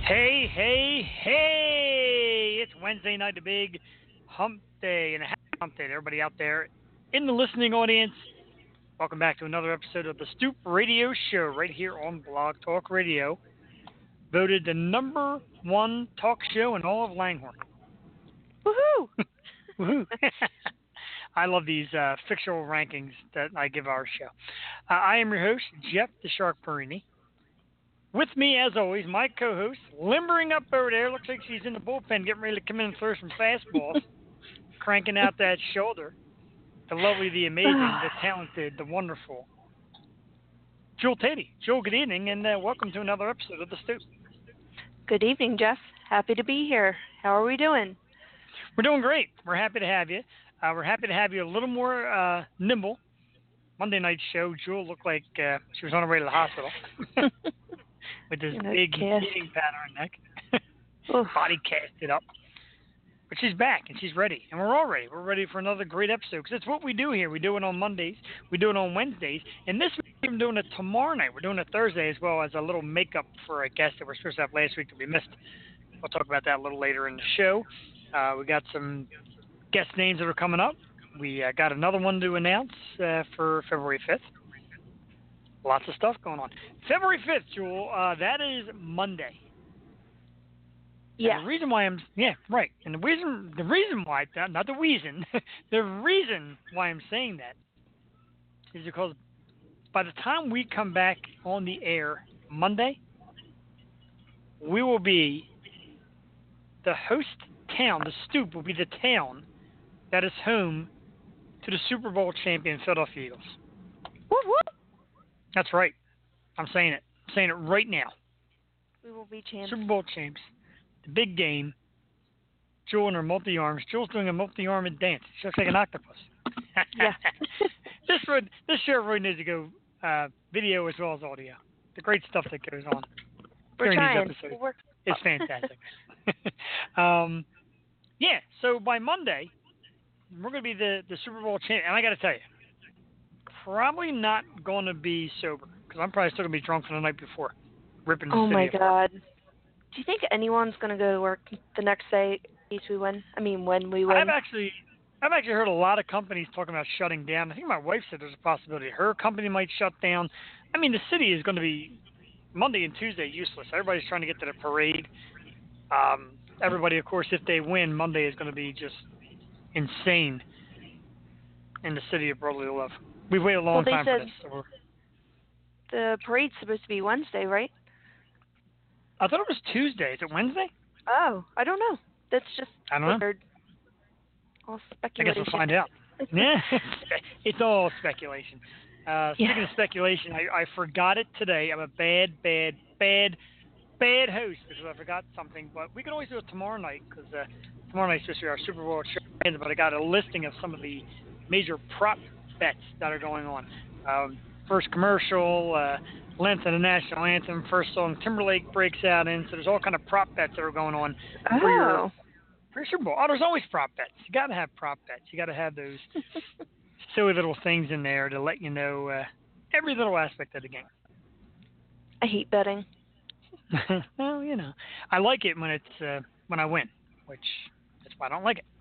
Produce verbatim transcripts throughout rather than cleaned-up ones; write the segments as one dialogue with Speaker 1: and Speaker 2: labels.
Speaker 1: Hey, hey, hey! It's Wednesday night, the big hump day, and a happy hump day to everybody out there in the listening audience. Welcome back to another episode of the Stoop Radio Show right here on Blog Talk Radio. Voted the number one talk show in all of Langhorne.
Speaker 2: Woohoo!
Speaker 1: Woohoo! I love these uh, fictional rankings that I give our show. Uh, I am your host, Jeff the Shark Perini. With me, as always, my co-host, limbering up over there. Looks like she's in the bullpen getting ready to come in and throw some fastballs, cranking out that shoulder. The lovely, the amazing, the talented, the wonderful Jewel Tatey. Jewel, good evening, and uh, welcome to another episode of The Stoop.
Speaker 2: Good evening, Jeff. Happy to be here. How are we doing?
Speaker 1: We're doing great. We're happy to have you. Uh, we're happy to have you a little more uh, nimble. Monday night show, Jewel looked like uh, she was on her way to the hospital. With this big heating pad on her neck. Body casted up. But she's back, and she's ready. And we're all ready. We're ready for another great episode. Because that's what we do here. We do it on Mondays. We do it on Wednesdays. And this week, we're doing it tomorrow night. We're doing it Thursday as well as a little makeup for a guest that we're supposed to have last week that we missed. We'll talk about that a little later in the show. Uh, we got some guest names that are coming up. We uh, got another one to announce uh, for February fifth. Lots of stuff going on. February fifth, Jewel, uh, that is Monday.
Speaker 2: Yeah.
Speaker 1: And the reason why I'm, yeah, right. And the reason, the reason why, not the reason, the reason why I'm saying that is because by the time we come back on the air Monday, we will be the host town, the Stoop will be the town that is home to the Super Bowl champion Philadelphia Eagles.
Speaker 2: Whoop, whoop.
Speaker 1: That's right. I'm saying it. I'm saying it right now.
Speaker 2: We will be champs.
Speaker 1: Super Bowl champs. The big game. Jewel and her multi-arms. Jewel's doing a multi-armed dance. She looks like an octopus.
Speaker 2: Yeah.
Speaker 1: this would, this show really needs to go uh, video as well as audio. The great stuff that goes on
Speaker 2: We're
Speaker 1: during
Speaker 2: trying.
Speaker 1: these episodes.
Speaker 2: We're...
Speaker 1: It's fantastic. um, yeah, so by Monday, we're going to be the, the Super Bowl champ. And I got to tell you, probably not going to be sober because I'm probably still going to be drunk from the night before, ripping the
Speaker 2: Oh,
Speaker 1: city
Speaker 2: my
Speaker 1: apart.
Speaker 2: God. Do you think anyone's going to go to work the next day if we win? I mean, when we win?
Speaker 1: I've actually I've actually heard a lot of companies talking about shutting down. I think my wife said there's a possibility her company might shut down. I mean, the city is going to be Monday and Tuesday useless. Everybody's trying to get to the parade. Um, everybody, of course, if they win, Monday is going to be just insane in the city of Brotherly Love. We've waited a long
Speaker 2: well, they
Speaker 1: time
Speaker 2: said
Speaker 1: for this. So
Speaker 2: the parade's supposed to be Wednesday, right?
Speaker 1: I thought it was Tuesday. Is it Wednesday?
Speaker 2: Oh, I don't know. That's just
Speaker 1: I don't
Speaker 2: weird.
Speaker 1: know.
Speaker 2: All
Speaker 1: I guess
Speaker 2: speculation.
Speaker 1: we'll find out. Yeah, it's all speculation. Uh, speaking
Speaker 2: Yeah.
Speaker 1: of speculation, I, I forgot it today. I'm a bad, bad, bad, bad host because I forgot something. But we can always do it tomorrow night because uh, tomorrow night's supposed to be our Super Bowl show. But I got a listing of some of the major prop bets that are going on. Um, first commercial, uh, length of the national anthem, first song Timberlake breaks out in. So there's all kind of prop bets that are going on for your,
Speaker 2: Oh.
Speaker 1: for your Super Bowl. Oh, there's always prop bets. You got to have prop bets. You got to have those silly little things in there to let you know uh, every little aspect of the game.
Speaker 2: I hate betting.
Speaker 1: Well, you know, I like it when it's uh, when I win, which that's why I don't like it.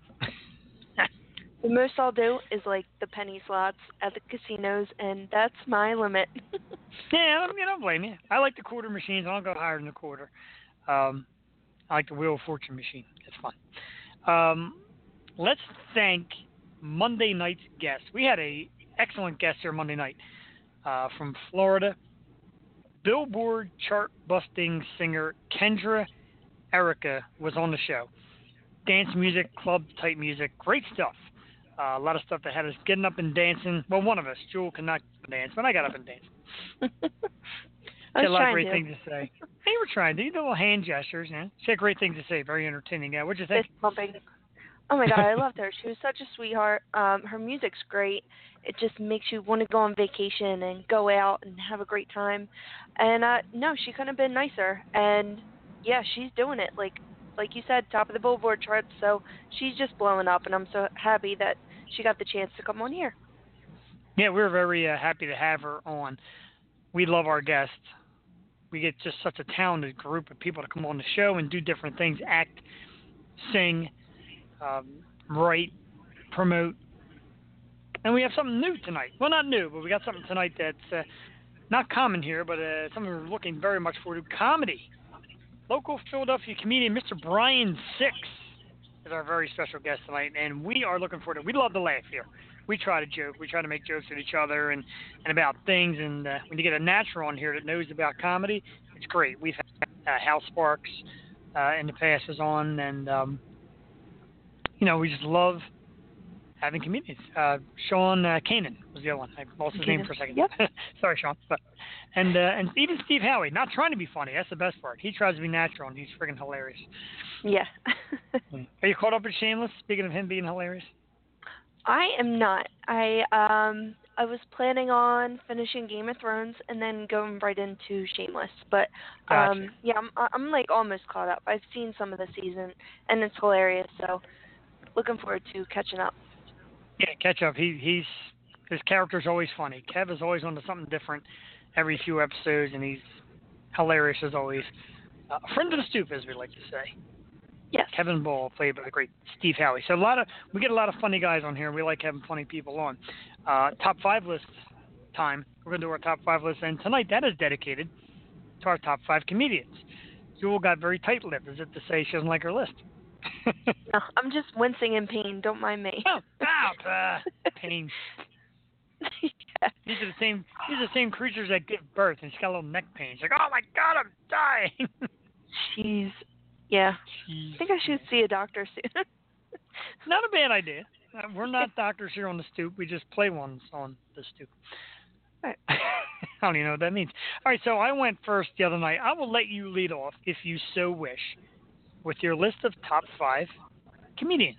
Speaker 2: The most I'll do is like the penny slots at the casinos, and that's my limit.
Speaker 1: Yeah, I don't, I don't blame you. I like the quarter machines. I don't go higher than the quarter. Um, I like the Wheel of Fortune machine. It's fun. Um, let's thank Monday night's guest. We had a excellent guest here Monday night uh, from Florida. Billboard chart-busting singer Kendra Erica was on the show. Dance music, club-type music, great stuff. Uh, a lot of stuff that had us getting up and dancing. Well, one of us, Jewel, could not dance, but I got up and danced.
Speaker 2: I
Speaker 1: She
Speaker 2: was
Speaker 1: had a lot of
Speaker 2: trying
Speaker 1: great
Speaker 2: to.
Speaker 1: things to say. Hey, we're trying to. You do little hand gestures, yeah. She had great things to say. Very entertaining. Yeah, what'd you think?
Speaker 2: Fist pumping. Oh my God, I loved her. She was such a sweetheart. Um, her music's great. It just makes you want to go on vacation and go out and have a great time. And uh, no, she couldn't have been nicer. And yeah, she's doing it. Like, like you said, top of the Billboard charts. So she's just blowing up, and I'm so happy that she got the chance to come on here.
Speaker 1: Yeah, we're very uh, happy to have her on. We love our guests. we get just such a talented group of people to come on the show and do different things, act, sing, um, write, promote. And we have something new tonight. Well, not new, but we got something tonight that's uh, not common here, but uh, something we're looking very much forward to. Comedy. Local Philadelphia comedian Mister Brian Six is our very special guest tonight, and we are looking forward to it. We love to laugh here. We try to joke. We try to make jokes with each other and, and about things. And uh, when you get a natural on here that knows about comedy, it's great. We've had uh, Hal Sparks uh, in the past was on, and, um, you know, we just love having comedians. Uh, Sean uh, Kanan was the other one. I lost his name for a second.
Speaker 2: Yep.
Speaker 1: Sorry, Sean. But, and uh, and even Steve Howie, not trying to be funny. That's the best part. He tries to be natural, and he's friggin' hilarious.
Speaker 2: Yeah.
Speaker 1: Are you caught up with Shameless, speaking of him being hilarious?
Speaker 2: I am not. I um I was planning on finishing Game of Thrones and then going right into Shameless, but um
Speaker 1: Gotcha.
Speaker 2: yeah, I'm I'm like almost caught up. I've seen some of the season and it's hilarious, so looking forward to catching up.
Speaker 1: Yeah, catch up. He he's his character's always funny. Kev is always onto something different every few episodes, and he's hilarious as always. Uh, a friend of the stoop, as we like to say.
Speaker 2: Yes.
Speaker 1: Kevin Ball, played by the great Steve Howie. So a lot of we get a lot of funny guys on here. We like having funny people on. Uh, top five list time. We're gonna do our top five list, and tonight that is dedicated to our top five comedians. Jewel got very tight-lipped, as if to say she doesn't like her list.
Speaker 2: No, I'm just wincing in pain. Don't mind me.
Speaker 1: Oh, stop! Uh, pain.
Speaker 2: Yeah.
Speaker 1: These are the same. These are the same creatures that give birth, and she's got a little neck pain. She's like, "Oh my God, I'm dying."
Speaker 2: Jeez. Yeah.
Speaker 1: Jeez.
Speaker 2: I think I should see a doctor soon.
Speaker 1: Not a bad idea. Uh, we're not doctors here on the stoop. We just play ones on the stoop.
Speaker 2: Right.
Speaker 1: I don't even know what that means. All right, so I went first the other night. I will let you lead off, if you so wish, with your list of top five comedians.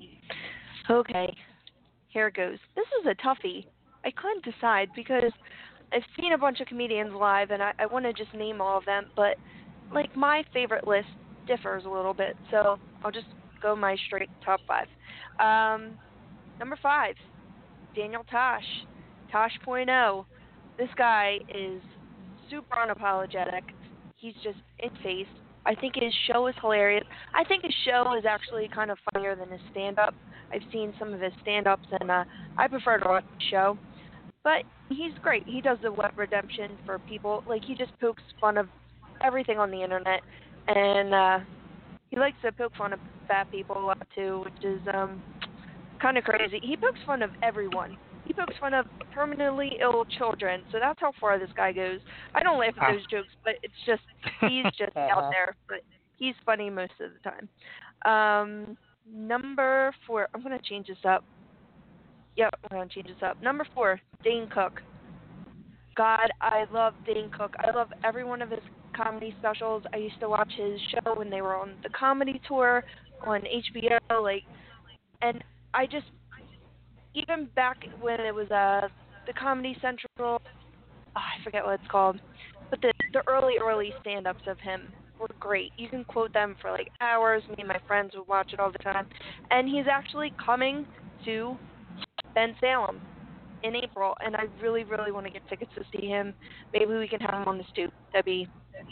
Speaker 2: Okay. Here it goes. This is a toughie. I couldn't decide because I've seen a bunch of comedians live and I, I want to just name all of them, but like my favorite list differs a little bit, so I'll just go my straight top five. Um, number five, Daniel Tosh, Tosh point oh. This guy is super unapologetic. He's just in face. I think his show is hilarious. I think his show is actually kind of funnier than his stand-up. I've seen some of his stand-ups, and uh, I prefer to watch the show. But he's great. He does the web redemption for people. Like, he just pokes fun of everything on the internet. And uh, he likes to poke fun of fat people a lot, too, which is um, kind of crazy. He pokes fun of everyone. He pokes fun of terminally ill children. So that's how far this guy goes. I don't laugh at those jokes, but it's just, he's just out there. But he's funny most of the time. Um, number four, I'm going to change this up. Yep, I'm going to change this up. Number four, Dane Cook. God, I love Dane Cook. I love every one of his comedy specials. I used to watch his show when they were on the comedy tour on H B O. Like, and I just, even back when it was uh, the Comedy Central, oh, I forget what it's called, but the, the early, early stand-ups of him were great. You can quote them for like hours. Me and my friends would watch it all the time. And he's actually coming to Ben Salem in April, and I really, really want to get tickets to see him. Maybe we can have him on the stoop. That'd be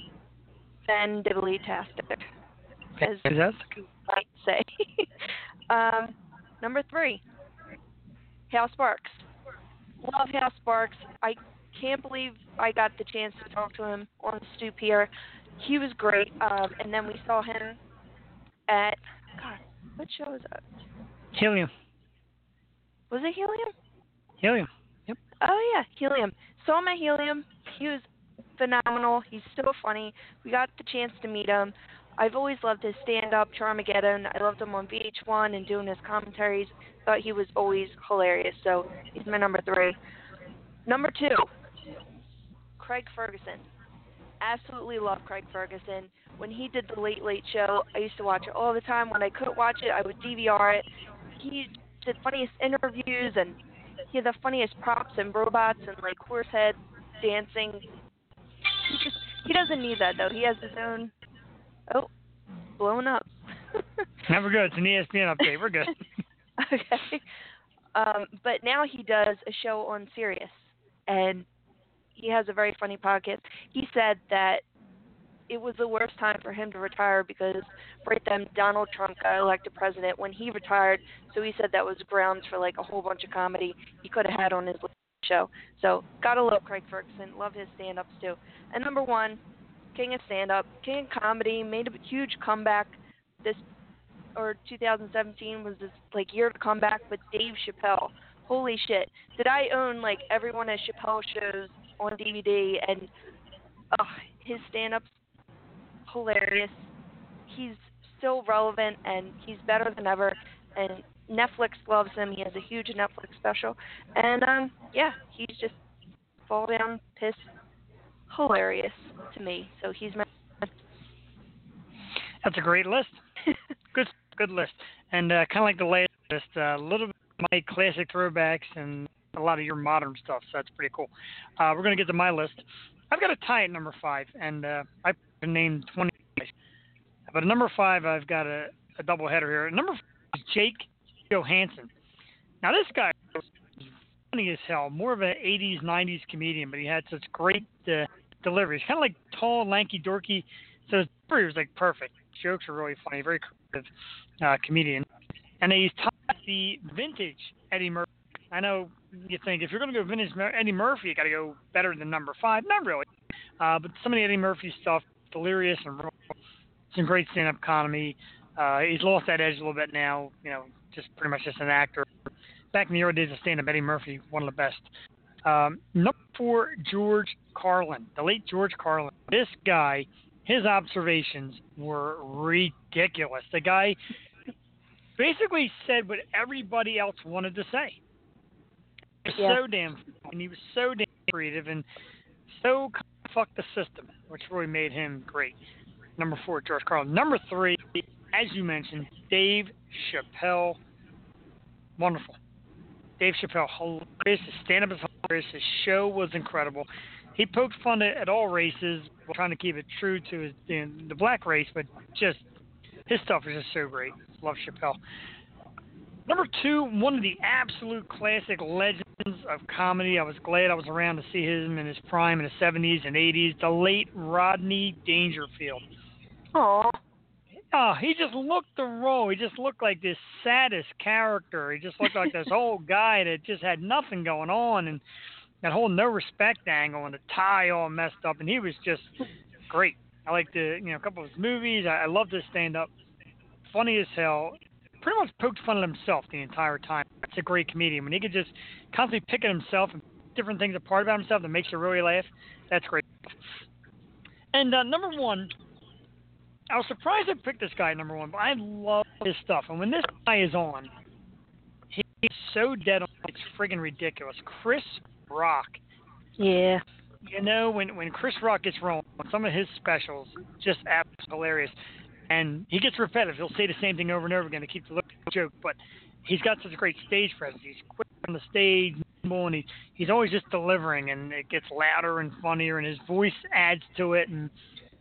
Speaker 2: Ben Diddly-tastic, as you might say. um, number three, Hal Sparks. Love Hal Sparks. I can't believe I got the chance to talk to him on the stoop here. He was great. Um, and then we saw him at, God, what show is that?
Speaker 1: Helium.
Speaker 2: Was it Helium?
Speaker 1: Helium. Yep.
Speaker 2: Oh, yeah, Helium. Saw him at Helium. He was phenomenal. He's so funny. We got the chance to meet him. I've always loved his stand-up, Charmageddon. I loved him on V H one and doing his commentaries. Thought he was always hilarious, so he's my number three. Number two, Craig Ferguson. Absolutely love Craig Ferguson. When he did the Late Late Show, I used to watch it all the time. When I couldn't watch it, I would D V R it. He did funniest interviews, and he had the funniest props and robots and, like, horse head dancing. He just, he doesn't need that, though. He has his own... Oh, blowing up.
Speaker 1: Never good. It's an E S P N update. We're good.
Speaker 2: Okay. Um, but now he does a show on Sirius, and he has a very funny podcast. He said that it was the worst time for him to retire because right then Donald Trump got elected president when he retired. So he said that was grounds for like a whole bunch of comedy he could have had on his show. So gotta love Craig Ferguson. Love his stand-ups too. And number one, king of stand-up, king of comedy, made a huge comeback this or two thousand seventeen was his like year to come back with Dave Chappelle. Holy shit! Did I own like every one of Chappelle shows on D V D? And uh, his stand-ups hilarious. He's still relevant and he's better than ever. And Netflix loves him. He has a huge Netflix special. And um, yeah, he's just fall down piss hilarious to me. So he's my.
Speaker 1: That's a great list. Good, good list. And uh, kind of like the last list, a uh, little bit of my classic throwbacks and a lot of your modern stuff. So that's pretty cool. Uh, we're going to get to my list. I've got a tie at number five, and uh, I named twenty. But at number five, I've got a, a double header here. At number five is Jake Johansson. Now, this guy was funny as hell, more of an eighties, nineties comedian, but he had such great uh, delivery. He's kind of like tall, lanky, dorky. So his delivery was like perfect. Jokes are really funny, very creative uh, comedian. And he's tied the vintage Eddie Murphy. I know you think if you're going to go vintage Eddie Murphy, you got to go better than number five. Not really. Uh, but some of the Eddie Murphy stuff, delirious and real, some great stand-up comedy. Uh, he's lost that edge a little bit now, you know, just pretty much just an actor. Back in the early days of stand-up, Eddie Murphy, one of the best. Um, number four, George Carlin, the late George Carlin. This guy, his observations were ridiculous. The guy basically said what everybody else wanted to say. He was
Speaker 2: Yeah.
Speaker 1: so damn, and he was so damn creative and so fuck the system, which really made him great. Number four, George Carlin. Number three, as you mentioned, Dave Chappelle. Wonderful. Dave Chappelle, hilarious. His stand-up is hilarious. His show was incredible. He poked fun at, at all races, while trying to keep it true to his, the, the black race, but just his stuff is just so great. Love Chappelle. Number two, one of the absolute classic legends of comedy. I was glad I was around to see him in his prime in the seventies and eighties. The late Rodney Dangerfield.
Speaker 2: Aw.
Speaker 1: Oh, he just looked the role. He just looked like this saddest character. He just looked like this old guy that just had nothing going on, and that whole no respect angle and the tie all messed up. And he was just great. I liked the, you know, a couple of his movies. I, I loved his stand-up. Funny as hell. Pretty much poked fun at himself the entire time. That's a great comedian. When he could just constantly pick at himself and different things apart about himself that makes you really laugh, that's great. And uh, number one, I was surprised I picked this guy at number one, but I love his stuff. And when this guy is on, he's so dead on, it's friggin' ridiculous. Chris Rock.
Speaker 2: Yeah.
Speaker 1: You know, when, when Chris Rock gets rolling, some of his specials, just absolutely hilarious. And he gets repetitive. He'll say the same thing over and over again to keep the joke, but he's got such a great stage presence. He's quick on the stage, and he, he's always just delivering, and it gets louder and funnier, and his voice adds to it, and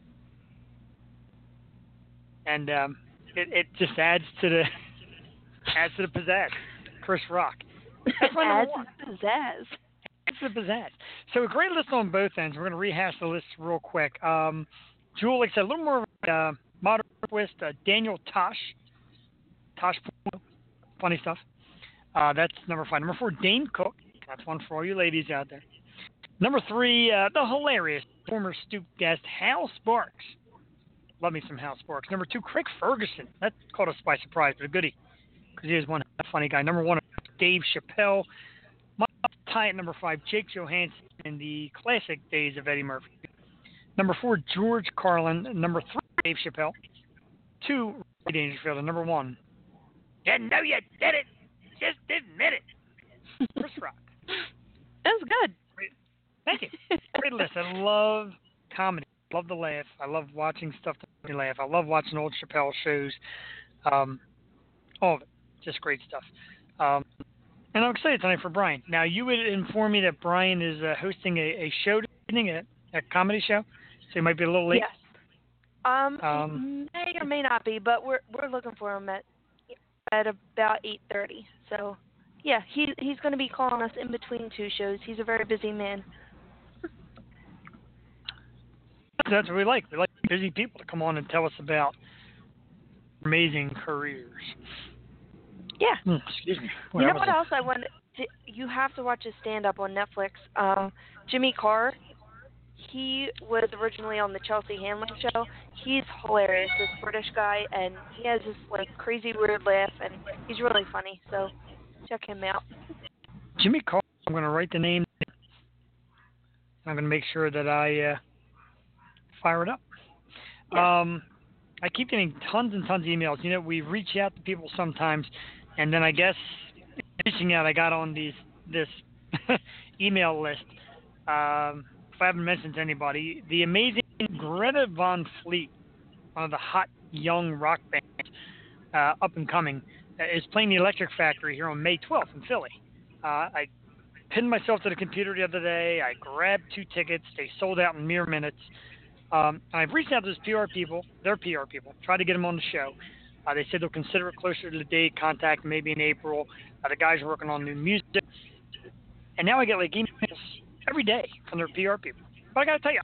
Speaker 1: and um, it, it just adds to the adds to the pizzazz. Chris Rock. That's my number
Speaker 2: Adds
Speaker 1: one.
Speaker 2: pizzazz.
Speaker 1: Adds to the pizzazz. So a great list on both ends. We're going to rehash the list real quick. Um, Jewel, like I said, a little more uh, modern twist. Uh, Daniel Tosh. Tosh, funny stuff. Uh, that's number five. Number four, Dane Cook. That's one for all you ladies out there. Number three, uh, the hilarious former Stoop guest, Hal Sparks. Love me some Hal Sparks. Number two, Craig Ferguson. That caught us by surprise, but a goodie, because he is one funny guy. Number one, Dave Chappelle. My tie at number five, Jake Johansson in the classic days of Eddie Murphy. Number four, George Carlin. Number three, Dave Chappelle. Two, Rodney Dangerfield. And number one, didn't know you did it. Just admit it. Chris Rock.
Speaker 2: That was good.
Speaker 1: Great. Thank you. Great list. I love comedy. I love the laugh. I love watching stuff to make me laugh. I love watching old Chappelle shows. Um, all of it. Just great stuff. Um, and I'm excited tonight for Brian. Now, you would inform me that Brian is uh, hosting a, a show tonight, a, a comedy show, so he might be a little late.
Speaker 2: Yes. Um,
Speaker 1: Um,
Speaker 2: may or may not be, but we're we're looking for him at at about eight thirty. So, yeah, he he's going to be calling us in between two shows. He's a very busy man.
Speaker 1: That's what we like. We like busy people to come on and tell us about amazing careers.
Speaker 2: Yeah.
Speaker 1: Mm, excuse me. Well,
Speaker 2: you know
Speaker 1: that
Speaker 2: what
Speaker 1: was
Speaker 2: else I want? To, you have to watch his stand-up on Netflix. Um, Jimmy Carr. He was originally on the Chelsea Handler show. He's hilarious, this British guy, and he has this like crazy weird laugh, and he's really funny. So check him out.
Speaker 1: a, Jimmy Carr. I'm going to write the name. I'm going to make sure that I uh, fire it up.
Speaker 2: Yeah.
Speaker 1: Um, I keep getting tons and tons of emails. You know, we reach out to people sometimes, and then I guess reaching out, I got on these this email list. Um, if I haven't mentioned to anybody, the amazing Greta Van Fleet, one of the hot young rock bands, uh, up and coming, uh, is playing the Electric Factory here on May twelfth in Philly. Uh, I pinned myself to the computer the other day. I grabbed two tickets. They sold out in mere minutes. Um, and I've reached out to those P R people, their P R people, tried to get them on the show. Uh, they said they'll consider it closer to the date, contact maybe in April. Uh, the guys are working on new music. And now I get like emails every day from their P R people. But I got to tell you,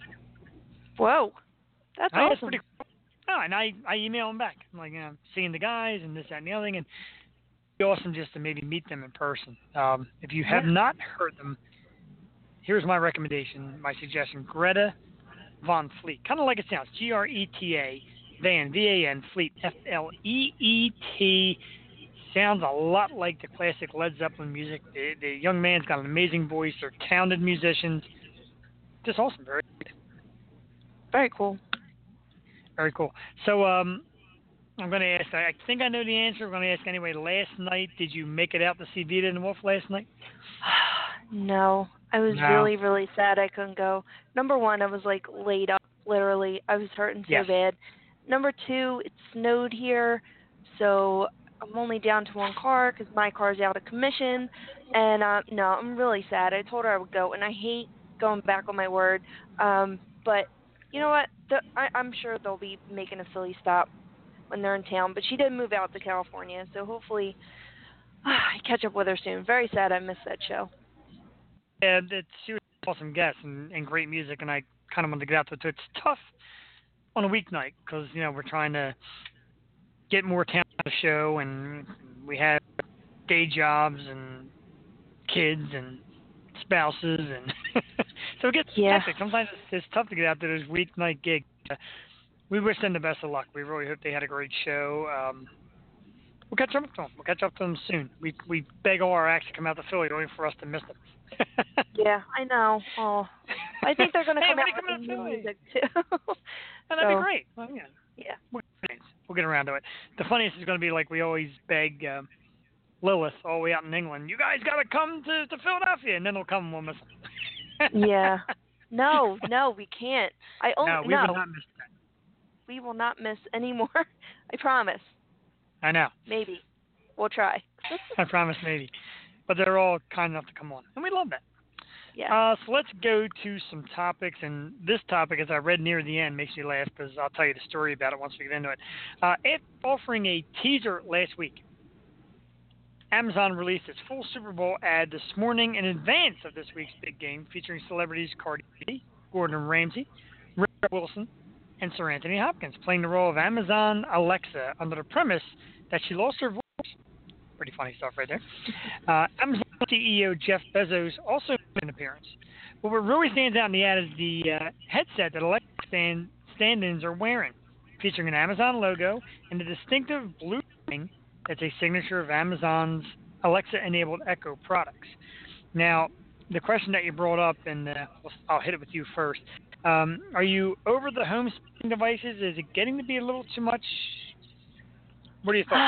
Speaker 2: Whoa, that's
Speaker 1: I,
Speaker 2: awesome.
Speaker 1: pretty cool. Oh, and I, I email them back. I'm like, you know, seeing the guys and this, that, and the other thing. And it'd be awesome just to maybe meet them in person. Um, if you have
Speaker 2: Yeah.
Speaker 1: not heard them, here's my recommendation, my suggestion. Greta Van Fleet, kind of like it sounds, G R E T A, Van, V A N, Fleet, F L E E T. Sounds a lot like the classic Led Zeppelin music. The, the young man's got an amazing voice. They're talented musicians. Just awesome. Very,
Speaker 2: Very cool.
Speaker 1: very cool. So um, I'm going to ask, I think I know the answer. I'm going to ask anyway. Last night, did you make it out to see Vita and the Wolf last night?
Speaker 2: No, I was
Speaker 1: No.
Speaker 2: really, really sad I couldn't go. Number one, I was like laid up, literally. I was hurting so
Speaker 1: Yes.
Speaker 2: bad. Number two, it snowed here, so I'm only down to one car because my car's out of commission. And uh, no, I'm really sad. I told her I would go, and I hate going back on my word. Um, but you know what? The, I, I'm sure they'll be making a Philly stop when they're in town. But she did move out to California, so hopefully uh, I catch up with her soon. Very sad I missed that show.
Speaker 1: Yeah, it's, she was an awesome guest and, and great music, and I kind of wanted to get out to it. It's tough on a weeknight because, you know, we're trying to get more talent on the show, and we have day jobs and kids and spouses, and so it gets
Speaker 2: Yeah.
Speaker 1: hectic. Sometimes it's, it's tough to get out to those weeknight gigs. Uh, we wish them the best of luck. We really hope they had a great show. Um, we'll catch up with them. We'll catch up to them soon. We we beg all our acts to come out to Philly only for us to miss them.
Speaker 2: Yeah, I know. Oh, I think they're going to
Speaker 1: Hey,
Speaker 2: come
Speaker 1: when
Speaker 2: out
Speaker 1: you come
Speaker 2: with
Speaker 1: to
Speaker 2: new
Speaker 1: Philly?
Speaker 2: music too.
Speaker 1: And that'd
Speaker 2: So,
Speaker 1: be great. Well, yeah.
Speaker 2: Yeah.
Speaker 1: We'll we'll get around to it. The funniest is going to be like we always beg um, Lilith all the way out in England, you guys got to come to, to Philadelphia, and then they'll come and we'll miss them.
Speaker 2: Yeah. No, no, we can't. I only
Speaker 1: No, we
Speaker 2: no.
Speaker 1: will not miss that.
Speaker 2: We will not miss any more. I promise.
Speaker 1: I know.
Speaker 2: Maybe. We'll try.
Speaker 1: I promise maybe. But they're all kind enough to come on, and we love that.
Speaker 2: Yeah.
Speaker 1: Uh, so let's go to some topics, and this topic, as I read near the end, makes me laugh because I'll tell you the story about it once we get into it. Uh, after offering a teaser last week, Amazon released its full Super Bowl ad this morning in advance of this week's big game, featuring celebrities Cardi B, Gordon Ramsay, Rick Wilson, and Sir Anthony Hopkins, playing the role of Amazon Alexa under the premise that she lost her voice. Pretty funny stuff right there. Uh, Amazon C E O Jeff Bezos also made an appearance. But what really stands out in the ad is the uh, headset that Alexa stand, stand-ins are wearing, featuring an Amazon logo and the distinctive blue ring that's a signature of Amazon's Alexa-enabled Echo products. Now, the question that you brought up, and uh, I'll hit it with you first. Um, are you over the home speaking devices? Is it getting to be a little too much? What do you think?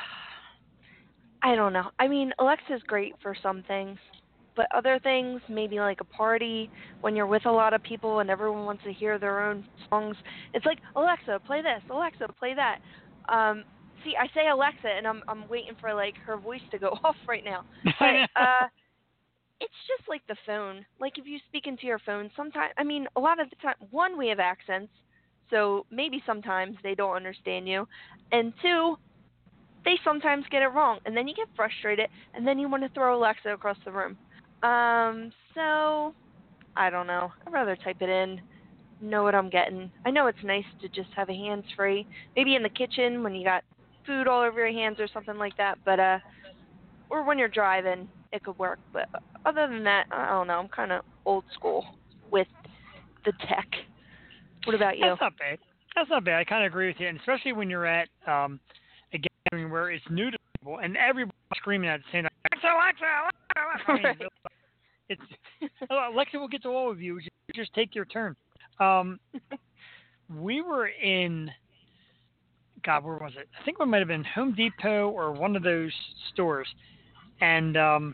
Speaker 2: I don't know. I mean, Alexa's great for some things, but other things, maybe like a party when you're with a lot of people and everyone wants to hear their own songs. It's like, Alexa, play this. Alexa, play that. Um, see, I say Alexa, and I'm I'm waiting for like her voice to go off right now. But uh, it's just like the phone. Like if you speak into your phone, sometimes, I mean, a lot of the time, one, we have accents, so maybe sometimes they don't understand you, and two, they sometimes get it wrong, and then you get frustrated, and then you want to throw Alexa across the room. Um, so, I don't know. I'd rather type it in. know what I'm getting. I know it's nice to just have a hands free, maybe in the kitchen when you got food all over your hands or something like that. But uh, or when you're driving, it could work. But other than that, I don't know. I'm kind of old school with the tech. What about you?
Speaker 1: That's not bad. That's not bad. I kind of agree with you, and especially when you're at um, a gathering where it's new to people and everybody's screaming at the same time, Alexa, Alexa, Alexa. I mean,
Speaker 2: Right.
Speaker 1: it's Alexa will get to all of you. Just, just take your turn. Um, we were in, God, where was it? I think it might have been Home Depot or one of those stores, and um,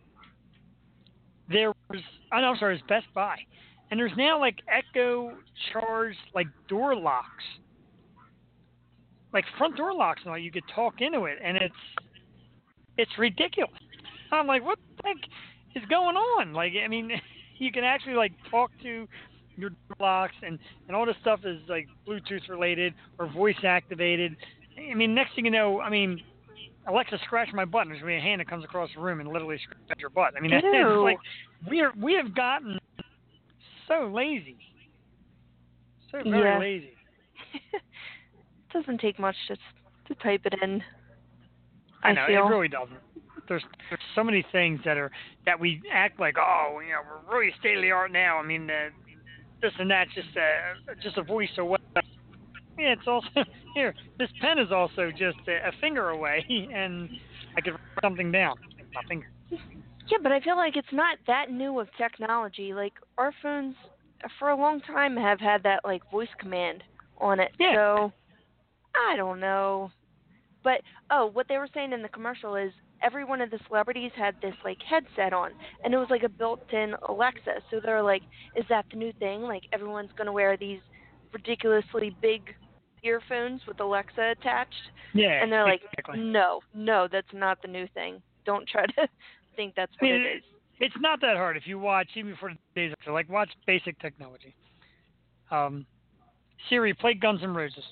Speaker 1: there was, oh, no, I'm sorry, it was Best Buy, and there's now like Echo charged like door locks, like front door locks, and all. You could talk into it, and it's it's ridiculous. I'm like, what the heck is going on? Like, I mean, you can actually like talk to your door locks, and and all this stuff is like Bluetooth related or voice activated. I mean, next thing you know, I mean, Alexa, scratch my butt. There's gonna be a hand that comes across the room and literally scratches your butt. I mean, it's
Speaker 2: Ew.
Speaker 1: like we are we have gotten so lazy, so very
Speaker 2: Yeah.
Speaker 1: lazy.
Speaker 2: It doesn't take much just to type it in.
Speaker 1: I know,
Speaker 2: feel.
Speaker 1: it really doesn't. There's there's so many things that are that we act like, oh, you know, we're really state of the art now. I mean, uh, this and that's just uh, just a voice away. Yeah, it's also here. This pen is also just a, a finger away, and I could write something down with my finger.
Speaker 2: Yeah, but I feel like it's not that new of technology. Like our phones, for a long time, have had that like voice command on it.
Speaker 1: Yeah.
Speaker 2: So I don't know. But oh, what they were saying in the commercial is every one of the celebrities had this like headset on, and it was like a built-in Alexa. So they're like, is that the new thing? Like everyone's gonna wear these ridiculously big earphones with Alexa attached?
Speaker 1: Yeah.
Speaker 2: And they're like,
Speaker 1: exactly.
Speaker 2: no, no, that's not the new thing. Don't try to think that's
Speaker 1: I
Speaker 2: what
Speaker 1: mean,
Speaker 2: it is.
Speaker 1: it's not that hard if you watch even for the days. So like watch basic technology. Um, Siri, play Guns N' Roses.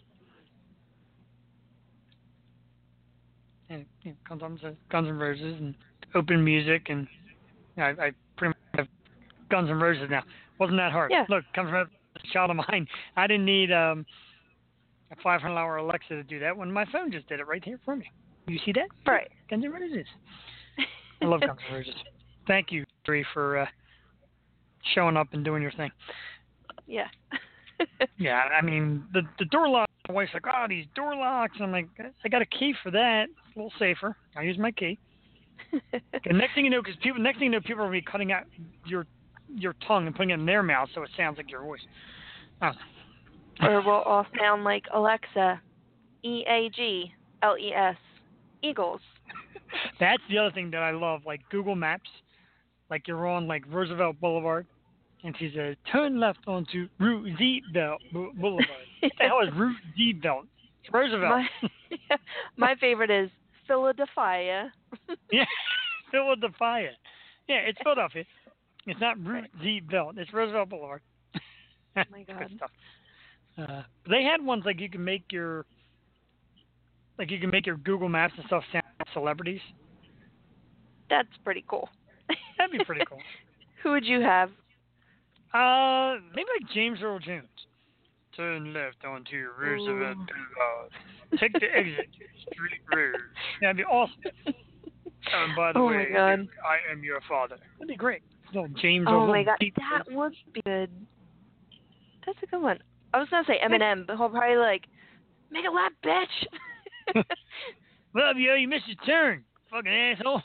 Speaker 1: And you know, comes on to Guns N' Roses and open music, and you know, I, I pretty much have Guns N' Roses now. Wasn't that hard?
Speaker 2: Yeah.
Speaker 1: Look, comes from a child of mine. I didn't need um, a five hundred dollars Alexa to do that when my phone just did it right here for me. You see that?
Speaker 2: Right.
Speaker 1: Guns N' Roses. I love Guns N' Roses. Thank you, Siri, for uh, showing up and doing your thing.
Speaker 2: Yeah.
Speaker 1: Yeah, I mean, the the door lock, my wife's like, oh, these door locks. I'm like, I got a key for that. It's a little safer. I use my key. And next thing you know, because people, next thing you know, people are going to be cutting out your your tongue and putting it in their mouth so it sounds like your voice. Oh.
Speaker 2: Or we'll all sound like Alexa, E A G L E S, Eagles.
Speaker 1: That's the other thing that I love, like Google Maps. Like you're on like Roosevelt Boulevard, and she says, turn left onto Roosevelt Boulevard. What the hell is Roosevelt? It's Roosevelt.
Speaker 2: My, my favorite is Philadelphia.
Speaker 1: Yeah, Philadelphia. Yeah, it's Philadelphia. It's not Roosevelt. It's Roosevelt Boulevard.
Speaker 2: Oh my God.
Speaker 1: Good stuff. Uh, they had ones like you can make your, like you can make your Google Maps and stuff sound like celebrities.
Speaker 2: That's pretty cool.
Speaker 1: That'd be pretty cool.
Speaker 2: Who would you have?
Speaker 1: Uh, maybe like James Earl Jones. Turn left onto Roosevelt
Speaker 2: Ooh.
Speaker 1: Boulevard. Take the exit Street Road. That'd be awesome. And by the
Speaker 2: Oh
Speaker 1: way,
Speaker 2: my God.
Speaker 1: I am your father. That'd be great. Little James
Speaker 2: Oh
Speaker 1: Earl
Speaker 2: my God,
Speaker 1: deep-
Speaker 2: that would be good. That's a good one. I was gonna say Eminem, but he'll probably like make a lap, bitch.
Speaker 1: Love you. You missed your turn, fucking asshole.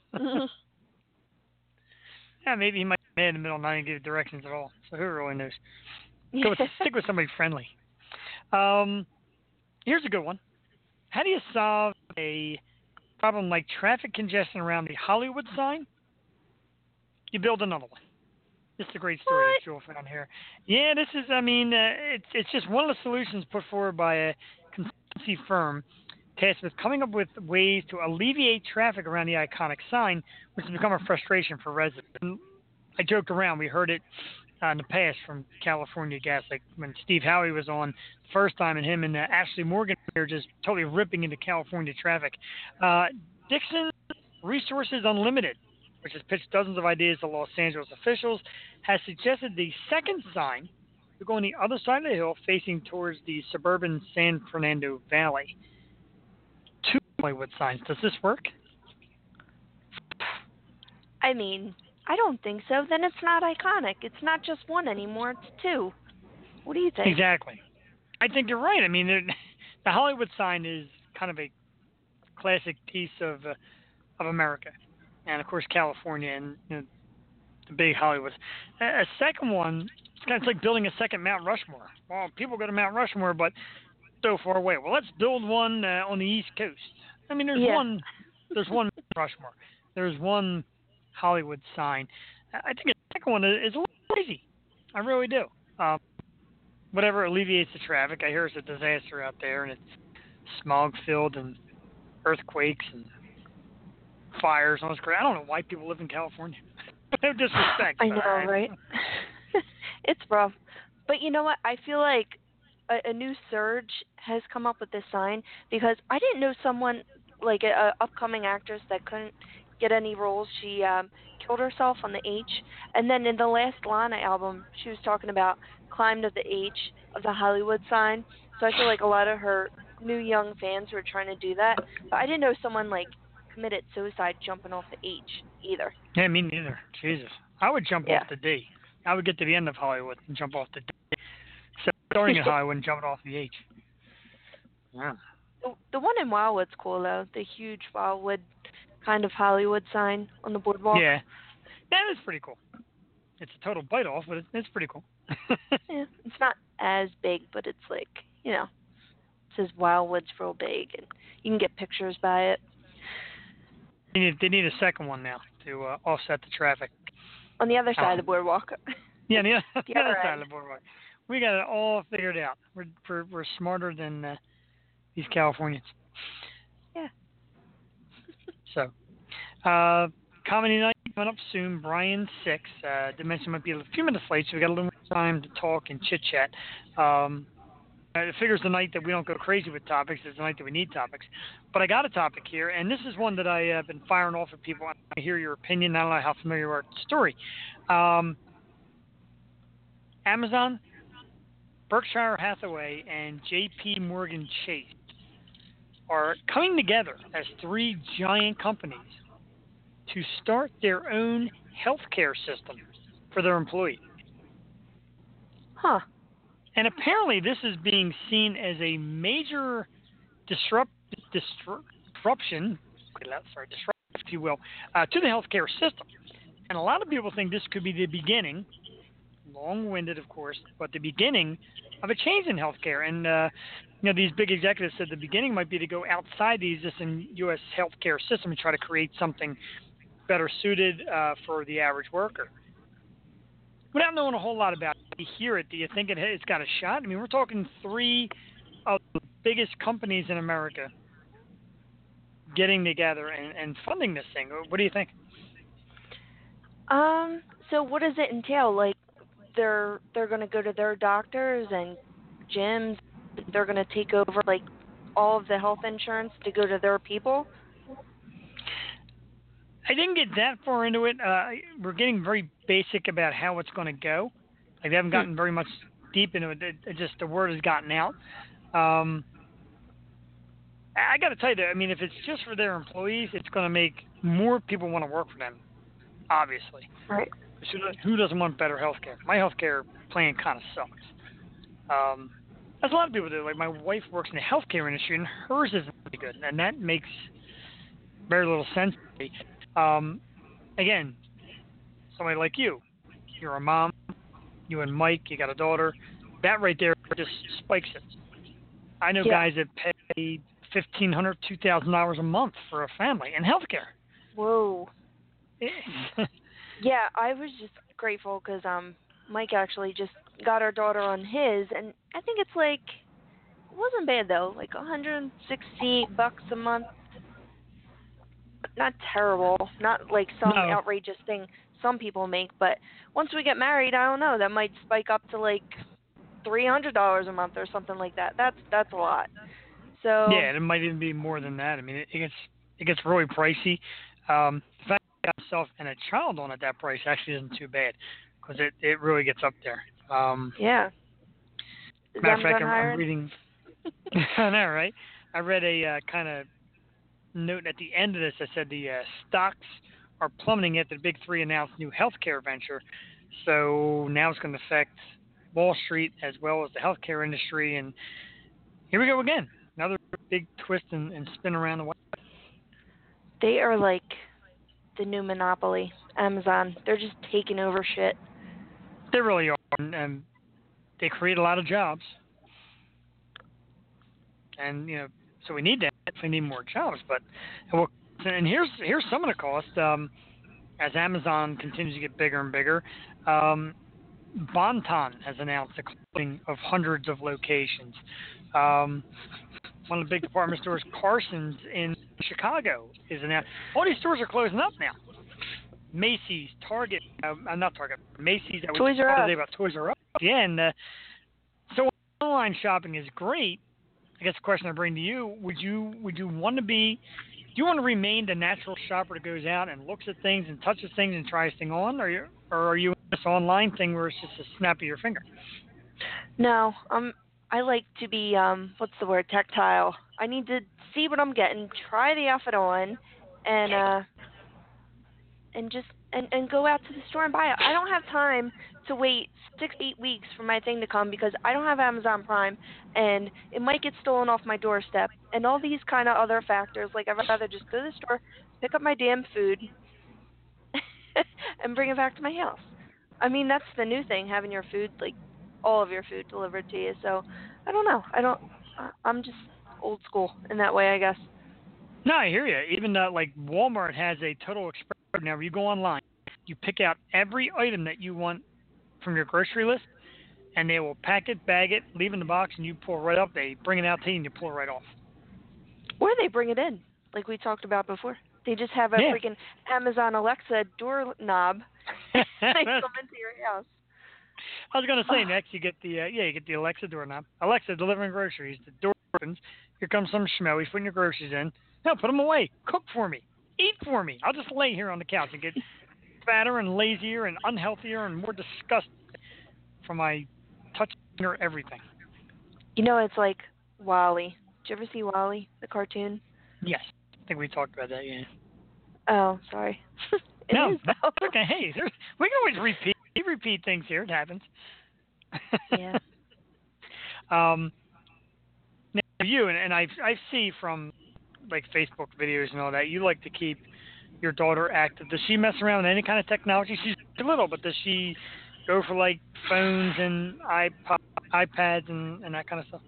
Speaker 1: Yeah, maybe he might be mad in the middle and not even give directions at all. So who really knows? Go with, stick with somebody friendly. Um, here's a good one. How do you solve a problem like traffic congestion around the Hollywood sign? You build another one. This is a great story
Speaker 2: What?
Speaker 1: that Joel found here. Yeah, this is, I mean, uh, it's it's just one of the solutions put forward by a consultancy firm tasked with coming up with ways to alleviate traffic around the iconic sign, which has become a frustration for residents. And I joked around. We heard it uh, in the past from California Gas, like when Steve Howey was on the first time, and him and uh, Ashley Morgan were just totally ripping into California traffic. Uh, Dixon Resources Unlimited, which has pitched dozens of ideas to Los Angeles officials, has suggested the second sign You're going the other side of the hill, facing towards the suburban San Fernando Valley. Two Hollywood signs. Does this work?
Speaker 2: I mean, I don't think so. Then it's not iconic. It's not just one anymore. It's two. What do you think?
Speaker 1: Exactly. I think you're right. I mean, the Hollywood sign is kind of a classic piece of uh, of America, and of course California and you know, the big Hollywood. A, a second one, it's kind of like building a second Mount Rushmore. Well, people go to Mount Rushmore, but so far away. Well, let's build one uh, on the East Coast. I mean, there's
Speaker 2: yeah.
Speaker 1: one, there's one Mount Rushmore. There's one Hollywood sign. I think the second one is a little crazy. I really do. Um, whatever alleviates the traffic. I hear it's a disaster out there, and it's smog-filled and earthquakes and fires and all this crap. I don't know why people live in California. No disrespect.
Speaker 2: I know, right? It's rough. But you know what? I feel like a, a new surge has come up with this sign because I didn't know someone, like a, a upcoming actress that couldn't get any roles. She um, killed herself on the H. And then in the last Lana album, she was talking about climbed of the H of the Hollywood sign. So I feel like a lot of her new young fans were trying to do that. But I didn't know someone like committed suicide jumping off the H either.
Speaker 1: Yeah, me neither. Jesus. I would jump
Speaker 2: yeah.
Speaker 1: off the D. I would get to the end of Hollywood and jump off the D. So starting in Hollywood and jumping off the H. Yeah.
Speaker 2: The, the one in Wildwood's cool though. The huge Wildwood kind of Hollywood sign on the boardwalk.
Speaker 1: Yeah. That is pretty cool. It's a total bite off, but it's, it's pretty cool.
Speaker 2: Yeah. It's not as big, but it's like, you know, it says Wildwood's real big and you can get pictures by it.
Speaker 1: They need, they need a second one now to uh, offset the traffic.
Speaker 2: On the other side
Speaker 1: um,
Speaker 2: of the boardwalk.
Speaker 1: Yeah, the, the,
Speaker 2: the
Speaker 1: other
Speaker 2: other
Speaker 1: side
Speaker 2: end.
Speaker 1: of the boardwalk. We got it all figured out. We're we're, we're smarter than uh, these Californians.
Speaker 2: Yeah.
Speaker 1: So, uh, comedy night coming up soon. Brian six. Uh, Dimension might be a few minutes late, so we got a little more time to talk and chit chat. Um, it figures the night that we don't go crazy with topics is the night that we need topics. But I got a topic here, and this is one that I have uh, been firing off at people. I hear your opinion. I don't know how familiar you are with the story. Um, Amazon, Berkshire Hathaway, and J P Morgan Chase are coming together as three giant companies to start their own healthcare system for their employees.
Speaker 2: Huh.
Speaker 1: And apparently this is being seen as a major disrupt, disruption, sorry, disruption, if you will, uh, to the healthcare system. And a lot of people think this could be the beginning, long-winded, of course, but the beginning of a change in healthcare. And, uh, you know, these big executives said the beginning might be to go outside the existing U S healthcare system and try to create something better suited uh, for the average worker. Without knowing a whole lot about it, you hear it, do you think it, it's got a shot? I mean, we're talking three of the biggest companies in America getting together and, and funding this thing. What do you think?
Speaker 2: Um, so what does it entail? Like, they're they're going to go to their doctors and gyms. They're going to take over, like, all of the health insurance to go to their people?
Speaker 1: I didn't get that far into it. Uh, we're getting very basic about how it's going to go. Like, they haven't gotten very much deep into it. It, it just the word has gotten out. Um, I got to tell you, that, I mean, if it's just for their employees, it's going to make more people want to work for them, obviously.
Speaker 2: Right.
Speaker 1: Who doesn't want better health care? My health care plan kind of sucks. Um, as a lot of people do. Like, my wife works in the healthcare industry, and hers is really good, and that makes very little sense to me. Um, again, somebody like you, you're a mom, you and Mike, you got a daughter. That right there just spikes it. I know
Speaker 2: yeah.
Speaker 1: guys that pay fifteen hundred dollars, two thousand dollars a month for a family in healthcare.
Speaker 2: Whoa. Yeah, I was just grateful because um, Mike actually just got our daughter on his, and I think it's like, it wasn't bad though, like one hundred sixty bucks a month. Not terrible, not like some
Speaker 1: no.
Speaker 2: outrageous thing some people make, but once we get married, I don't know, that might spike up to like three hundred dollars a month or something like that. That's that's a lot. So
Speaker 1: yeah, it might even be more than that. I mean, it, it gets it gets really pricey. Um, the fact that I got myself and a child on at that price actually isn't too bad because it, it really gets up there. Um,
Speaker 2: yeah. Is
Speaker 1: Matter of fact,
Speaker 2: Amazon
Speaker 1: I'm, I'm
Speaker 2: hiring?
Speaker 1: reading. I know, right? I read a uh, kind of note at the end of this that said the uh, stocks are plummeting after the big three announced new healthcare venture. So now it's going to affect Wall Street as well as the healthcare industry. And here we go again. Another big twist and, and spin around the way.
Speaker 2: They are like the new monopoly, Amazon. They're just taking over shit.
Speaker 1: They really are. And, and they create a lot of jobs. And, you know, so we need that. We need more jobs. But, and here's here's some of the cost. Um, as Amazon continues to get bigger and bigger, um, Bon-Ton has announced the closing of hundreds of locations. Um, one of the big department stores, Carson's in Chicago, is announced. All these stores are closing up now. Macy's, Target, uh, not Target, Macy's. That
Speaker 2: Toys R Us.
Speaker 1: Today about Toys R Us. Yeah, and uh, so online shopping is great. I guess the question I bring to you: Would you would you want to be? Do you want to remain the natural shopper that goes out and looks at things and touches things and tries things on, or you, or are you in this online thing where it's just a snap of your finger?
Speaker 2: No, um, I like to be um, what's the word? Tactile. I need to see what I'm getting, try the outfit on, and uh, and just and, and go out to the store and buy it. I don't have time to wait six, eight weeks for my thing to come because I don't have Amazon Prime, and it might get stolen off my doorstep, and all these kind of other factors. Like, I'd rather just go to the store, pick up my damn food, and bring it back to my house. I mean, that's the new thing, having your food, like, all of your food delivered to you. So, I don't know. I don't, I'm just old school in that way, I guess.
Speaker 1: No, I hear you. Even uh, like Walmart has a Total Express now where you go online, you pick out every item that you want from your grocery list, and they will pack it, bag it, leave it in the box, and you pull it right up. They bring it out to you, and you pull it right off.
Speaker 2: Or they bring it in, like we talked about before. They just have a
Speaker 1: yeah.
Speaker 2: freaking Amazon Alexa doorknob and they come into your house.
Speaker 1: I was gonna say next you get the uh, yeah you get the Alexa doorknob. Alexa delivering groceries. The door opens. Here comes some schmo. He's putting your groceries in. No, put them away. Cook for me. Eat for me. I'll just lay here on the couch and get fatter and lazier and unhealthier and more disgusted from my touching or everything.
Speaker 2: You know, it's like WALL-E. Did you ever see WALL-E, the cartoon?
Speaker 1: Yes, I think we talked about that. Yeah.
Speaker 2: Oh, sorry. it
Speaker 1: no,
Speaker 2: is, though.
Speaker 1: okay. Hey, we can always repeat. We repeat things here. It happens.
Speaker 2: Yeah.
Speaker 1: um. Now you and, and I I see from like Facebook videos and all that, you like to keep your daughter active. Does she mess around with any kind of technology? She's little, but does she go for like phones and iPod, iPads and, and that kind of stuff?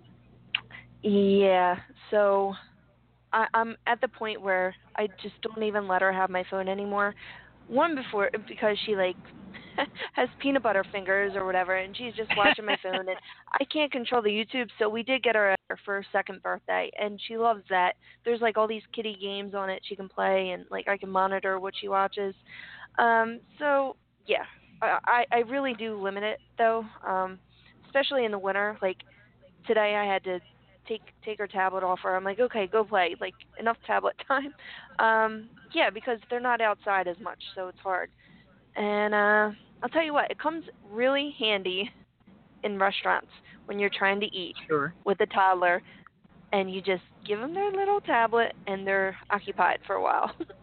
Speaker 2: Yeah. So I, I'm at the point where I just don't even let her have my phone anymore. One before because she like has peanut butter fingers or whatever, and she's just watching my phone, and I can't control the YouTube. So we did get her for her second birthday, and she loves that. There's like all these kiddie games on it she can play, and like I can monitor what she watches. Um, so yeah, I I really do limit it though, um, especially in the winter. Like today, I had to take take her tablet off her. I'm like, okay, go play. Like enough tablet time. Um, yeah, because they're not outside as much, so it's hard. And uh, I'll tell you what, it comes really handy in restaurants when you're trying to eat
Speaker 1: sure.
Speaker 2: with a toddler, and you just give them their little tablet, and they're occupied for a while. but,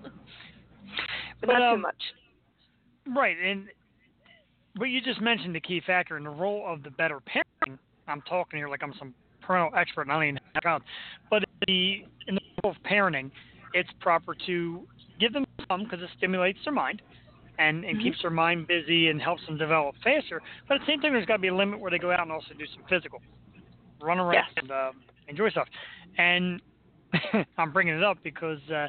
Speaker 2: but not
Speaker 1: um,
Speaker 2: too much.
Speaker 1: Right, and but you just mentioned the key factor in the role of the better parenting. I'm talking here like I'm some parental expert, and I don't even have a child. But in the, in the role of parenting, it's proper to give them some because it stimulates their mind. And, and mm-hmm. keeps their mind busy and helps them develop faster. But at the same time, there's got to be a limit where they go out and also do some physical. Run around
Speaker 2: yes.
Speaker 1: and uh, enjoy stuff. And I'm bringing it up because uh,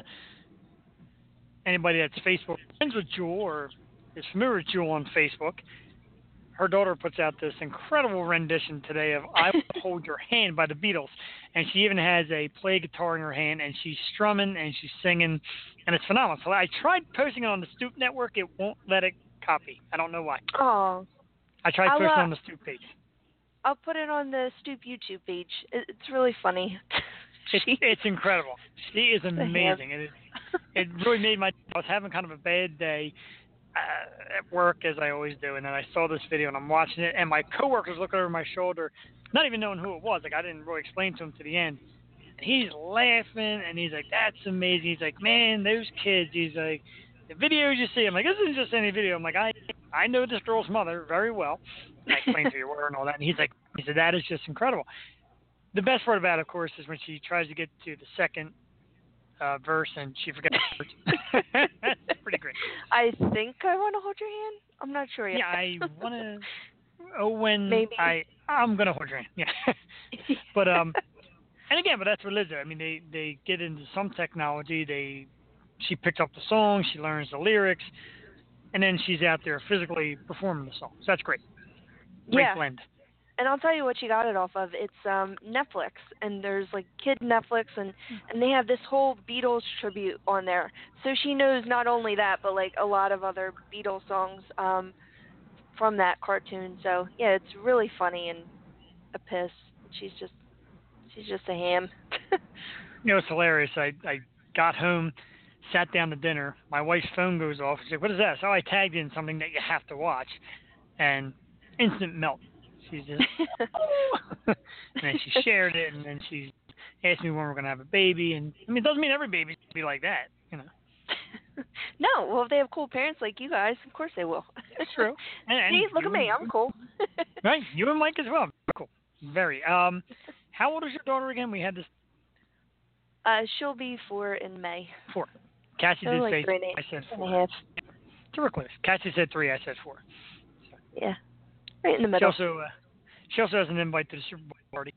Speaker 1: anybody that's Facebook friends with Jewel or is familiar with Jewel on Facebook, her daughter puts out this incredible rendition today of I Will Hold Your Hand by the Beatles. And she even has a play guitar in her hand, and she's strumming and she's singing, and it's phenomenal. So I tried posting it on the Stoop Network. It won't let it copy. I don't know why.
Speaker 2: Oh.
Speaker 1: I tried
Speaker 2: I'll,
Speaker 1: posting
Speaker 2: uh,
Speaker 1: on the Stoop page.
Speaker 2: I'll put it on the Stoop YouTube page. It, it's really funny.
Speaker 1: It's, it's incredible. She is amazing. It, is, it really made my – I was having kind of a bad day, uh, at work, as I always do, and then I saw this video, and I'm watching it, and my coworker's looking over my shoulder, not even knowing who it was. Like, I didn't really explain to him to the end. And he's laughing, and he's like, that's amazing. He's like, man, those kids. He's like, the videos you see. I'm like, this isn't just any video. I'm like, I I know this girl's mother very well. And I explained to you her and all that. And he's like, he said, that is just incredible. The best part about it, of course, is when she tries to get to the second uh, verse and she forgets the words. That's pretty great.
Speaker 2: I think I want to hold your hand. I'm not sure yet.
Speaker 1: Yeah, I want to. Oh, when
Speaker 2: Maybe.
Speaker 1: I, I'm gonna hold your hand. Yeah. But um, and again, but that's what Liz did. I mean, they they get into some technology. They, she picks up the song. She learns the lyrics, and then she's out there physically performing the song. So that's great. Great
Speaker 2: yeah.
Speaker 1: blend.
Speaker 2: And I'll tell you what she got it off of. It's um, Netflix, and there's like kid Netflix, and, and they have this whole Beatles tribute on there. So she knows not only that, but like a lot of other Beatles songs um, from that cartoon. So yeah, it's really funny and a piss. She's just, she's just a ham.
Speaker 1: You know, it's hilarious. I I got home, sat down to dinner. My wife's phone goes off. She's like, "What is that?" So I tagged in something that you have to watch, and instant melt. She's just, oh. And then she shared it, and then she asked me when we're going to have a baby. And I mean, it doesn't mean every baby should be like that, you know.
Speaker 2: No, well, if they have cool parents like you guys, of course they will.
Speaker 1: That's true. And, and
Speaker 2: See, look at me, I'm cool.
Speaker 1: Right, you and Mike as well. Cool, very. Um, how old is your daughter again? We had this.
Speaker 2: Uh, she'll be four in May.
Speaker 1: Four. Cassie
Speaker 2: so
Speaker 1: did
Speaker 2: like
Speaker 1: say.
Speaker 2: three and a,
Speaker 1: I said
Speaker 2: and
Speaker 1: four.
Speaker 2: a half.
Speaker 1: Terrific. Cassie said three. I said four.
Speaker 2: Yeah, right in the middle.
Speaker 1: She also, uh, she also has an invite to the Super Bowl party.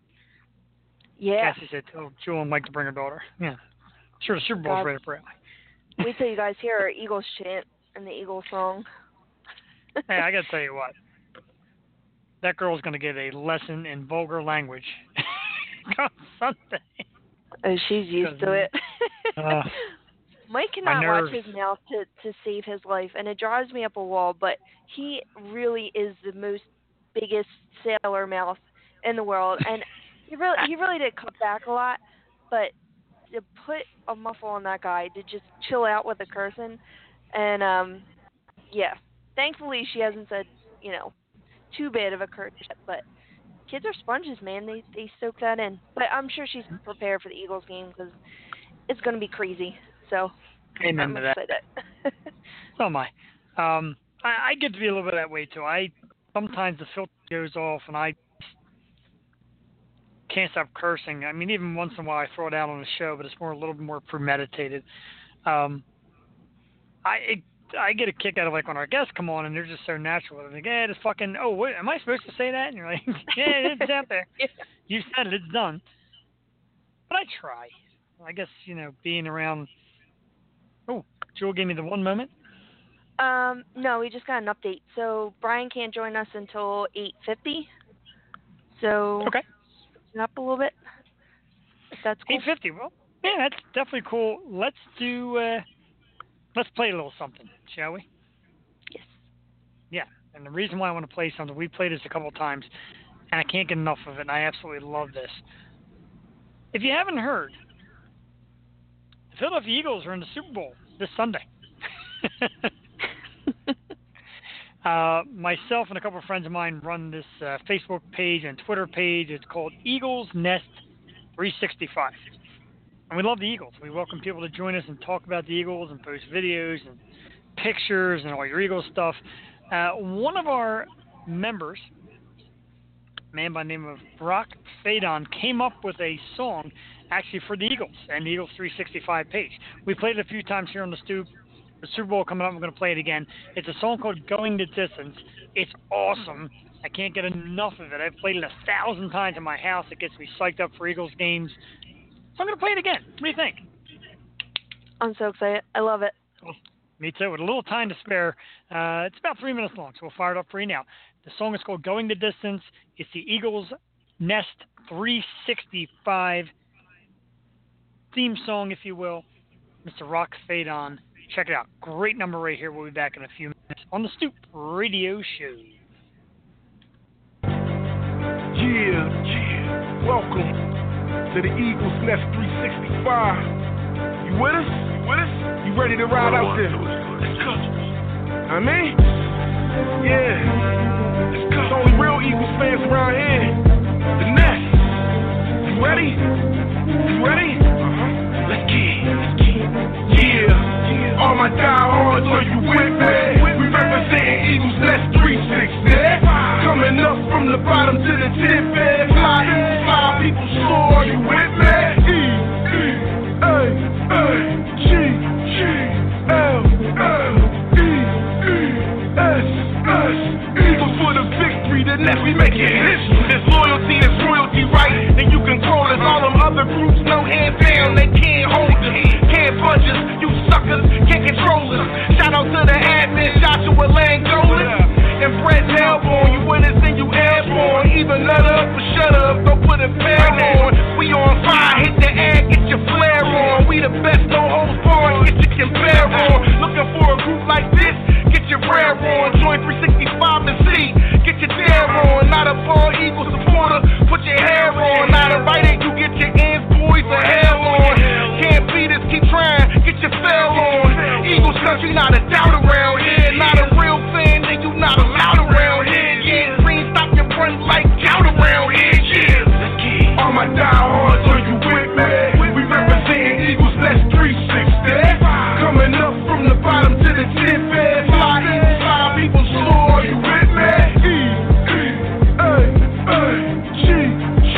Speaker 2: Yeah.
Speaker 1: Cassie said, "Oh, Jewel and Mike to bring her daughter." Yeah. Sure, the Super Bowl's
Speaker 2: God.
Speaker 1: right up her alley.
Speaker 2: Wait till you guys hear our Eagles chant and the Eagles song.
Speaker 1: Hey, I got to tell you what. That girl's going to get a lesson in vulgar language come Sunday.
Speaker 2: Oh, she's used to it.
Speaker 1: uh,
Speaker 2: Mike cannot watch his mouth to, to save his life, and it drives me up a wall, but he really is the most biggest sailor mouth in the world. And he really, he really did cut back a lot, but to put a muffle on that guy to just chill out with the cursing, and um, yeah, thankfully she hasn't said, you know, too bad of a curse yet, but kids are sponges, man. They they soak that in. But I'm sure she's prepared for the Eagles game because it's going to be crazy. So
Speaker 1: Amen
Speaker 2: I'm
Speaker 1: to that.
Speaker 2: excited.
Speaker 1: So am I. Um, I. I get to be a little bit that way too. I sometimes the filter goes off and I can't stop cursing. I mean, even once in a while I throw it out on the show, but it's more a little bit more premeditated. Um, I it, I get a kick out of like when our guests come on and they're just so natural. They're like, yeah, it's fucking. Oh, what, am I supposed to say that? And you're like, yeah, it's out there.
Speaker 2: Yeah.
Speaker 1: You said it. It's done. But I try. I guess you know being around. Oh, Jewel gave me the one moment.
Speaker 2: Um, no, we just got an update. So Brian can't join us until eight fifty. So
Speaker 1: Okay.
Speaker 2: Up a little bit. If that's cool.
Speaker 1: eight fifty. Well, yeah, that's definitely cool. Let's do. Uh, let's play a little something, shall we?
Speaker 2: Yes.
Speaker 1: Yeah, and the reason why I want to play something, we played this a couple of times, and I can't get enough of it, and I absolutely love this. If you haven't heard, the Philadelphia Eagles are in the Super Bowl this Sunday. uh, myself and a couple of friends of mine run this uh, Facebook page and Twitter page. It's called Eagles Nest three sixty-five. And we love the Eagles. We welcome people to join us and talk about the Eagles and post videos and pictures and all your Eagles stuff. Uh, one of our members, a man by the name of Brock Fadon, came up with a song actually for the Eagles and the Eagles three sixty-five page. We played it a few times here on the stoop. The Super Bowl coming up, we're going to play it again. It's a song called Going the Distance. It's awesome. I can't get enough of it. I've played it a thousand times in my house. It gets me psyched up for Eagles games. So I'm going to play it again. What do you think?
Speaker 2: I'm so excited. I love it.
Speaker 1: Well, me too. With a little time to spare. Uh, it's about three minutes long, so we'll fire it up for you now. The song is called Going the Distance. It's the Eagles Nest three sixty-five theme song, if you will. Mister Rock Fadon. Check it out. Great number right here. We'll be back in a few minutes on the Stoop Radio Show.
Speaker 3: Yeah, yeah. Welcome to the Eagles Nest three sixty-five. You with us? You with us? You ready to ride out there? Let's go. I mean, yeah. There's only real Eagles fans around here. The Nest. You ready? You ready? Uh-huh. Let's get it. Let's get it. Yeah. All my diehards, are you with me? We representing Eagles Nest three sixty. Coming up from the bottom to the tip, man. Fly, fly, people soar, are you with me? E, E, A, A, G, G, L, L, E, E, S, S. Eagles for the victory, the Nest, we making history. There's loyalty, there's royalty, right? And you can call us. All them other groups, no hands down, they can't hold us. Can't budge us, you suckers, can't control us. Shout out to the admin, Joshua Langola. And Brett Delborn, you with us and you airborne. Either nut up or shut up, don't put a fair on. We on fire, hit the air, get your flare on. We the best, no holds barred, get your compare on. Looking for a group like this, get your rare on. Join three sixty-five and see, get your dare on. Not a ball Eagle supporter, put your hair on. Not a writer, you get your ends, boys, or hair on. Can't beat us, keep trying, get your fair on. Eagles country, not a doubt around here. Not a real fan, then you not allowed around here. Yeah, green, stop your run like count around here. Yeah, all my diehards, are you with me? We representing Eagles Nest three sixty. Coming up from the bottom to the tip, man. Fly, fly, people soar, are you with me? E, E, A, A, G, G,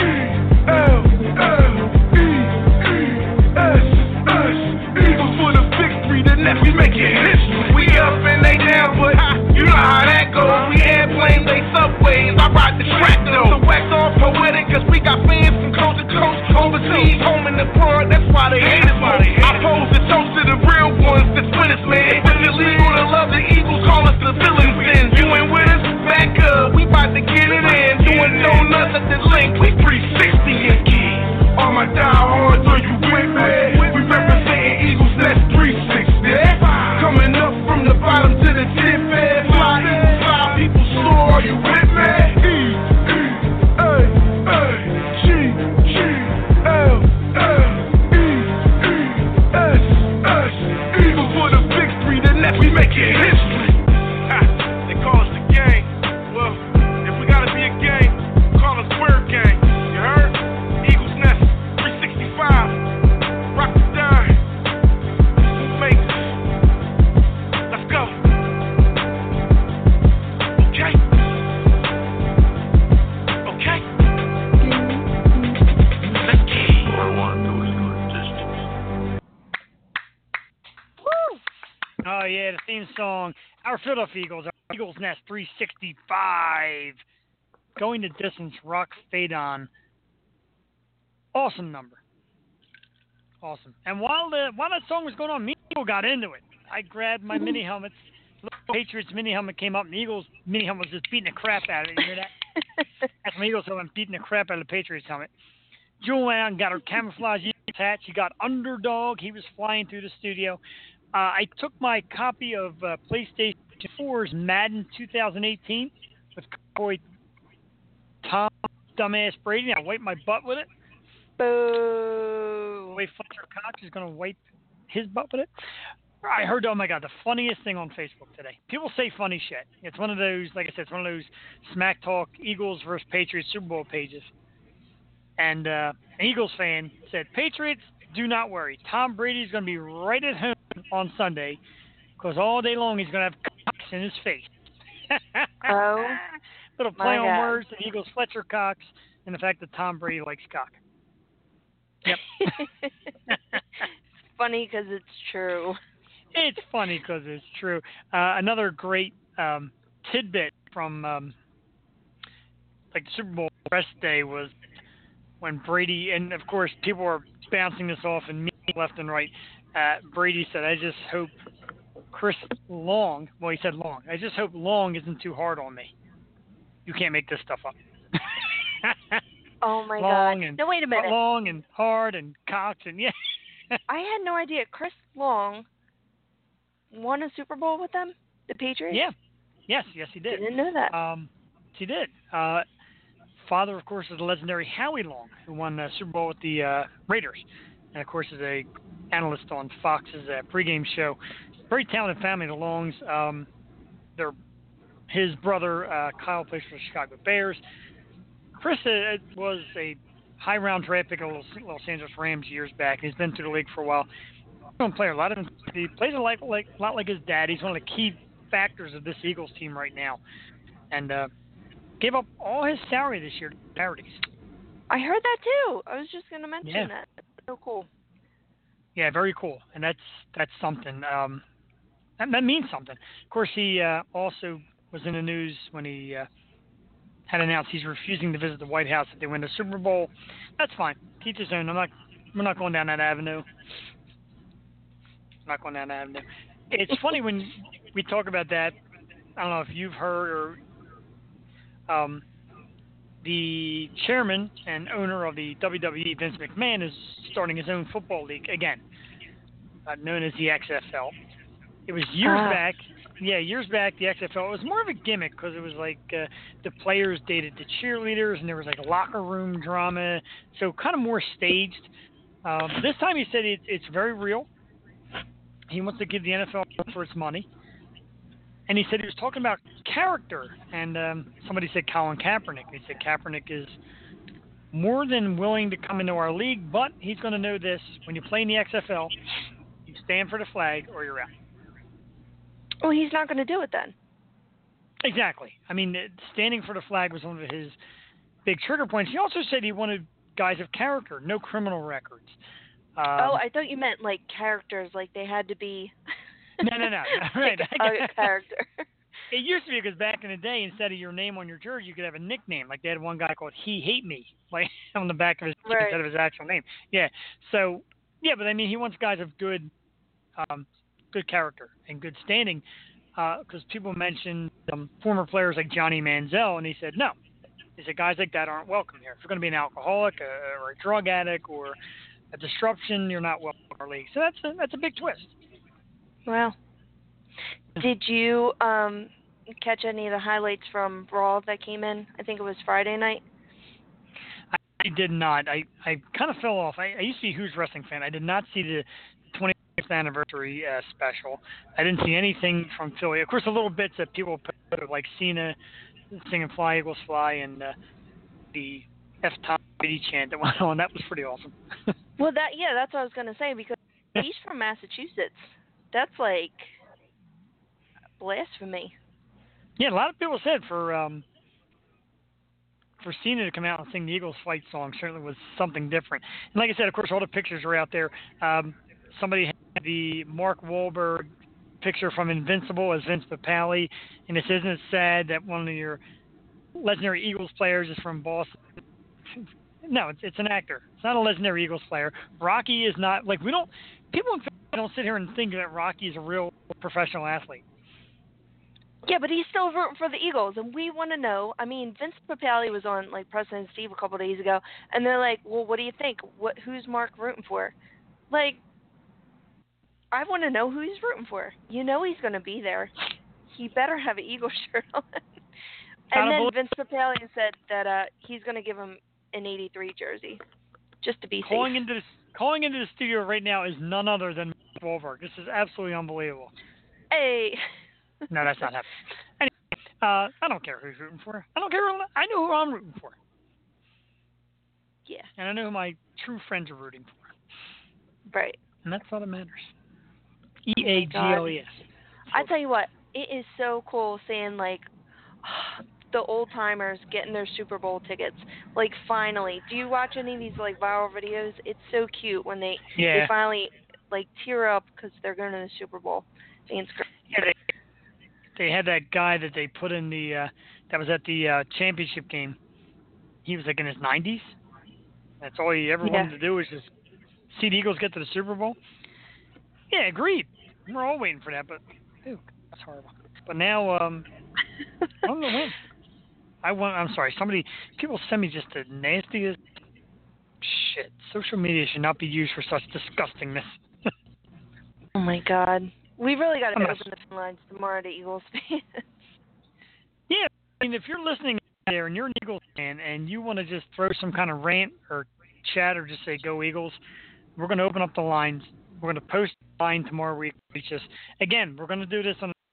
Speaker 3: L, L, E, E, S, S. Eagles for the victory, the Nest, we making history. We up and they down, but you know how that goes. We airplanes, they subways, I ride the track though. So wax off poetic, cause we got fans from coast to coast. Overseas, home in the abroad, that's why they hate us most. I pose the toast to the real ones that's with us, man. It's illegal to love the Eagles, call us the villains then. You ain't with us? Back up, we bout to get it in. Doing donuts at the link, we three sixty again. All my diehards, are you with me? We representing Eagles Nest three sixty. Coming up from the bottom to the tip, man. Fly, fly, people soar, are you with me? E, E, A, A, G, G, L, L, E, E, S, S. Eagles for the victory, the Nest, we making history. Ha, they call us the gang. Well, if we gotta be a gang, call us Square Gang. You heard? Eagles Nest three sixty-five. Rock the dime. Who makes us? Let's go. Okay. Okay. Let's get it. All I want to do is go to distance.
Speaker 1: Woo! Oh yeah, the theme song. Our Philadelphia Eagles, our Eagles Nest three sixty-five. Going the distance, Rock Fade On. Awesome number. Awesome. And while the while that song was going on, me and Eagle got into it. I grabbed my mini helmets. The Patriots mini helmet came up, and the Eagles mini helmet was just beating the crap out of it. You hear that? That's my Eagles helmet beating the crap out of the Patriots helmet. Jewel went out and got her camouflage Eagles hat. She got Underdog. He was flying through the studio. Uh, I took my copy of uh, PlayStation four's Madden twenty eighteen with Cowboy Tom Dumbass Brady. I wiped my butt with it.
Speaker 2: Boo.
Speaker 1: The way Fletcher Cox is going to wipe his butt with it. I heard, oh my God, the funniest thing on Facebook today. People say funny shit. It's one of those, like I said, it's one of those smack talk Eagles versus Patriots Super Bowl pages. And uh, an Eagles fan said, Patriots, do not worry. Tom Brady's going to be right at home on Sunday because all day long he's going to have Cox in his face.
Speaker 2: Oh,
Speaker 1: little play on
Speaker 2: God.
Speaker 1: words, the Eagles Fletcher Cox, and the fact that Tom Brady likes cock. Yep.
Speaker 2: It's funny because it's true.
Speaker 1: It's funny because it's true. Uh, another great um, tidbit from um, like the Super Bowl rest day was when Brady, and of course people were bouncing this off and me left and right. Uh, Brady said, I just hope Chris Long, well he said Long, I just hope Long isn't too hard on me. You can't make this stuff up.
Speaker 2: Oh my
Speaker 1: long
Speaker 2: God.
Speaker 1: And,
Speaker 2: no, wait a minute.
Speaker 1: Long and hard and Cox and yeah.
Speaker 2: I had no idea. Chris Long won a Super Bowl with them, the Patriots?
Speaker 1: Yeah. Yes, yes he did.
Speaker 2: Didn't know that.
Speaker 1: Um, he did. Uh, father, of course, is the legendary Howie Long, who won the Super Bowl with the uh, Raiders. And, of course, is a analyst on Fox's uh, pregame show. Very talented family, the Longs. Um, their his brother uh, Kyle plays for the Chicago Bears. Chris uh, was a high round draft pick of Los, Los Angeles Rams years back. He's been through the league for a while. He's player. A lot of him, he plays a like, like a lot like his dad. He's one of the key factors of this Eagles team right now, and uh, gave up all his salary this year to charities.
Speaker 2: I heard that too. I was just going to mention
Speaker 1: yeah.
Speaker 2: that. That's so cool.
Speaker 1: Yeah, very cool, and that's that's something. Um, that, that means something. Of course, he uh, also was in the news when he uh, had announced he's refusing to visit the White House if they win the Super Bowl. That's fine. Teach his own. I'm not. We're not going down that avenue. I'm not going down that avenue. It's funny when we talk about that. I don't know if you've heard or um, the chairman and owner of the W W E, Vince McMahon, is starting his own football league again, uh, known as the X F L. It was years uh. back. Yeah, years back, the X F L, it was more of a gimmick because it was like uh, the players dated the cheerleaders and there was like locker room drama, so kind of more staged. Um, this time he said it, it's very real. He wants to give the N F L for its money. And he said he was talking about character, and um, somebody said Colin Kaepernick. He said Kaepernick is more than willing to come into our league, but he's going to know this. When you play in the X F L, you stand for the flag or you're out.
Speaker 2: Well, he's not going to do it then.
Speaker 1: Exactly. I mean, standing for the flag was one of his big trigger points. He also said he wanted guys of character, no criminal records. Um,
Speaker 2: oh, I thought you meant like characters, like they had to be.
Speaker 1: no, no, no. Right.
Speaker 2: a character.
Speaker 1: It used to be because back in the day, instead of your name on your jersey, you could have a nickname. Like they had one guy called He Hate Me, like on the back of his jersey
Speaker 2: right.
Speaker 1: instead of his actual name. Yeah. So, yeah, but I mean, he wants guys of good um, good character and good standing, because uh, people mentioned um, former players like Johnny Manziel, and he said no. He said guys like that aren't welcome here. If you're going to be an alcoholic uh, or a drug addict or a disruption, you're not welcome in our league. So that's a, that's a big twist.
Speaker 2: Wow. Did you um, catch any of the highlights from Raw that came in? I think it was Friday night.
Speaker 1: I did not. I, I kind of fell off. I, I used to be a huge wrestling fan. I did not see the twentieth anniversary uh, special. I didn't see anything from Philly. Of course, the little bits that people put, like Cena singing "Fly Eagles Fly" and uh, the F Tom Brady chant that went on. That was pretty awesome.
Speaker 2: Well, that yeah, that's what I was gonna say because he's from Massachusetts. That's like blasphemy.
Speaker 1: Yeah, a lot of people said for um, for Cena to come out and sing the Eagles fight song certainly was something different. And like I said, of course, all the pictures are out there. Um, somebody had the Mark Wahlberg picture from Invincible as Vince Papale, and this isn't it sad that one of your legendary Eagles players is from Boston. No, it's it's an actor. It's not a legendary Eagles player. Rocky is not, like, we don't, people don't sit here and think that Rocky is a real professional athlete.
Speaker 2: Yeah, but he's still rooting for the Eagles, and we want to know. I mean, Vince Papale was on, like, President Steve a couple of days ago, and they're like, well, what do you think? What? Who's Mark rooting for? Like, I want to know who he's rooting for. You know he's going to be there. He better have an Eagle shirt on. And then Vince Papale said that uh, he's going to give him an eighty-three jersey, just to be
Speaker 1: calling
Speaker 2: safe.
Speaker 1: Into the, calling into the studio right now is none other than Mark Wahlberg. This is absolutely unbelievable.
Speaker 2: Hey.
Speaker 1: No, that's not happening. Anyway, uh, I don't care who's rooting for. I don't care. Who, I know who I'm rooting for.
Speaker 2: Yeah.
Speaker 1: And I know who my true friends are rooting for.
Speaker 2: Right.
Speaker 1: And that's all that matters. E A G L E S.
Speaker 2: I tell you what, it is so cool seeing, like, the old timers getting their Super Bowl tickets. Like, finally. Do you watch any of these, like, viral videos? It's so cute when they,
Speaker 1: yeah.
Speaker 2: they finally, like, tear up because they're going to the Super Bowl. I think it's great.
Speaker 1: Yeah, they, they had that guy that they put in the, uh, that was at the uh, championship game. He was, like, in his nineties. That's all he ever
Speaker 2: yeah.
Speaker 1: wanted to do was just see the Eagles get to the Super Bowl. Yeah, agreed. We're all waiting for that, but ew, that's horrible. But now, um, I don't know when. I want. I'm sorry. Somebody, people send me just the nastiest shit. Social media should not be used for such disgustingness.
Speaker 2: Oh my God, we really got to
Speaker 1: I'm
Speaker 2: open
Speaker 1: not...
Speaker 2: the phone lines tomorrow to Eagles fans.
Speaker 1: Yeah, I mean, if you're listening there and you're an Eagles fan and you want to just throw some kind of rant or chat or just say "Go Eagles," we're going to open up the lines. We're going to post a line tomorrow week. We just again, we're going to do this on a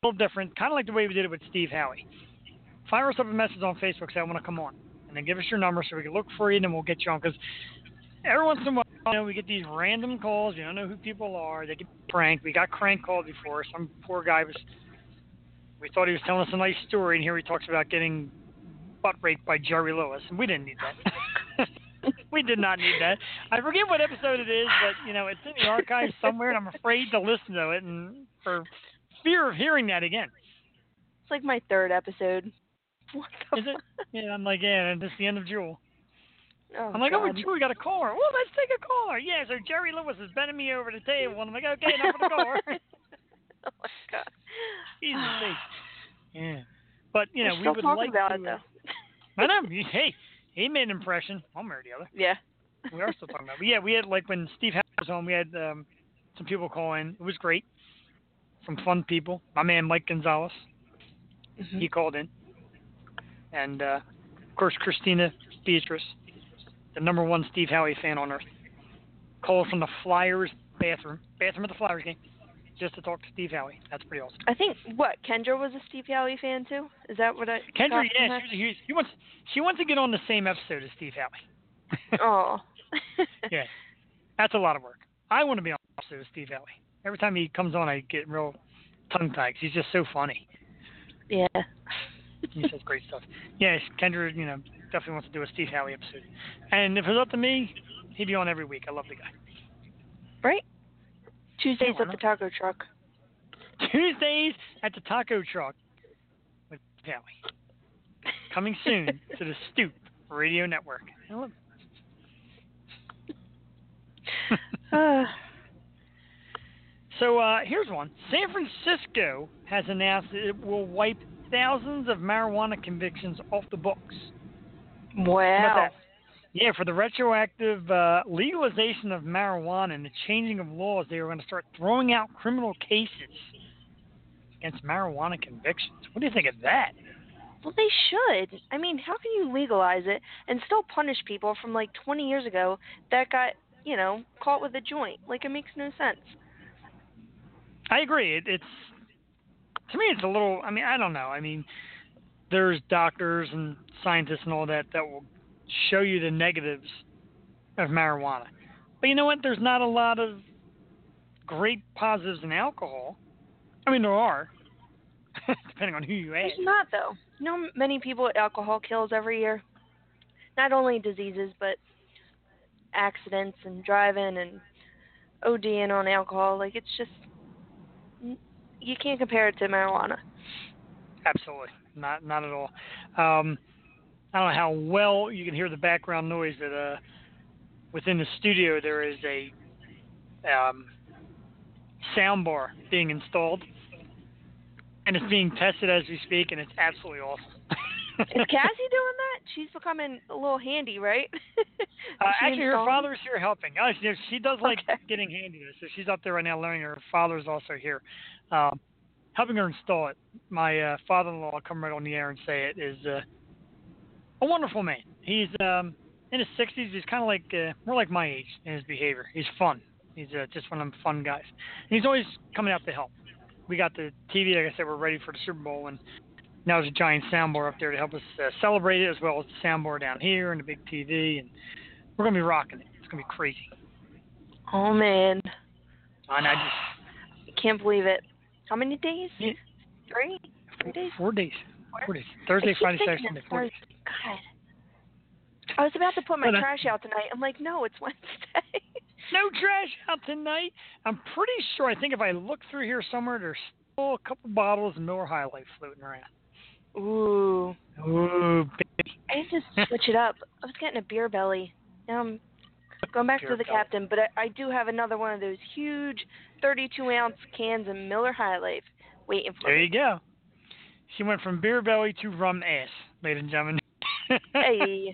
Speaker 1: little different, kind of like the way we did it with Steve Howie. Fire us up a message on Facebook, say I want to come on, and then give us your number so we can look for you, and then we'll get you on. Because every once in a while, you know, we get these random calls. You don't know who people are. They get pranked. We got crank called before. Some poor guy was. We thought he was telling us a nice story, and here he talks about getting butt raped by Jerry Lewis, and we didn't need that. We did not need that. I forget what episode it is, but you know it's in the archives somewhere, and I'm afraid to listen to it, and for fear of hearing that again.
Speaker 2: It's like my third episode. What the
Speaker 1: Is it? Yeah, I'm like, yeah, and this is the end of Jewel.
Speaker 2: Oh,
Speaker 1: I'm like,
Speaker 2: God.
Speaker 1: oh, Jewel, we got a caller. Well, let's take a caller. Yeah, so Jerry Lewis is bending me over the table, and I'm like, okay, enough of the caller.
Speaker 2: Oh my God.
Speaker 1: Jesus sake. Yeah, but you know,
Speaker 2: We're
Speaker 1: we
Speaker 2: still
Speaker 1: would
Speaker 2: talking
Speaker 1: like
Speaker 2: about
Speaker 1: to.
Speaker 2: it, though.
Speaker 1: I know. Hey, he made an impression. One way or the other.
Speaker 2: Yeah.
Speaker 1: We are still talking about it. But yeah, we had, like, when Steve Howe was on, we had um, some people call in. It was great. Some fun people. My man, Mike Gonzalez,
Speaker 2: Mm-hmm.
Speaker 1: he called in. And, uh, of course, Christina Beatrice, the number one Steve Howie fan on earth, called from the Flyers bathroom, bathroom at the Flyers game, just to talk to Steve Howie. That's pretty awesome.
Speaker 2: I think, what, Kendra was a Steve Howie fan, too? Is that what I...
Speaker 1: Kendra,
Speaker 2: got
Speaker 1: yeah,
Speaker 2: from her?
Speaker 1: she, was a huge, she, wants, she wants to get on the same episode as Steve Howie.
Speaker 2: Oh.
Speaker 1: Yeah, that's a lot of work. I want to be on the episode with Steve Howie. Every time he comes on, I get real tongue-tied. He's just so funny.
Speaker 2: Yeah.
Speaker 1: He says great stuff. Yeah, Kendra, you know, definitely wants to do a Steve Howie episode. And if it was up to me, he'd be on every week. I love the guy.
Speaker 2: Right? Tuesdays
Speaker 1: Hey,
Speaker 2: at the taco truck.
Speaker 1: Tuesdays at the taco truck with Steve Howie. Coming soon to the Stoop Radio Network. I love it.
Speaker 2: uh,
Speaker 1: So uh, here's one. San Francisco has announced that it will wipe thousands of marijuana convictions off the books. How about
Speaker 2: wow.
Speaker 1: that? Yeah, for the retroactive uh, legalization of marijuana and the changing of laws, they are going to start throwing out criminal cases against marijuana convictions. What do you think of that?
Speaker 2: Well, they should. I mean, how can you legalize it and still punish people from like twenty years ago that got, you know, caught with a joint? Like, it makes no sense.
Speaker 1: I agree. It, it's to me, it's a little. I mean, I don't know. I mean, there's doctors and scientists and all that that will show you the negatives of marijuana, but you know what? There's not a lot of great positives in alcohol. I mean, there are, depending on who you ask.
Speaker 2: There's not, though. You know, many people alcohol kills every year. Not only diseases, but accidents and driving and ODing on alcohol. Like, it's just, you can't compare it to marijuana.
Speaker 1: Absolutely, not not at all. Um, I don't know how well you can hear the background noise that uh, within the studio there is a um, sound bar being installed, and it's being tested as we speak, and it's absolutely awesome.
Speaker 2: Is Cassie doing that? She's becoming a little handy, right?
Speaker 1: uh, actually, her father's here helping. Oh, she, she does like
Speaker 2: okay.
Speaker 1: getting handiness, so she's up there right now learning. Her father's also here, um, helping her install it. My uh, father-in-law, I'll come right on the air and say it, is uh, a wonderful man. He's um, in his sixties. He's kind of like, uh, more like my age in his behavior. He's fun. He's uh, just one of them fun guys. And he's always coming out to help. We got the T V, like I said, we're ready for the Super Bowl, and now there's a giant soundbar up there to help us uh, celebrate it, as well as the soundbar down here and the big T V, and we're going to be rocking it. It's going to be crazy.
Speaker 2: Oh, man.
Speaker 1: And I just...
Speaker 2: I can't believe it. How many days?
Speaker 1: Yeah.
Speaker 2: Three? Three days?
Speaker 1: Four days. Four days. Thursday, Friday, Saturday, Sunday. Four days.
Speaker 2: God. I was about to put my
Speaker 1: But, uh,
Speaker 2: trash out tonight. I'm like, no, it's Wednesday.
Speaker 1: No trash out tonight. I'm pretty sure, I think if I look through here somewhere, there's still a couple bottles of Miller High Life floating around.
Speaker 2: Ooh.
Speaker 1: Ooh, baby.
Speaker 2: I need to switch it up. I was getting a beer belly. Now I'm going back
Speaker 1: Beer
Speaker 2: to the
Speaker 1: belly.
Speaker 2: captain, but I, I do have another one of those huge thirty-two ounce cans of Miller High Life waiting for
Speaker 1: There
Speaker 2: me.
Speaker 1: you go. She went from beer belly to rum ass, ladies and gentlemen.
Speaker 2: Hey.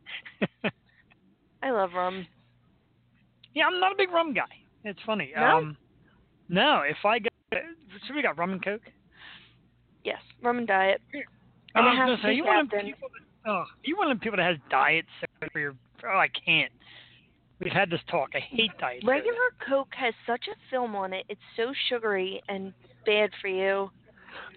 Speaker 2: I love rum.
Speaker 1: Yeah, I'm not a big rum guy. It's funny.
Speaker 2: No?
Speaker 1: Um, no, if I got, so we got rum and Coke.
Speaker 2: Yes, rum and diet.
Speaker 1: I
Speaker 2: And it
Speaker 1: was
Speaker 2: has
Speaker 1: gonna
Speaker 2: to
Speaker 1: say,
Speaker 2: be
Speaker 1: you want
Speaker 2: captain.
Speaker 1: people that, oh, you want people that has diet soda for your, oh, I can't. We've had this talk. I hate diet soda.
Speaker 2: Regular Coke has such a film on it. It's so sugary and bad for you.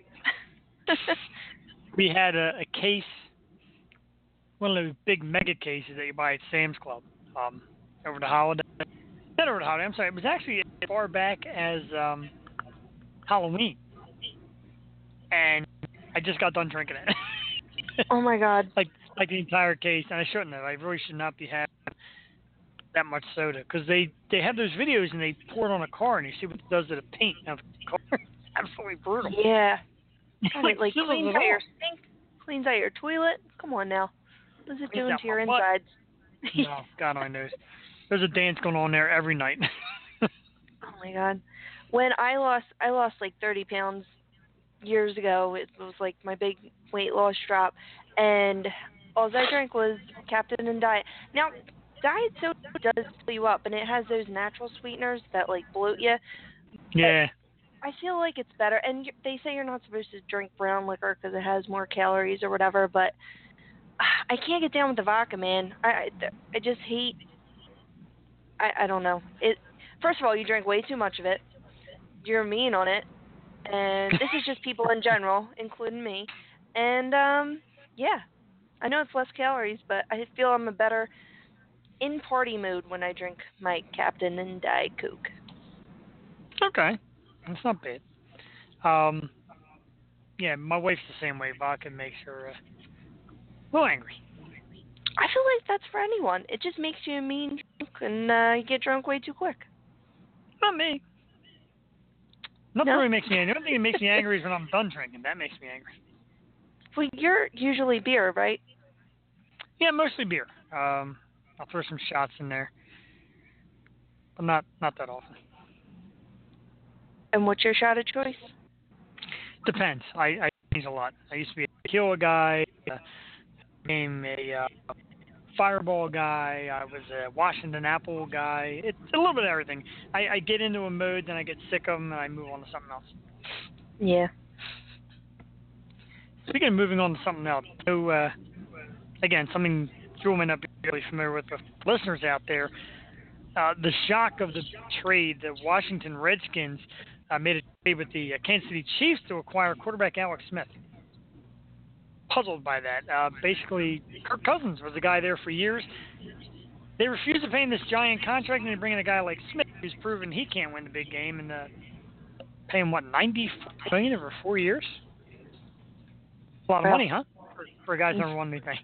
Speaker 1: we had a, a case, one of those big mega cases that you buy at Sam's Club um, over the holiday. Not over the holiday, I'm sorry. It was actually as far back as um, Halloween. And I just got done drinking it.
Speaker 2: Oh, my God.
Speaker 1: like like the entire case. And I shouldn't have. I really should not be having that much soda. Because they, they have those videos and they pour it on a car and you see what it does to the paint of the car. Absolutely brutal.
Speaker 2: Yeah. God,
Speaker 1: like,
Speaker 2: it, like cleans out your sink, cleans out your toilet. Come on now. What is it doing to your insides?
Speaker 1: No, God only knows. There's a dance going on there every night.
Speaker 2: Oh my God. When I lost, I lost like thirty pounds years ago. It was like my big weight loss drop, and all I drank was Captain and Diet. Now, Diet soda does fill you up, and it has those natural sweeteners that like bloat you.
Speaker 1: Yeah.
Speaker 2: I feel like it's better, and they say you're not supposed to drink brown liquor because it has more calories or whatever, but I can't get down with the vodka, man. I, I, I just hate, I, I don't know. It. First of all, you drink way too much of it. You're mean on it, and this is just people in general, including me. And, um, yeah, I know it's less calories, but I feel I'm a better in party mood when I drink my Captain and Diet Coke.
Speaker 1: Okay. That's not bad. Um, yeah, my wife's the same way. Vodka makes her uh, a little angry.
Speaker 2: I feel like that's for anyone. It just makes you a mean drunk, and uh, you get drunk way too quick.
Speaker 1: Not me. Nothing
Speaker 2: No?
Speaker 1: really makes me angry. The only thing that makes me angry is when I'm done drinking. That makes me angry.
Speaker 2: Well, you're usually beer, right?
Speaker 1: Yeah, mostly beer. Um, I'll throw some shots in there, but not not that often.
Speaker 2: And what's your shot of choice?
Speaker 1: Depends. I, I change a lot. I used to be a tequila guy. Uh, became a uh, Fireball guy. I was a Washington Apple guy. It's a little bit of everything. I, I get into a mode, then I get sick of them, and I move on to something else.
Speaker 2: Yeah.
Speaker 1: Speaking of moving on to something else, so uh, again, something Jewel may not be really familiar with, with listeners out there. Uh, the shock of the trade, the Washington Redskins uh, made a trade with the uh, Kansas City Chiefs to acquire quarterback Alex Smith. Puzzled by that. Uh, basically, Kirk Cousins was the guy there for years. They refused to pay him this giant contract, and they bring in a guy like Smith, who's proven he can't win the big game, and uh, pay him, what, ninety million dollars over four years? A lot of money, huh? For, for a guy who's never won anything.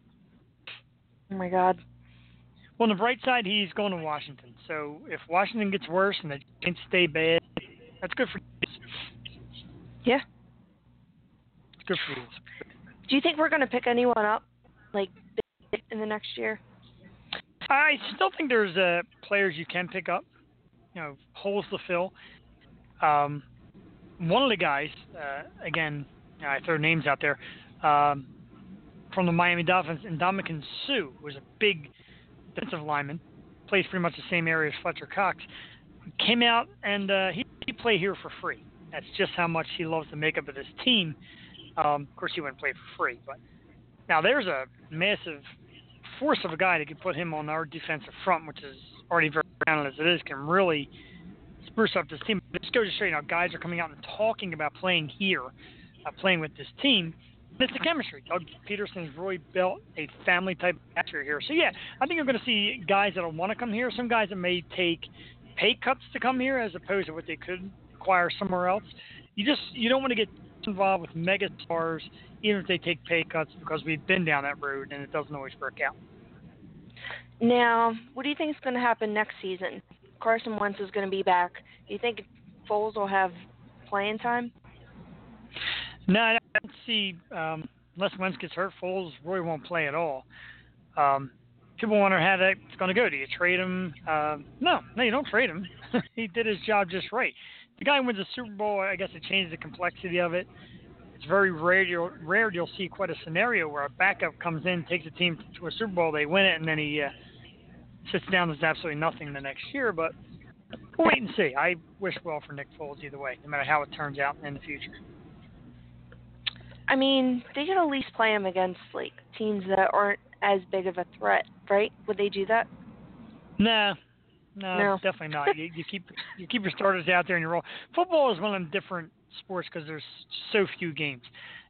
Speaker 2: Oh, my God.
Speaker 1: Well, on the bright side, he's going to Washington. So if Washington gets worse and the Giants stay bad, that's good for you.
Speaker 2: Yeah.
Speaker 1: It's good for you.
Speaker 2: Do you think we're going to pick anyone up, like, in the next year?
Speaker 1: I still think there's uh, players you can pick up, you know, holes to fill. Um, one of the guys, uh, again, I throw names out there, um, from the Miami Dolphins, Ndamukong Suh, was a big defensive lineman, plays pretty much the same area as Fletcher Cox, came out and uh, he, he played here for free. That's just how much he loves the makeup of this team. Um, of course, he wouldn't play for free, but now there's a massive force of a guy that could put him on our defensive front, which is already very down as it is, can really spruce up this team. Just goes to show you, now guys are coming out and talking about playing here, uh, playing with this team. It's the chemistry. Doug Peterson's really built a family type of atmosphere here. So yeah, I think you're going to see guys that'll want to come here. Some guys that may take pay cuts to come here as opposed to what they could acquire somewhere else. You just you don't want to get involved with mega stars, even if they take pay cuts, because we've been down that road and it doesn't always work out.
Speaker 2: Now, what do you think is going to happen next season? Carson Wentz is going to be back. Do you think Foles will have playing time?
Speaker 1: No, I don't see, um, unless Wentz gets hurt, Foles really won't play at all. Um, people wonder how that's going to go. Do you trade him? Uh, no, no, you don't trade him. He did his job just right. The guy wins a Super Bowl, I guess it changes the complexity of it. It's very rare you'll, rare you'll see quite a scenario where a backup comes in, takes a team to a Super Bowl, they win it, and then he uh, sits down and does absolutely nothing the next year. But we'll wait and see. I wish well for Nick Foles either way, no matter how it turns out in the future.
Speaker 2: I mean, they could at least play him against, like, teams that aren't as big of a threat, right? Would they do that?
Speaker 1: No. No,
Speaker 2: no.
Speaker 1: definitely not. You, you keep you keep your starters out there and you roll. Football is one of them different sports because there's so few games.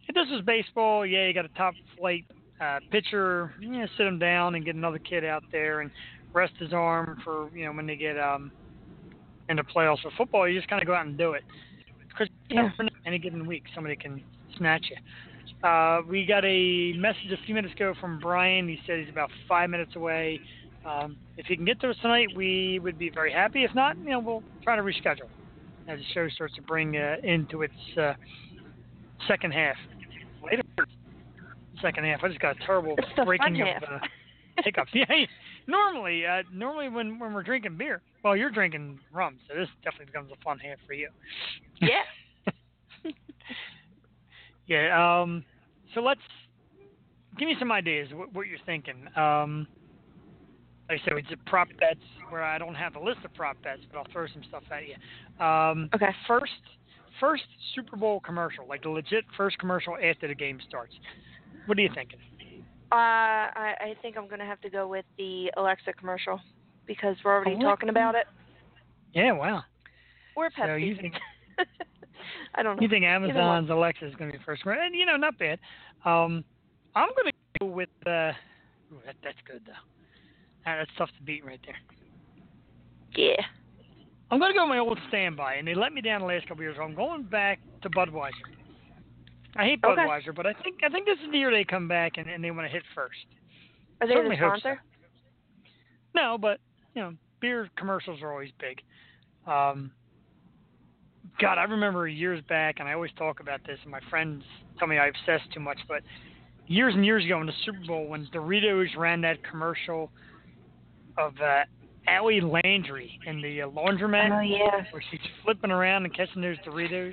Speaker 1: if this was baseball, yeah, you got a top flight uh, pitcher, you know, sit him down and get another kid out there and rest his arm for, you know, when they get um, into playoffs. For football, you just kind of go out and do it. Because
Speaker 2: Yeah.
Speaker 1: any given week, somebody can snatch you. Uh, we got a message a few minutes ago from Brian. He said he's about five minutes away. Um, if he can get to us tonight, we would be very happy. If not, you know, we'll try to reschedule as the show starts to bring uh, into its uh, second half. Later, second half. I just got a terrible
Speaker 2: It's the
Speaker 1: breaking
Speaker 2: fun
Speaker 1: of
Speaker 2: half.
Speaker 1: uh, hiccups. Yeah, normally, uh, normally when, when we're drinking beer, well, you're drinking rum, so this definitely becomes a fun half for you.
Speaker 2: Yeah.
Speaker 1: Yeah. Um. So let's give me some ideas. What, what you're thinking. Um. Like I said, we did prop bets where I don't have a list of prop bets, but I'll throw some stuff at you. Um,
Speaker 2: Okay.
Speaker 1: First, first Super Bowl commercial, like the legit first commercial after the game starts. What are you thinking?
Speaker 2: Uh, I, I think I'm going to have to go with the Alexa commercial because we're already
Speaker 1: Alexa?
Speaker 2: talking about it.
Speaker 1: Yeah. Wow.
Speaker 2: Or Pepsi.
Speaker 1: So you think
Speaker 2: I don't know.
Speaker 1: you think
Speaker 2: Either one.
Speaker 1: Amazon's Alexa is going to be first commercial? And you know, not bad. Um, I'm going to go with. Uh, ooh, that, that's good though. Ah, that's tough to beat right there.
Speaker 2: Yeah.
Speaker 1: I'm going to go with my old standby, and they let me down the last couple of years, so I'm going back to Budweiser. I hate
Speaker 2: Okay.
Speaker 1: Budweiser, but I think I think this is the year they come back and, and they want to hit first.
Speaker 2: Are they
Speaker 1: Certainly
Speaker 2: the
Speaker 1: hope so.
Speaker 2: sponsor?
Speaker 1: No, but, you know, beer commercials are always big. Um, God, I remember years back, and I always talk about this, and my friends tell me I obsess too much, but years and years ago in the Super Bowl when Doritos ran that commercial of uh, Allie Landry in the uh, laundromat
Speaker 2: Oh, yeah.
Speaker 1: where she's flipping around and catching those Doritos.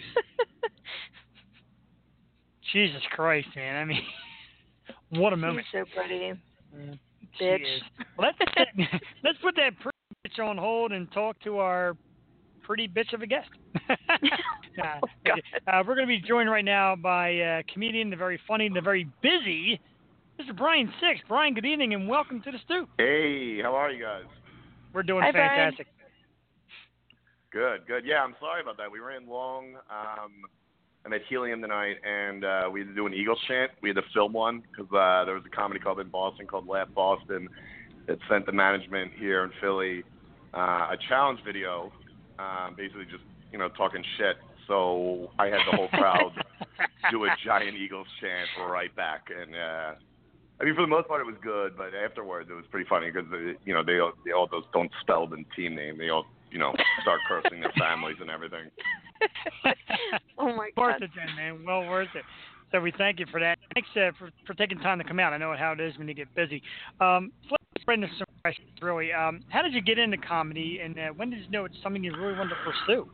Speaker 1: Jesus Christ, man. I mean, what a moment.
Speaker 2: She's so pretty.
Speaker 1: Yeah,
Speaker 2: Bitch.
Speaker 1: she is. Well, let's, let's put that pretty bitch on hold and talk to our pretty bitch of a guest. uh,
Speaker 2: Oh, God.
Speaker 1: uh, we're going to be joined right now by uh, comedian, the very funny, the very busy, Mister Brian Six. Brian, good evening and welcome to the Stoop.
Speaker 4: Hey, how are you guys?
Speaker 1: We're doing
Speaker 2: Hi, Brian.
Speaker 1: fantastic.
Speaker 4: Good, good. Yeah, I'm sorry about that. We ran long. Um, I'm at Helium tonight, and uh, we had to do an Eagles chant. We had to film one because uh, there was a comedy club in Boston called Laugh Boston that sent the management here in Philly uh, a challenge video, um, basically just, you know, talking shit. So I had the whole crowd do a giant Eagles chant right back, and uh, I mean, for the most part, it was good, but afterwards, it was pretty funny because, you know, they all, they all those don't spell the team name. They all, you know, start cursing their families and everything.
Speaker 2: Oh, my
Speaker 1: Worth
Speaker 2: God.
Speaker 1: it, then, man. Well worth it. So we thank you for that. Thanks uh, for, for taking time to come out. I know how it is when you get busy. Um, so let's get into some questions, really. Um, how did you get into comedy, and uh, when did you know it's something you really wanted to pursue?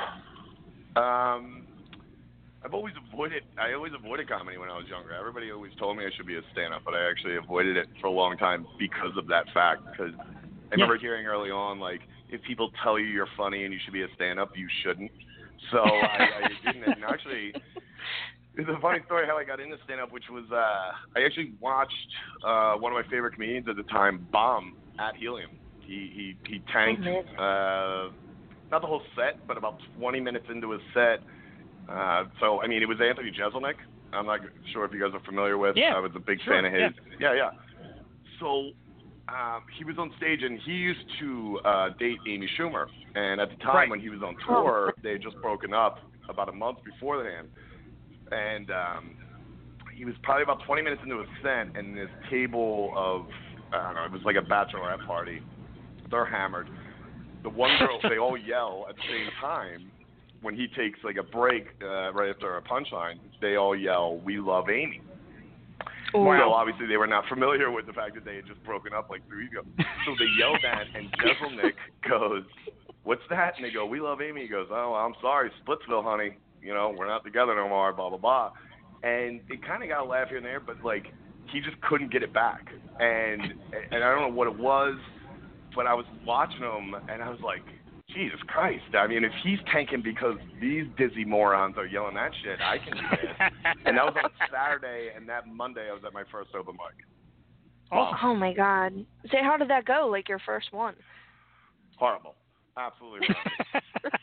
Speaker 4: Um, I've always avoided. I always avoided comedy when I was younger. Everybody always told me I should be a stand-up, but I actually avoided it for a long time because of that fact. Because I remember
Speaker 1: Yeah.
Speaker 4: hearing early on, like, if people tell you you're funny and you should be a stand-up, you shouldn't. So I, I didn't. And actually, it's a funny story how I got into stand-up, which was uh, I actually watched uh, one of my favorite comedians at the time, Bomb, at Helium. He he he tanked. Uh, not the whole set, but about twenty minutes into his set. Uh, so, I mean, it was Anthony Jeselnik. I'm not sure if you guys are familiar with.
Speaker 1: Yeah,
Speaker 4: I was a big
Speaker 1: sure,
Speaker 4: fan of his.
Speaker 1: yeah.
Speaker 4: Yeah, yeah. So um, he was on stage, and he used to uh, date Amy Schumer. And at the time
Speaker 1: Right.
Speaker 4: when he was on tour, they had just broken up about a month beforehand. And um, he was probably about twenty minutes into his set, and this table of, I don't know, it was like a bachelorette party. They're hammered. The one girl, they all yell at the same time. When he takes like a break uh, right after a punchline, they all yell, "We love Amy."
Speaker 1: Wow.
Speaker 4: So obviously they were not familiar with the fact that they had just broken up like three weeks ago. So they yelled that, and Jeselnik goes, "What's that?" And they go, "We love Amy." He goes, "Oh, I'm sorry, Splitsville, honey. You know, we're not together no more, blah, blah, blah." And it kind of got a laugh here and there, but like he just couldn't get it back. And and I don't know what it was, but I was watching him, and I was like, Jesus Christ. I mean, if he's tanking because these dizzy morons are yelling that shit, I can do this. And that was on Saturday, and that Monday I was at my first open mic.
Speaker 1: Awesome.
Speaker 2: Oh, my God. Say, how did that go, like your first one?
Speaker 4: Horrible. Absolutely horrible.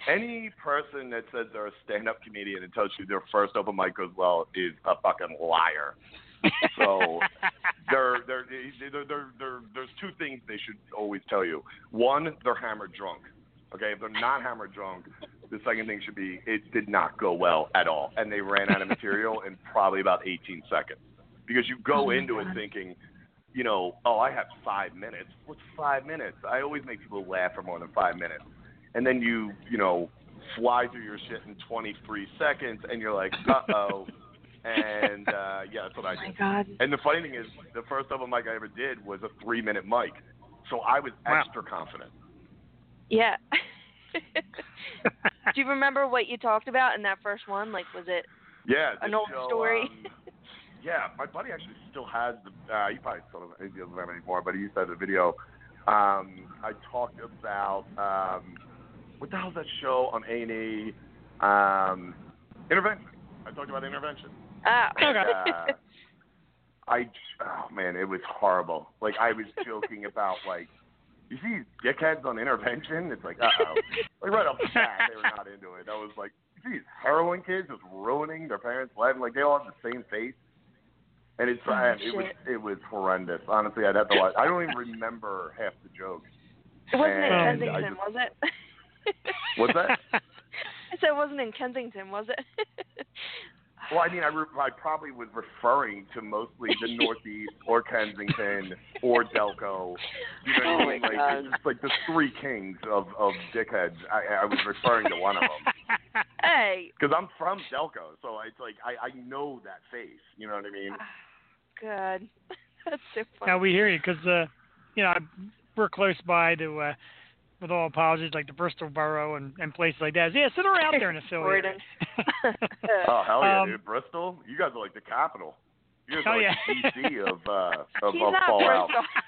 Speaker 4: Any person that says they're a stand-up comedian and tells you their first open mic goes well is a fucking liar. So they're, they're, they're, they're, they're, there's two things they should always tell you. One, they're hammered drunk. Okay, if they're not hammered drunk, the second thing should be it did not go well at all, and they ran out of material in probably about eighteen seconds. Because you go
Speaker 2: oh
Speaker 4: into
Speaker 2: God.
Speaker 4: it thinking, you know, oh, I have five minutes. What's five minutes? I always make people laugh for more than five minutes. And then you, you know, fly through your shit in twenty-three seconds, and you're like, uh-oh. And, uh, yeah, that's what I did.
Speaker 2: Oh, my God.
Speaker 4: And the funny thing is, the first open mic I ever did was a three-minute mic. So I was
Speaker 1: Wow.
Speaker 4: extra confident.
Speaker 2: Yeah. Do you remember what you talked about in that first one? Like, was it
Speaker 4: Yeah.
Speaker 2: an
Speaker 4: this
Speaker 2: old
Speaker 4: show,
Speaker 2: story?
Speaker 4: Um, yeah, my buddy actually still has the, uh, he probably still doesn't, he doesn't have it anymore, but he used to have the video. Um, I talked about, um, what the hell's that show on A and E? Um, Intervention. I talked about Intervention.
Speaker 2: Ah.
Speaker 4: And, uh, I, oh man, it was horrible. Like, I was joking about, like, you see these dickheads on Intervention? It's like, uh-oh. Like, right off the bat, they were not into it. I was like, you see these heroin kids just ruining their parents' life? Like, they all have the same face. And it's,
Speaker 2: Oh,
Speaker 4: uh, it was
Speaker 2: shit.
Speaker 4: it was horrendous. Honestly, I'd have to watch. I don't even remember half the jokes.
Speaker 2: It wasn't in
Speaker 4: And
Speaker 2: Kensington,
Speaker 4: I just-
Speaker 2: was it?
Speaker 4: What's that?
Speaker 2: I said it wasn't in Kensington, was it?
Speaker 4: Well, I mean, I, re- I probably was referring to mostly the Northeast or Kensington or Delco. You know what
Speaker 2: Oh
Speaker 4: I mean?
Speaker 2: my
Speaker 4: Like,
Speaker 2: God.
Speaker 4: it's just like the three kings of, of dickheads. I, I was referring to one of them.
Speaker 2: Hey.
Speaker 4: Because I'm from Delco, so it's like I, I know that face. You know what I mean?
Speaker 2: Good. That's so funny.
Speaker 1: Now we hear you because, uh, you know, I- we're close by to, uh, with all apologies, like the Bristol Borough and, and places like that. Yeah, so they're out there in the Philly area.
Speaker 4: Oh, hell yeah,
Speaker 1: Um,
Speaker 4: dude. Bristol? You guys are like the capital. You guys
Speaker 1: Oh,
Speaker 4: are like
Speaker 1: yeah.
Speaker 4: the D C of, uh, of,
Speaker 2: He's
Speaker 4: of
Speaker 2: not
Speaker 4: Fallout.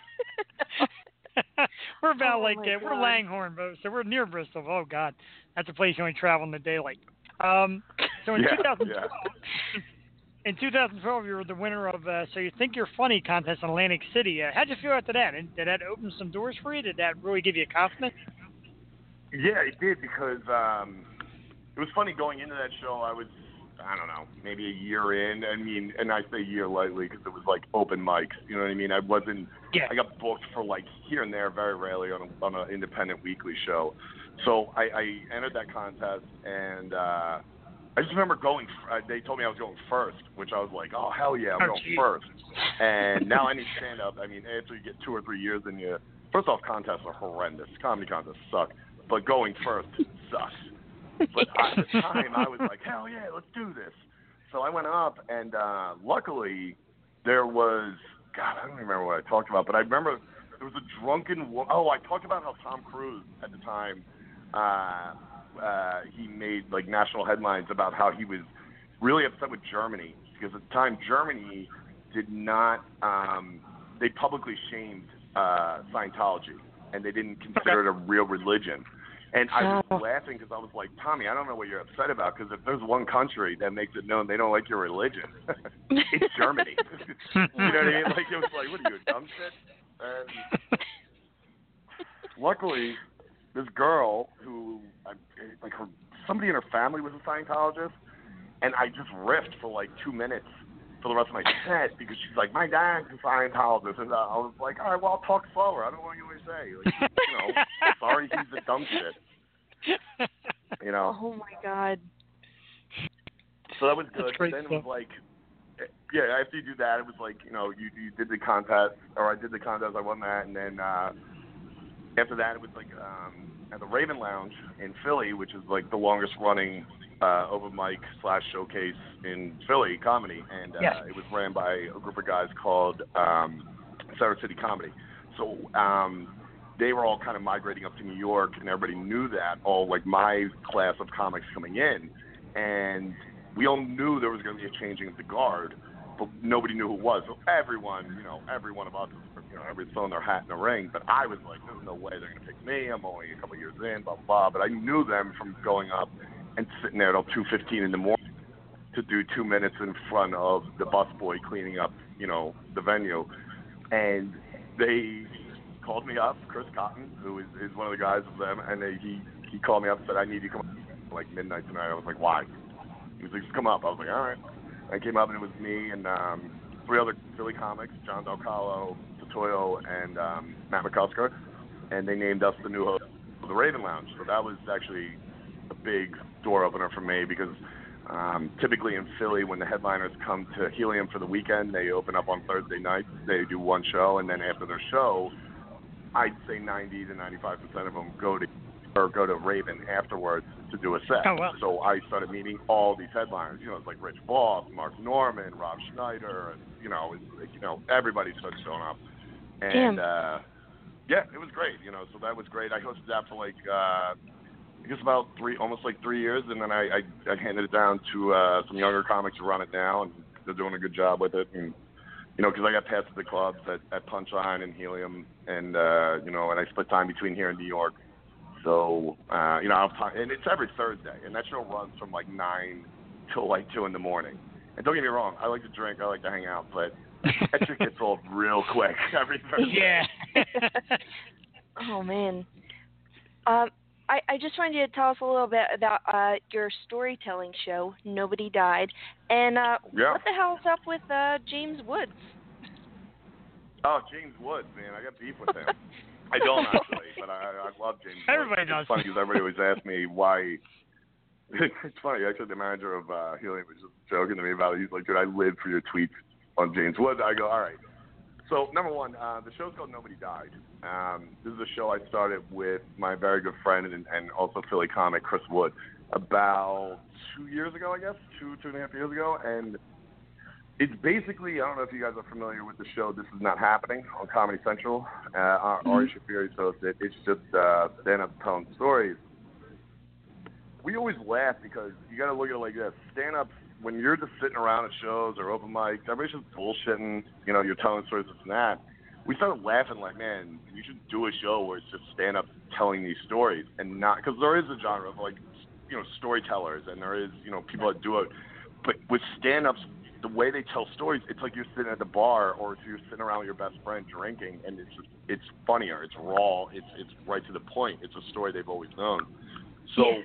Speaker 2: Bristol.
Speaker 1: we're about
Speaker 2: Oh,
Speaker 1: like
Speaker 2: my
Speaker 1: uh, we're
Speaker 2: God.
Speaker 1: Langhorne, but so we're near Bristol. Oh God, that's a place you only travel in the daylight. Um, so in
Speaker 4: Yeah,
Speaker 1: two thousand twelve,
Speaker 4: yeah.
Speaker 1: in two thousand twelve, you were the winner of uh, So You Think You're Funny contest in Atlantic City. Uh, how'd you feel after that? And did that open some doors for you? Did that really give you confidence?
Speaker 4: Yeah, it did because um, it was funny going into that show. I was, I don't know, maybe a year in. I mean, and I say year lightly because it was like open mics. You know what I mean? I wasn't.
Speaker 1: Yeah.
Speaker 4: I got booked for like here and there, very rarely on a, on an independent weekly show. So I, I entered that contest, and uh, I just remember going. Uh, they told me I was going first, which I was like, oh hell yeah, I'm
Speaker 1: Oh,
Speaker 4: going
Speaker 1: geez.
Speaker 4: first. And now any stand up. I mean, after you get two or three years in you, first off, contests are horrendous. Comedy contests suck. But going first sucks. But at the time, I was like, hell yeah, let's do this. So I went up, and uh, luckily, there was, God, I don't even remember what I talked about, but I remember there was a drunken woman. Oh, I talked about how Tom Cruise at the time, uh, uh, he made like national headlines about how he was really upset with Germany, because at the time, Germany did not, um, they publicly shamed uh, Scientology. And they didn't consider it a real religion. And I was laughing because I was like, Tommy, I don't know what you're upset about, because if there's one country that makes it known they don't like your religion, it's Germany. You know what I mean? Like, it was like, what are you, a dumb shit? And luckily, this girl who, like, her somebody in her family was a Scientologist, and I just riffed for like two minutes for the rest of my set because she's like, my dad's a Scientologist, and uh, I was like, all right, well, I'll talk slower. I don't know what you want to say. Like, you know, sorry, he's a dumb shit. You know.
Speaker 2: Oh my God.
Speaker 4: So that was good.
Speaker 1: That's great
Speaker 4: Then it
Speaker 1: stuff.
Speaker 4: was like, yeah, after you do that, it was like, you know, you you did the contest, or I did the contest, I won that, and then uh, after that, it was like um, at the Raven Lounge in Philly, which is like the longest running uh, open mic slash showcase in Philly comedy, and uh,
Speaker 1: Yes.
Speaker 4: it was ran by a group of guys called um, Center City Comedy. So um, they were all kind of migrating up to New York, and everybody knew that, all like my class of comics coming in, and we all knew there was going to be a changing of the guard, but nobody knew who it was. So everyone, you know, every one of us, you know, everybody's throwing their hat in the ring, but I was like, there's no way they're going to pick me. I'm only a couple years in, blah, blah, blah. But I knew them from going up and sitting there till two fifteen in the morning to do two minutes in front of the busboy cleaning up, you know, the venue. And they called me up, Chris Cotton, who is, is one of the guys of them, and they, he he called me up and said, I need you to come up like midnight tonight. I was like, why? He was like, just come up. I was like, all right. I came up and it was me and um, three other Philly comics, John Dalcalo, Totoyo, and um, Matt McCusker, and they named us the new host of the Raven Lounge. So that was actually a big door opener for me because um, typically in Philly when the headliners come to Helium for the weekend, they open up on Thursday nights. They do one show, and then after their show, I'd say ninety to ninety-five percent of them go to or go to Raven afterwards to do a set.
Speaker 1: Oh, wow.
Speaker 4: So I started meeting all these headliners. You know, it's like Rich Voss, Mark Norman, Rob Schneider, and, you know, it's, you know, everybody started showing up. And, uh, yeah, it was great, you know, so that was great. I hosted that for like, uh, I guess about three, almost like three years, and then I, I, I handed it down to uh, some younger comics who run it now, and they're doing a good job with it. And, you know, because I got passed to the clubs at, at Punchline and Helium, and, uh, you know, and I split time between here and New York. So, uh, you know, I'll talk, and it's every Thursday, and that show runs from like nine till like two in the morning. And don't get me wrong, I like to drink, I like to hang out, but that shit gets old real quick every Thursday.
Speaker 1: Yeah.
Speaker 2: Oh man. Um, I I just wanted you to tell us a little bit about uh your storytelling show, Nobody Died, and uh,
Speaker 4: yeah.
Speaker 2: what the hell's up with uh James Woods?
Speaker 4: Oh, James Woods, man, I got beef with him. I don't actually, but I, I love James Woods.
Speaker 1: Everybody does.
Speaker 4: It's funny because everybody always asks me why. It's funny, actually, the manager of uh, Helium was just joking to me about it. He's like, dude, I live for your tweets on James Woods. I go, all right. So, number one, uh, the show's called Nobody Died. Um, this is a show I started with my very good friend and, and also Philly comic, Chris Wood, about two years ago, I guess, two, two and a half years ago. And it's basically, I don't know if you guys are familiar with the show This Is Not Happening on Comedy Central. Uh, mm-hmm. Ari Shaffir hosts it. It's just uh, stand-up telling stories. We always laugh because you got to look at it like this. Stand-up, when you're just sitting around at shows or open mics, everybody's just bullshitting, you know, you're telling stories, this and that. We started laughing like, man, you should do a show where it's just stand-up telling these stories and not, because there is a genre of like, you know, storytellers and there is, you know, people that do it. But with stand-ups, the way they tell stories, it's like you're sitting at the bar or you're sitting around with your best friend drinking, and it's just, it's funnier, it's raw, it's it's right to the point. It's a story they've always known. So yeah.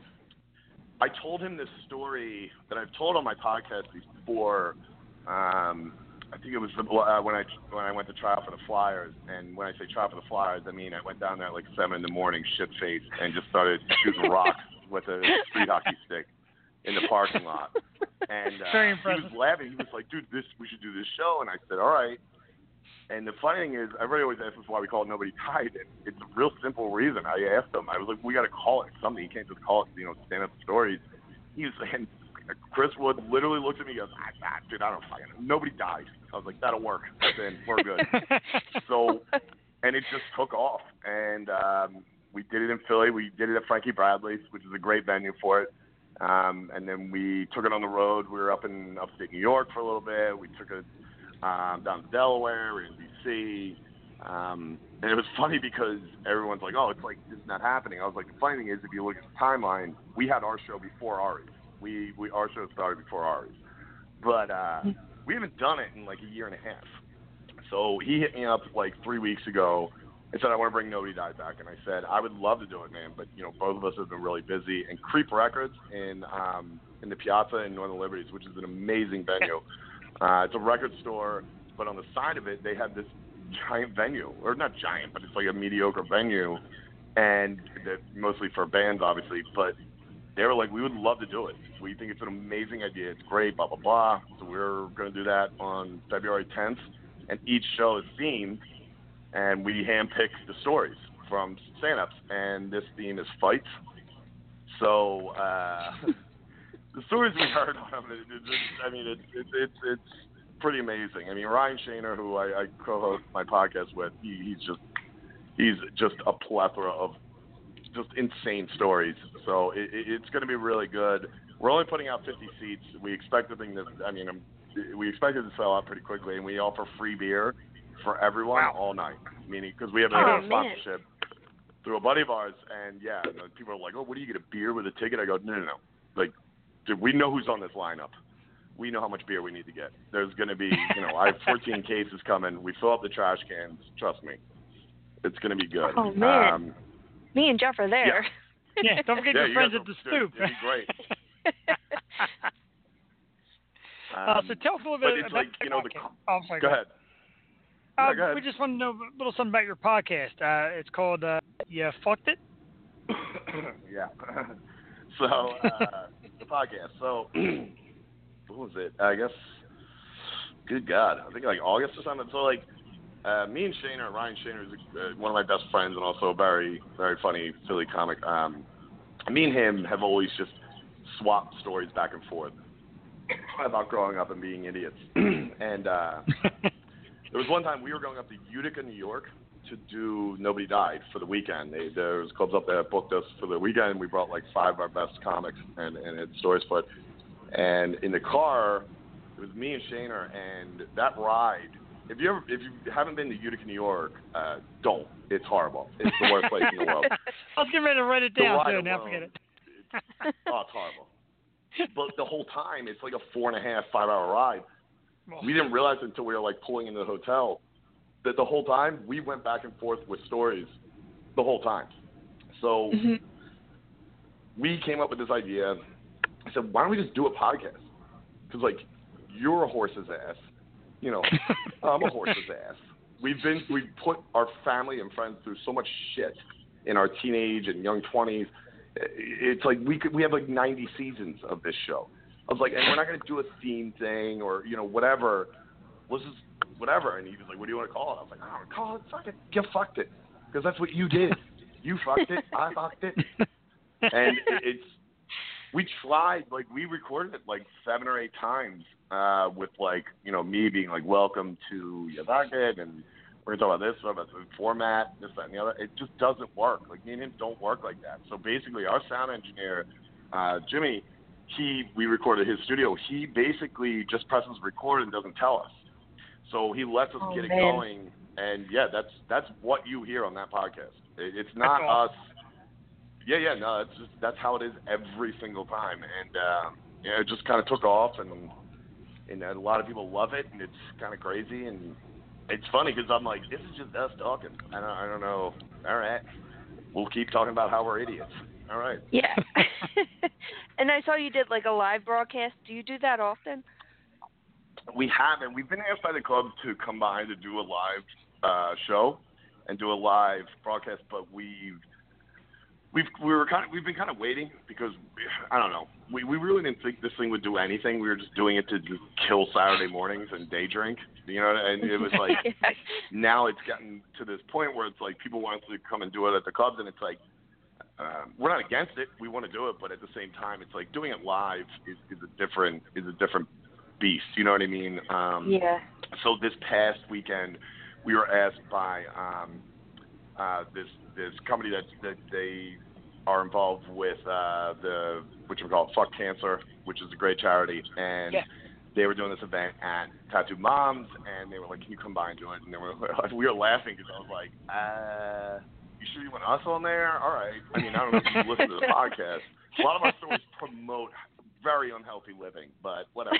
Speaker 4: I told him this story that I've told on my podcast before. Um, I think it was uh, when I when I went to try out for the Flyers, and when I say try out for the Flyers, I mean I went down there at like seven in the morning, shit faced, and just started shooting rocks with a street hockey stick in the parking lot. And uh,
Speaker 1: Very
Speaker 4: he was laughing. He was like, dude, this we should do this show. And I said, all right. And the funny thing is, everybody always asks us why we call it Nobody Died. And it's a real simple reason. I asked him. I was like, we got to call it something. You can't just call it, you know, stand-up stories. He was saying, Chris Wood literally looked at me and goes, ah, ah, dude, I don't fucking know. Nobody died. I was like, that'll work. Then we're good. So, and it just took off. And um, we did it in Philly. We did it at Frankie Bradley's, which is a great venue for it. Um, and then we took it on the road. We were up in upstate New York for a little bit. We took it um, down to Delaware. We were in D C Um, and it was funny because everyone's like, oh, it's like, this is not happening. I was like, the funny thing is, if you look at the timeline, we had our show before Ari's. We, we Our show started before Ari's. But uh, we haven't done it in like a year and a half. So he hit me up like three weeks ago and said, I want to bring Nobody Died back. And I said, I would love to do it, man. But, you know, both of us have been really busy. And Creep Records in um, in the Piazza in Northern Liberties, which is an amazing venue. Uh, it's a record store, but on the side of it, they have this giant venue. Or not giant, but it's like a mediocre venue. And that mostly for bands, obviously. But they were like, we would love to do it. We think it's an amazing idea. It's great, blah, blah, blah. So we're going to do that on February tenth. And each show is themed. And we handpick the stories from stand-ups, and this theme is fights. So uh, the stories we heard on it, it just, I mean, it's it, it, it's it's pretty amazing. I mean, Ryan Shaner, who I, I co-host my podcast with, he, he's just he's just a plethora of just insane stories. So it, it, it's going to be really good. We're only putting out fifty seats. We expect the thing to, I mean, we expect it to sell out pretty quickly, and we offer free beer for everyone wow. all night, meaning because we have a
Speaker 2: oh,
Speaker 4: sponsorship man. through a buddy of ours, and yeah, and people are like, oh, what do you get, a beer with a ticket? I go, no, no, no. Like, dude, we know who's on this lineup. We know how much beer we need to get. There's going to be, you know, I have fourteen cases coming. We fill up the trash cans. Trust me. It's going to be good.
Speaker 2: Oh, man.
Speaker 4: Um,
Speaker 2: Me and Jeff are there.
Speaker 1: Yeah, don't forget
Speaker 4: yeah,
Speaker 1: your
Speaker 4: you
Speaker 1: friends
Speaker 4: guys
Speaker 1: at the
Speaker 4: are-
Speaker 1: stoop.
Speaker 4: It'd be great.
Speaker 1: uh,
Speaker 4: Um,
Speaker 1: so tell us a little
Speaker 4: but
Speaker 1: bit
Speaker 4: it's
Speaker 1: about
Speaker 4: like,
Speaker 1: the
Speaker 4: you know, the,
Speaker 1: podcast. Oh, I'm sorry,
Speaker 4: go ahead.
Speaker 1: Uh,
Speaker 4: No, go ahead.
Speaker 1: We just want to know a little something about your podcast. Uh, it's called uh, You Fucked It?
Speaker 4: yeah. so, uh, the podcast. So, what was it? I guess, good God, I think like August or something. So, like, uh, me and Shaner, Ryan Shaner is uh, one of my best friends and also a very, very funny Philly comic. Um, me and him have always just swapped stories back and forth about growing up and being idiots. and uh, there was one time we were going up to Utica, New York to do Nobody Died for the weekend. They, there was clubs up there that booked us for the weekend. We brought like five of our best comics and, and had stories put. And in the car, it was me and Shaner, and that ride, if you ever, if you haven't been to Utica, New York, uh, don't. It's horrible. It's the worst place in the world.
Speaker 1: I was getting ready to write it
Speaker 4: The
Speaker 1: down,
Speaker 4: ride
Speaker 1: too. Now
Speaker 4: alone,
Speaker 1: forget it.
Speaker 4: It's, oh, it's horrible. But the whole time, it's like a four and a half, five hour ride. We didn't realize it until we were like pulling into the hotel that the whole time we went back and forth with stories the whole time. So
Speaker 2: Mm-hmm.
Speaker 4: we came up with this idea. I said, why don't we just do a podcast? Because like you're a horse's ass, you know, I'm a horse's ass. We've been we've put our family and friends through so much shit in our teenage and young twenties. It's like we could we have like ninety seasons of this show. I was like, and we're not going to do a theme thing or, you know, whatever. Let's just, whatever. And he was like, what do you want to call it? I was like, I don't call it, fuck it. You fucked it. Because that's what you did. You fucked it. I fucked it. And it's, we tried, like, we recorded it like seven or eight times uh, with, like, you know, me being like, welcome to Yavaket, and we're going to talk about this, about the format, this, that, and the other. It just doesn't work. Like, me and him don't work like that. So basically, our sound engineer, uh, Jimmy, he, we recorded his studio. He basically just presses record and doesn't tell us. So he lets us
Speaker 2: Oh,
Speaker 4: get it
Speaker 2: man.
Speaker 4: going. And yeah, that's, that's what you hear on that podcast. It, it's not
Speaker 1: That's awesome.
Speaker 4: us. Yeah, yeah, no, it's just, that's how it is every single time. And, uh, yeah, it just kind of took off, and, and a lot of people love it, and it's kind of crazy. And it's funny because I'm like, this is just us talking. I don't, I don't know. All right. We'll keep talking about how we're idiots. All right.
Speaker 2: Yeah. And I saw you did like a live broadcast. Do you do that often?
Speaker 4: We haven't. We've been asked by the club to come by to do a live uh, show and do a live broadcast, but we've we've we were kind of we've been kind of waiting because I don't know. We we really didn't think this thing would do anything. We were just doing it to just kill Saturday mornings and day drink, you know. And it was like
Speaker 2: Yeah.
Speaker 4: now it's gotten to this point where it's like people want us to come and do it at the clubs, and it's like um, we're not against it. We want to do it, but at the same time, it's like doing it live is, is a different is a different beast. You know what I mean? Um,
Speaker 2: Yeah.
Speaker 4: So this past weekend, we were asked by um, uh, this this company that that they are involved with uh, the which we call Fuck Cancer, which is a great charity, and
Speaker 1: Yeah.
Speaker 4: they were doing this event at Tattoo Moms, and they were like, "Can you come by and do it?" And they were we were laughing because I was like, "Uh, you sure you want us on there? All right." I mean, I don't know if you listen to the podcast. A lot of our stories promote very unhealthy living, but whatever.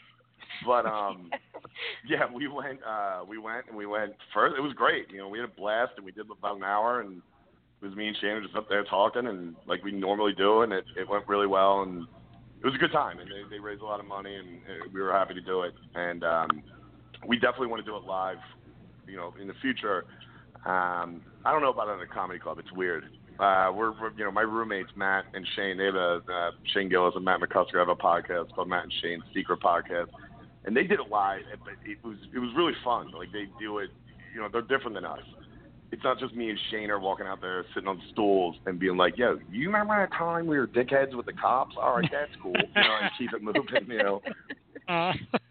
Speaker 4: But um, yeah, we went. Uh, we went and we went first. It was great. You know, we had a blast, and we did about an hour, and it was me and Shannon just up there talking, and like we normally do, and it, it went really well, and it was a good time, and they, they raised a lot of money, and uh, we were happy to do it, and um, we definitely want to do it live, you know, in the future. Um, I don't know about it in a comedy club. It's weird. Uh, we're, we're, you know, my roommates Matt and Shane. They have a uh, Shane Gillis and Matt McCusker have a podcast called Matt and Shane's Secret Podcast. And they did it live, but it was it was really fun. Like they do it, you know, they're different than us. It's not just me and Shane are walking out there sitting on stools and being like, "Yo, you remember that time we were dickheads with the cops? All right, that's cool." You know, and keep it moving. You know.
Speaker 1: Uh,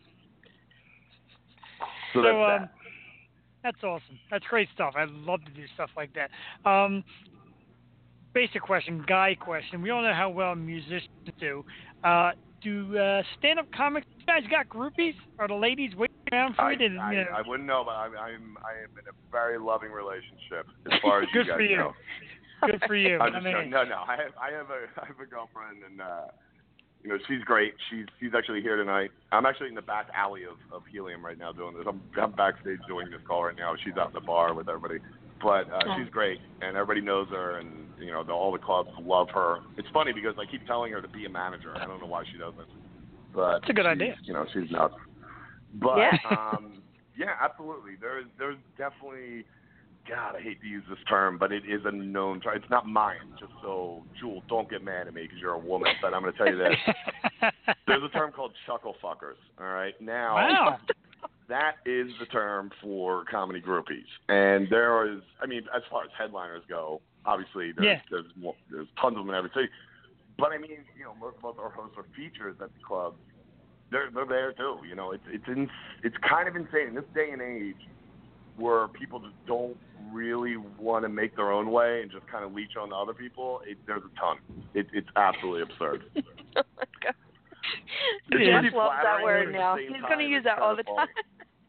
Speaker 4: So,
Speaker 1: so
Speaker 4: that's
Speaker 1: um,
Speaker 4: that.
Speaker 1: that's awesome. That's great stuff. I love to do stuff like that. Um, basic question, guy question. We all know how well musicians do. Uh, do uh, stand-up comics, you guys got groupies? Are the ladies waiting around for
Speaker 4: I,
Speaker 1: you? To,
Speaker 4: I,
Speaker 1: you know,
Speaker 4: I wouldn't know, but I'm, I'm I am in a very loving relationship as far as
Speaker 1: Good
Speaker 4: you guys
Speaker 1: for you.
Speaker 4: know.
Speaker 1: Good for you.
Speaker 4: I'm
Speaker 1: I
Speaker 4: just
Speaker 1: mean,
Speaker 4: joking. no, no. I have I have a I have a girlfriend, and uh, you know she's great. She's she's actually here tonight. I'm actually in the back alley of, of Helium right now doing this. I'm I'm backstage doing this call right now. She's out in the bar with everybody. But uh, she's great, and everybody knows her, and you know the, all the clubs love her. It's funny because I keep telling her to be a manager. I don't know why she doesn't. But
Speaker 1: it's a good
Speaker 4: she's,
Speaker 1: idea.
Speaker 4: You know, she's nuts. But
Speaker 2: Yeah.
Speaker 4: um, yeah, absolutely. There's there's definitely. God, I hate to use this term, but it is a known term. It's not mine. Just so, Jewel, don't get mad at me because you're a woman, but I'm going to tell you this. There's a term called chuckle fuckers, all right? Now,
Speaker 1: Wow.
Speaker 4: that is the term for comedy groupies. And there is, I mean, as far as headliners go, obviously there's,
Speaker 1: Yeah.
Speaker 4: there's, more, there's tons of them in every city. But, I mean, you know, most of our hosts are features at the club. They're, they're there, too. You know, it's, it's, in, it's kind of insane. In this day and age, where people just don't really want to make their own way and just kind of leech on to other people, it, there's a ton. It, it's absolutely absurd.
Speaker 2: Oh my god.
Speaker 4: It's
Speaker 2: Jeff
Speaker 4: pretty
Speaker 2: loves that
Speaker 4: flattering,
Speaker 2: word
Speaker 4: but at
Speaker 2: now.
Speaker 4: the same
Speaker 2: He's going to
Speaker 4: time,
Speaker 2: use
Speaker 4: it's
Speaker 2: that all
Speaker 4: kinda
Speaker 2: the
Speaker 4: funny.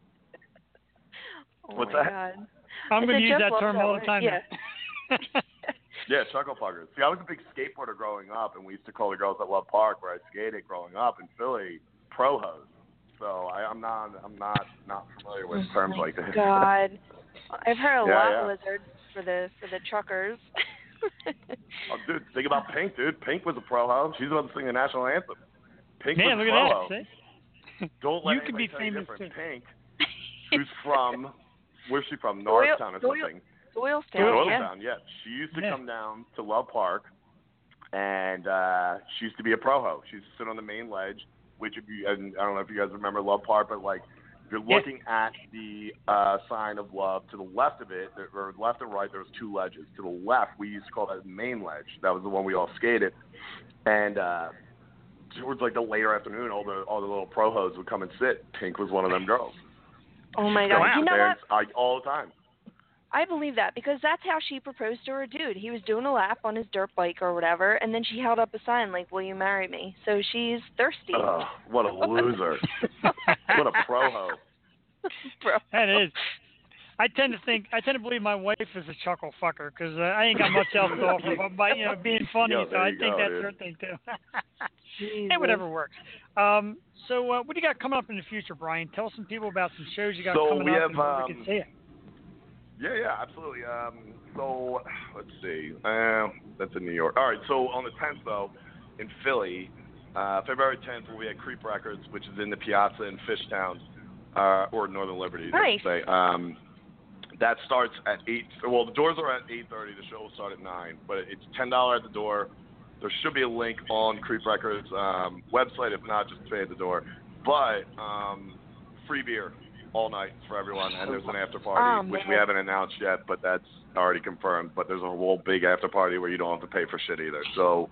Speaker 2: time. Oh
Speaker 4: What's
Speaker 2: my
Speaker 4: that?
Speaker 2: god.
Speaker 1: I'm
Speaker 2: I
Speaker 1: going to
Speaker 2: said
Speaker 1: use
Speaker 2: Jeff
Speaker 1: that
Speaker 2: loves
Speaker 1: term
Speaker 2: that
Speaker 1: all the
Speaker 2: word.
Speaker 1: time.
Speaker 2: Yeah.
Speaker 1: now.
Speaker 4: Yeah, chuckle fuckers. See, I was a big skateboarder growing up, and we used to call the girls at Love Park, where I skated growing up in Philly, pro hose. So I, I'm not, I'm not, not familiar with terms
Speaker 2: oh my
Speaker 4: like that.
Speaker 2: God. I've heard a
Speaker 4: Yeah,
Speaker 2: lot,
Speaker 4: yeah.
Speaker 2: Lizard, for the for the truckers.
Speaker 4: Oh, dude, think about Pink, dude. Pink was a pro hoe. She's about to sing the national anthem. Pink
Speaker 1: Man,
Speaker 4: was
Speaker 1: look
Speaker 4: a
Speaker 1: at
Speaker 4: pro
Speaker 1: that.
Speaker 4: hoe.
Speaker 1: See?
Speaker 4: Don't let
Speaker 1: You could
Speaker 4: anybody
Speaker 1: be
Speaker 4: tell you
Speaker 1: famous,
Speaker 4: different.
Speaker 1: too.
Speaker 4: Pink, who's from, where's she from?
Speaker 2: Doyle-
Speaker 4: Norristown or
Speaker 2: Doyle-
Speaker 4: something.
Speaker 2: Doylestown, yeah.
Speaker 4: Doylestown, yeah. She used to
Speaker 1: Yeah.
Speaker 4: come down to Love Park, and uh, she used to be a pro hoe. She used to sit on the main ledge, which if you, and I don't know if you guys remember Love Park, but like if you're
Speaker 1: Yeah.
Speaker 4: looking at the uh, sign of love, to the left of it, there- or left and right, there was two ledges. To the left, we used to call that the main ledge. That was the one we all skated. And uh, towards like the later afternoon, all the all the little pro hoes would come and sit. Pink was one of them girls.
Speaker 2: Oh my
Speaker 4: She'd
Speaker 2: God.
Speaker 4: come
Speaker 1: Wow.
Speaker 2: You
Speaker 4: sit
Speaker 2: know
Speaker 4: there
Speaker 2: what?
Speaker 4: and- I, all the time.
Speaker 2: I believe that because that's how she proposed to her dude. He was doing a lap on his dirt bike or whatever, and then she held up a sign like, "Will you marry me?" So she's thirsty.
Speaker 4: Ugh, what a loser. What a pro hoe.
Speaker 2: Bro.
Speaker 1: That is. I tend to think, I tend to believe my wife is a chuckle fucker because uh, I ain't got much else to offer but by, you know, being funny.
Speaker 4: Yo,
Speaker 1: so
Speaker 4: there
Speaker 1: I
Speaker 4: you
Speaker 1: think
Speaker 4: go,
Speaker 1: that's
Speaker 4: dude.
Speaker 1: her thing too.
Speaker 2: Jesus.
Speaker 1: Hey, whatever works. Um, so uh, what do you got coming up in the future, Brian? Tell some people about some shows you got
Speaker 4: So
Speaker 1: coming
Speaker 4: we
Speaker 1: up
Speaker 4: have,
Speaker 1: and where we
Speaker 4: um,
Speaker 1: can see it.
Speaker 4: Yeah, yeah, absolutely. Um, so let's see. Uh, that's in New York. All right. So on the tenth, though, in Philly, uh, February tenth, we'll be at Creep Records, which is in the Piazza in Fishtown, uh, or Northern Liberty,
Speaker 2: Nice.
Speaker 4: I should say. Um, that starts at eight. Well, the doors are at eight thirty. The show will start at nine, but it's ten dollars at the door. There should be a link on Creep Records um, website. If not, just pay at the door. But um, free beer all night for everyone, and there's an after party,
Speaker 2: Oh,
Speaker 4: which
Speaker 2: man.
Speaker 4: we haven't announced yet, but that's already confirmed. But there's a whole big after party where you don't have to pay for shit either. So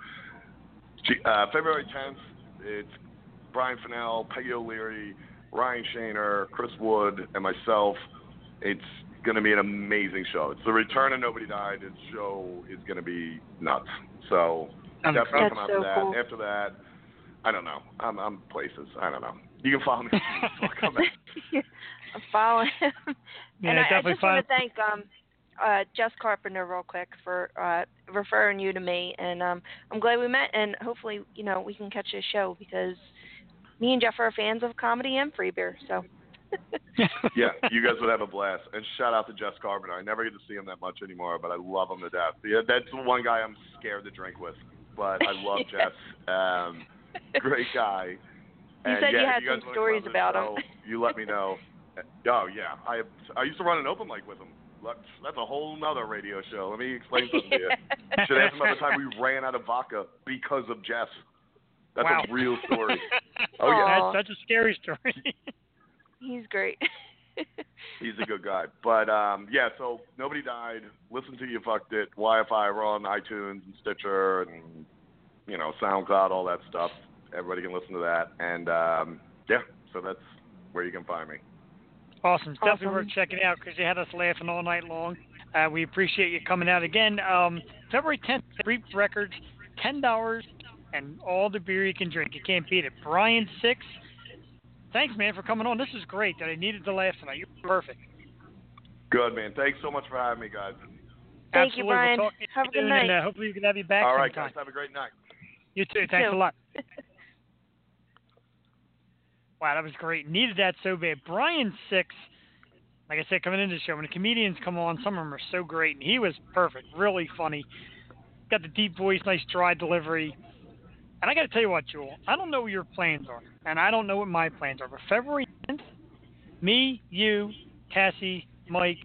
Speaker 4: uh, February tenth, it's Brian Fennell, Peggy O'Leary, Ryan Shaner, Chris Wood, and myself. It's going to be an amazing show. It's the return of Nobody Died. This show is going to be nuts. So
Speaker 1: Sounds
Speaker 4: definitely
Speaker 2: That's
Speaker 4: come out
Speaker 2: so
Speaker 4: to that.
Speaker 2: cool.
Speaker 4: After that, I don't know. I'm, I'm places. I don't know. You can follow me. I'll come back.
Speaker 2: I'm following him.
Speaker 1: Yeah,
Speaker 2: and I, I
Speaker 1: definitely
Speaker 2: just want to
Speaker 1: follow-
Speaker 2: thank um, uh, Jess Carpenter real quick for uh, referring you to me, and um, I'm glad we met, and hopefully, you know, we can catch a show because me and Jeff are fans of comedy and free beer. So.
Speaker 4: Yeah, you guys would have a blast. And shout out to Jess Carpenter. I never get to see him that much anymore, but I love him to death. Yeah, that's the one guy I'm scared to drink with, but I love Jess. Um, great guy.
Speaker 2: You
Speaker 4: And
Speaker 2: said
Speaker 4: yeah,
Speaker 2: you
Speaker 4: if
Speaker 2: had
Speaker 4: you guys
Speaker 2: some
Speaker 4: wanna
Speaker 2: stories
Speaker 4: come on the
Speaker 2: about him.
Speaker 4: show, you let me know. Oh yeah, I I used to run an open mic with him. Look, That's a whole nother radio show. Let me explain something to you. Should ask him about the time we ran out of vodka because of Jess. That's
Speaker 1: Wow.
Speaker 4: a real story. Oh yeah.
Speaker 2: Aw.
Speaker 1: That's such a scary story.
Speaker 2: He's great.
Speaker 4: He's a good guy. But, um, yeah, so Nobody Died. Listen to You Fucked It. Y F I. We're on iTunes and Stitcher and, you know, SoundCloud, all that stuff. Everybody can listen to that. And, um, yeah, so that's where you can find me.
Speaker 1: Awesome. It's definitely
Speaker 2: Awesome.
Speaker 1: worth checking out because you had us laughing all night long. Uh, we appreciate you coming out again. Um, February tenth, Creep Records, ten dollars, and all the beer you can drink. You can't beat it. Brian Six, thanks, man, for coming on. This is great. That I needed to laugh tonight. You're perfect.
Speaker 4: Good, man. Thanks so much for having me, guys.
Speaker 2: Thank you,
Speaker 1: Absolutely.
Speaker 2: Brian.
Speaker 1: We'll talk to you
Speaker 2: Have a good
Speaker 1: soon,
Speaker 2: night.
Speaker 1: And, uh, hopefully we can have you back
Speaker 4: All right,
Speaker 1: sometime.
Speaker 4: guys. Have a great night.
Speaker 1: You too. Thanks
Speaker 2: too.
Speaker 1: a lot. Wow, that was great. Needed that so bad. Brian Six, like I said, coming into the show, when the comedians come on, some of them are so great, and he was perfect, really funny. Got the deep voice, nice dry delivery. And I got to tell you what, Jewel, I don't know what your plans are, and I don't know what my plans are, but February tenth, me, you, Cassie, Mike,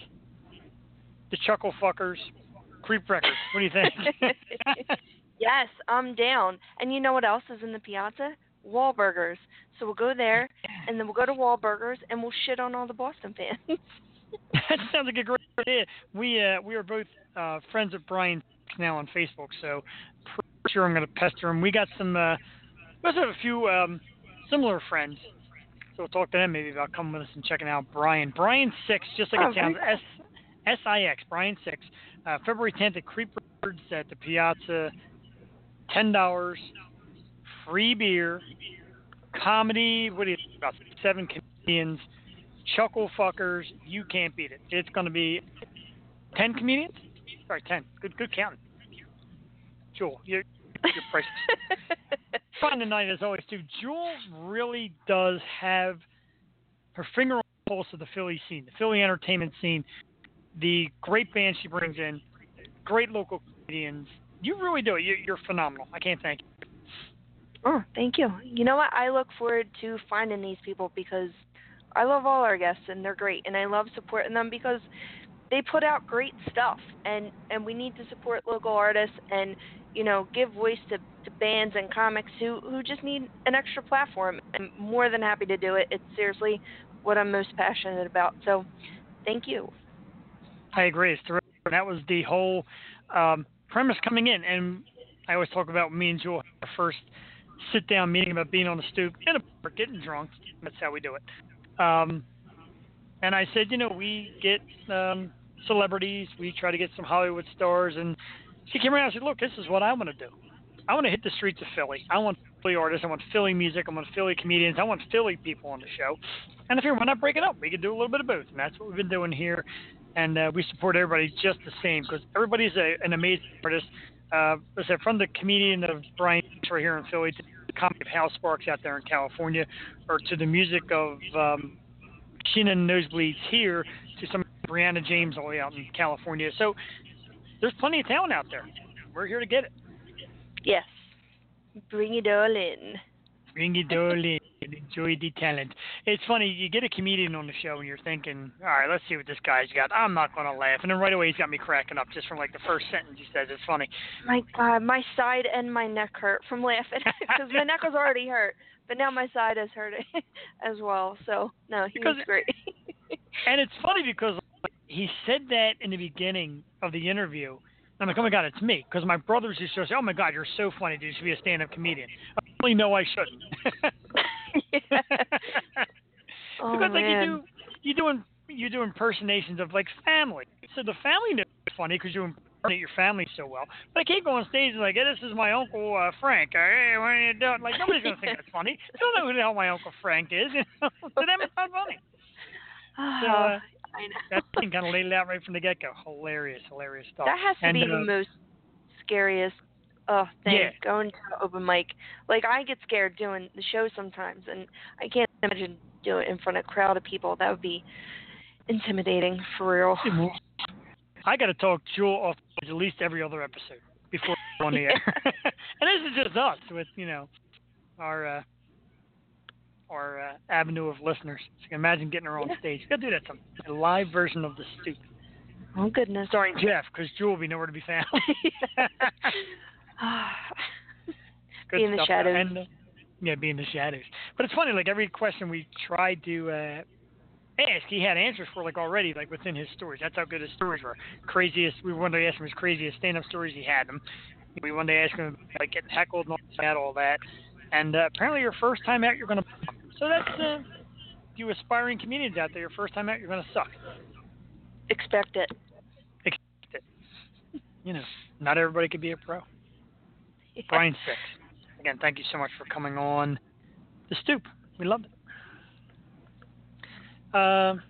Speaker 1: the Chuckle Fuckers, Creep Records. What do you think?
Speaker 2: Yes, I'm down. And you know what else is in the Piazza? Wahlburgers. So we'll go there, and then we'll go to Wahlburgers, and we'll shit on all the Boston fans.
Speaker 1: That sounds like a great idea. We uh, we are both uh, friends of Brian now on Facebook, so pretty sure I'm going to pester him. We got some, uh, we also have a few um, similar friends, so we'll talk to them maybe about coming with us and checking out Brian. Brian Six, just like
Speaker 2: oh,
Speaker 1: it sounds, S S I X, Brian Six, uh, February tenth at Creep Records at the Piazza, ten dollars, free beer, comedy, what do you think about seven comedians, Chuckle Fuckers, you can't beat it. It's going to be ten comedians? Sorry, ten. Good good counting. Jewel, you're, you're priceless. Fun tonight as always, too. Jewel really does have her finger on the pulse of the Philly scene, the Philly entertainment scene, the great band she brings in, great local comedians. You really do it. You're, you're phenomenal. I can't thank you.
Speaker 2: Oh, thank you. You know what? I look forward to finding these people because I love all our guests, and they're great. And I love supporting them because they put out great stuff, and, and we need to support local artists and, you know, give voice to, to bands and comics who, who just need an extra platform. I'm more than happy to do it. It's seriously what I'm most passionate about. So thank you.
Speaker 1: I agree. It's terrific. That was the whole um, premise coming in. And I always talk about me and Jewel, our first sit-down meeting about being on the stoop and a getting drunk. That's how we do it. Um, and I said, you know, we get um, celebrities. We try to get some Hollywood stars. And she came around and said, look, this is what I want to do. I want to hit the streets of Philly. I want Philly artists. I want Philly music. I want Philly comedians. I want Philly people on the show. And if you why not break it up? We could do a little bit of both. And that's what we've been doing here. And uh, we support everybody just the same because everybody's a, an amazing artist. Uh, I said, from the comedian of Brian right here in Philly to the comedy of Hal Sparks out there in California, or to the music of um, Sheena Nosebleeds here, to some Brianna James all the way out in California. So there's plenty of talent out there. We're here to get it.
Speaker 2: Yes. Bring it all in.
Speaker 1: Bring it all in. Enjoy the talent. It's funny, you get a comedian on the show and you're thinking, all right, let's see what this guy's got. I'm not going to laugh. And then right away he's got me cracking up just from like the first sentence he says. It's funny.
Speaker 2: My God, my side and my neck hurt from laughing because my neck was already hurt. But now my side is hurting as well. So, no, he
Speaker 1: because,
Speaker 2: was great.
Speaker 1: And it's funny because he said that in the beginning of the interview. I'm like, oh, my God, it's me. Because my brothers used to say, oh, my God, you're so funny. You should be a stand-up comedian. I really know I shouldn't.
Speaker 2: Yeah. Oh,
Speaker 1: because, like,
Speaker 2: man.
Speaker 1: you do, you do, you do impersonations of, like, family. So the family knows it's funny because you impersonate your family so well. But I can't go on stage and, like, hey, this is my Uncle uh, Frank. Hey, what are you doing? Like, nobody's going to think that's funny. They don't know who the hell my Uncle Frank is. You know? To them, it's not funny. So, uh,
Speaker 2: I know.
Speaker 1: that thing kind of laid it out right from the get-go. Hilarious, hilarious stuff.
Speaker 2: That has to
Speaker 1: and,
Speaker 2: be
Speaker 1: uh,
Speaker 2: the most scariest uh, thing,
Speaker 1: yeah.
Speaker 2: going to an open mic. Like, I get scared doing the show sometimes, and I can't imagine doing it in front of a crowd of people. That would be intimidating, for real.
Speaker 1: I got to talk Jewel off at least every other episode before we're on the air. And this is just us with, you know, our uh, our uh, avenue of listeners. So you can imagine getting her on
Speaker 2: Yeah.
Speaker 1: stage. Got to do that some a live version of The Stoop.
Speaker 2: Oh, goodness.
Speaker 1: Starring Jeff, because Jewel will be nowhere to be found. Good
Speaker 2: Be in the
Speaker 1: stuff.
Speaker 2: shadows.
Speaker 1: And, uh, yeah, be in the shadows. But it's funny, like every question we tried to uh, ask, he had answers for, like already, like within his stories. That's how good his stories were. Craziest, we wanted to ask him his craziest stand-up stories. He had them. We wanted to ask him like getting heckled and all that, all that. And uh, apparently, your first time out, you're going to. So that's uh, you aspiring comedians out there. Your first time out, you're going to suck.
Speaker 2: Expect it.
Speaker 1: Expect it. You know, not everybody could be a pro.
Speaker 2: Yeah.
Speaker 1: Brian Six. Again, thank you so much for coming on The Stoop. We loved it. Um,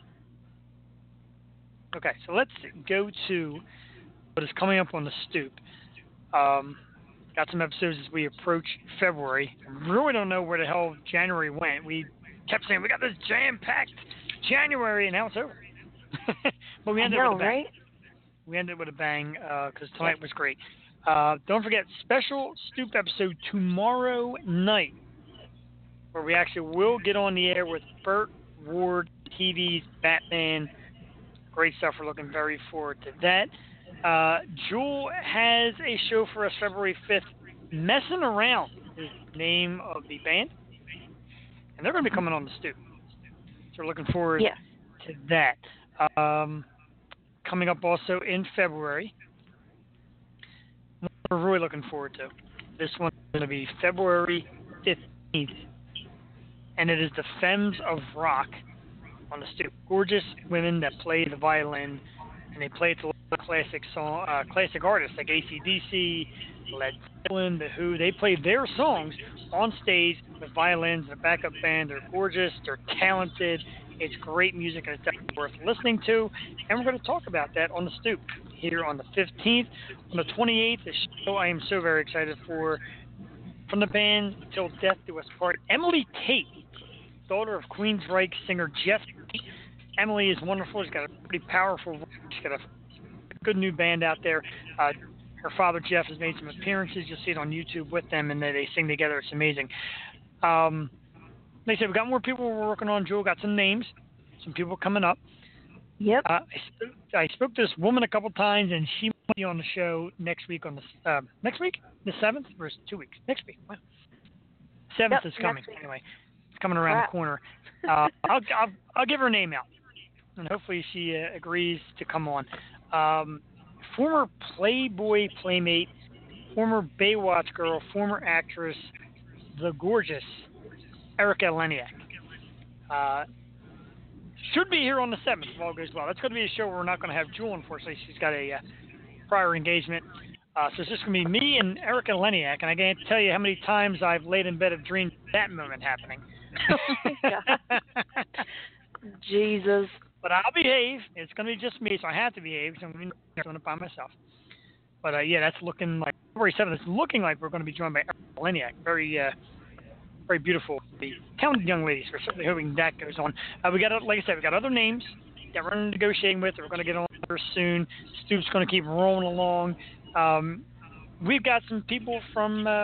Speaker 1: okay, so let's go to what is coming up on The Stoop. Um, got some episodes as we approach February. I really don't know where the hell January went. We kept saying we got this jam-packed January, and now it's over. But we
Speaker 2: I
Speaker 1: ended
Speaker 2: know,
Speaker 1: with a bang.
Speaker 2: right?
Speaker 1: We ended with a bang because uh, tonight was great. Uh, don't forget, special Stoop episode tomorrow night, where we actually will get on the air with Burt Ward, T V's Batman. Great stuff. We're looking very forward to that. Uh, Jewel has a show for us February fifth. Messing Around is the name of the band. And they're going to be coming on the Stoop. So we're looking forward
Speaker 2: yeah.
Speaker 1: to that. Um, coming up also in February, we're really looking forward to. This one's going to be February fifteenth. And it is the Femmes of Rock on the Stoop. Gorgeous women that play the violin, and they play it to classic song, uh, classic artists like A C D C, Led Zeppelin, The Who. They play their songs on stage with violins and a backup band. They're gorgeous. They're talented. It's great music, and it's definitely worth listening to. And we're going to talk about that on the Stoop here on the fifteenth. On the twenty-eighth, the show I am so very excited for. From the band Till Death Do Us Part, Emily Tate, daughter of Queensryche singer Jeff Tate. Emily is wonderful. She's got a pretty powerful voice. She's got a good new band out there. Uh, her father, Jeff, has made some appearances. You'll see it on YouTube with them, and they, they sing together. It's amazing. Um, like I said, we've got more people we're working on. Jewel got some names, some people coming up.
Speaker 2: Yep.
Speaker 1: Uh, I, sp- I spoke to this woman a couple times, and she might be on the show next week. On the uh, next week, the seventh, or is it two weeks? Next week. Wow. Seventh
Speaker 2: Yep,
Speaker 1: is coming.
Speaker 2: week.
Speaker 1: Anyway, it's coming around
Speaker 2: Crap.
Speaker 1: the corner. Uh, I'll, I'll I'll give her name out, and hopefully she uh, agrees to come on. Um, former Playboy playmate, former Baywatch girl, former actress, the gorgeous Erica Leniak. Uh, should be here on the seventh if all goes well. That's going to be a show where we're not going to have Jewel, unfortunately. She's got a uh, prior engagement. Uh, so it's just going to be me and Erica Leniak, and I can't tell you how many times I've laid in bed and dreamed that moment happening.
Speaker 2: Oh my God. Jesus.
Speaker 1: But I'll behave. It's going to be just me, so I have to behave. So I'm going to be doing it by myself. But, uh, yeah, that's looking like February seventh. It's looking like we're going to be joined by Erica Leniak. Very, uh, very beautiful, talented young ladies. We're certainly hoping that goes on. Uh, we got, like I said, we got other names that we're negotiating with. That we're going to get on very soon. Stoop's going to keep rolling along. Um, we've got some people from uh,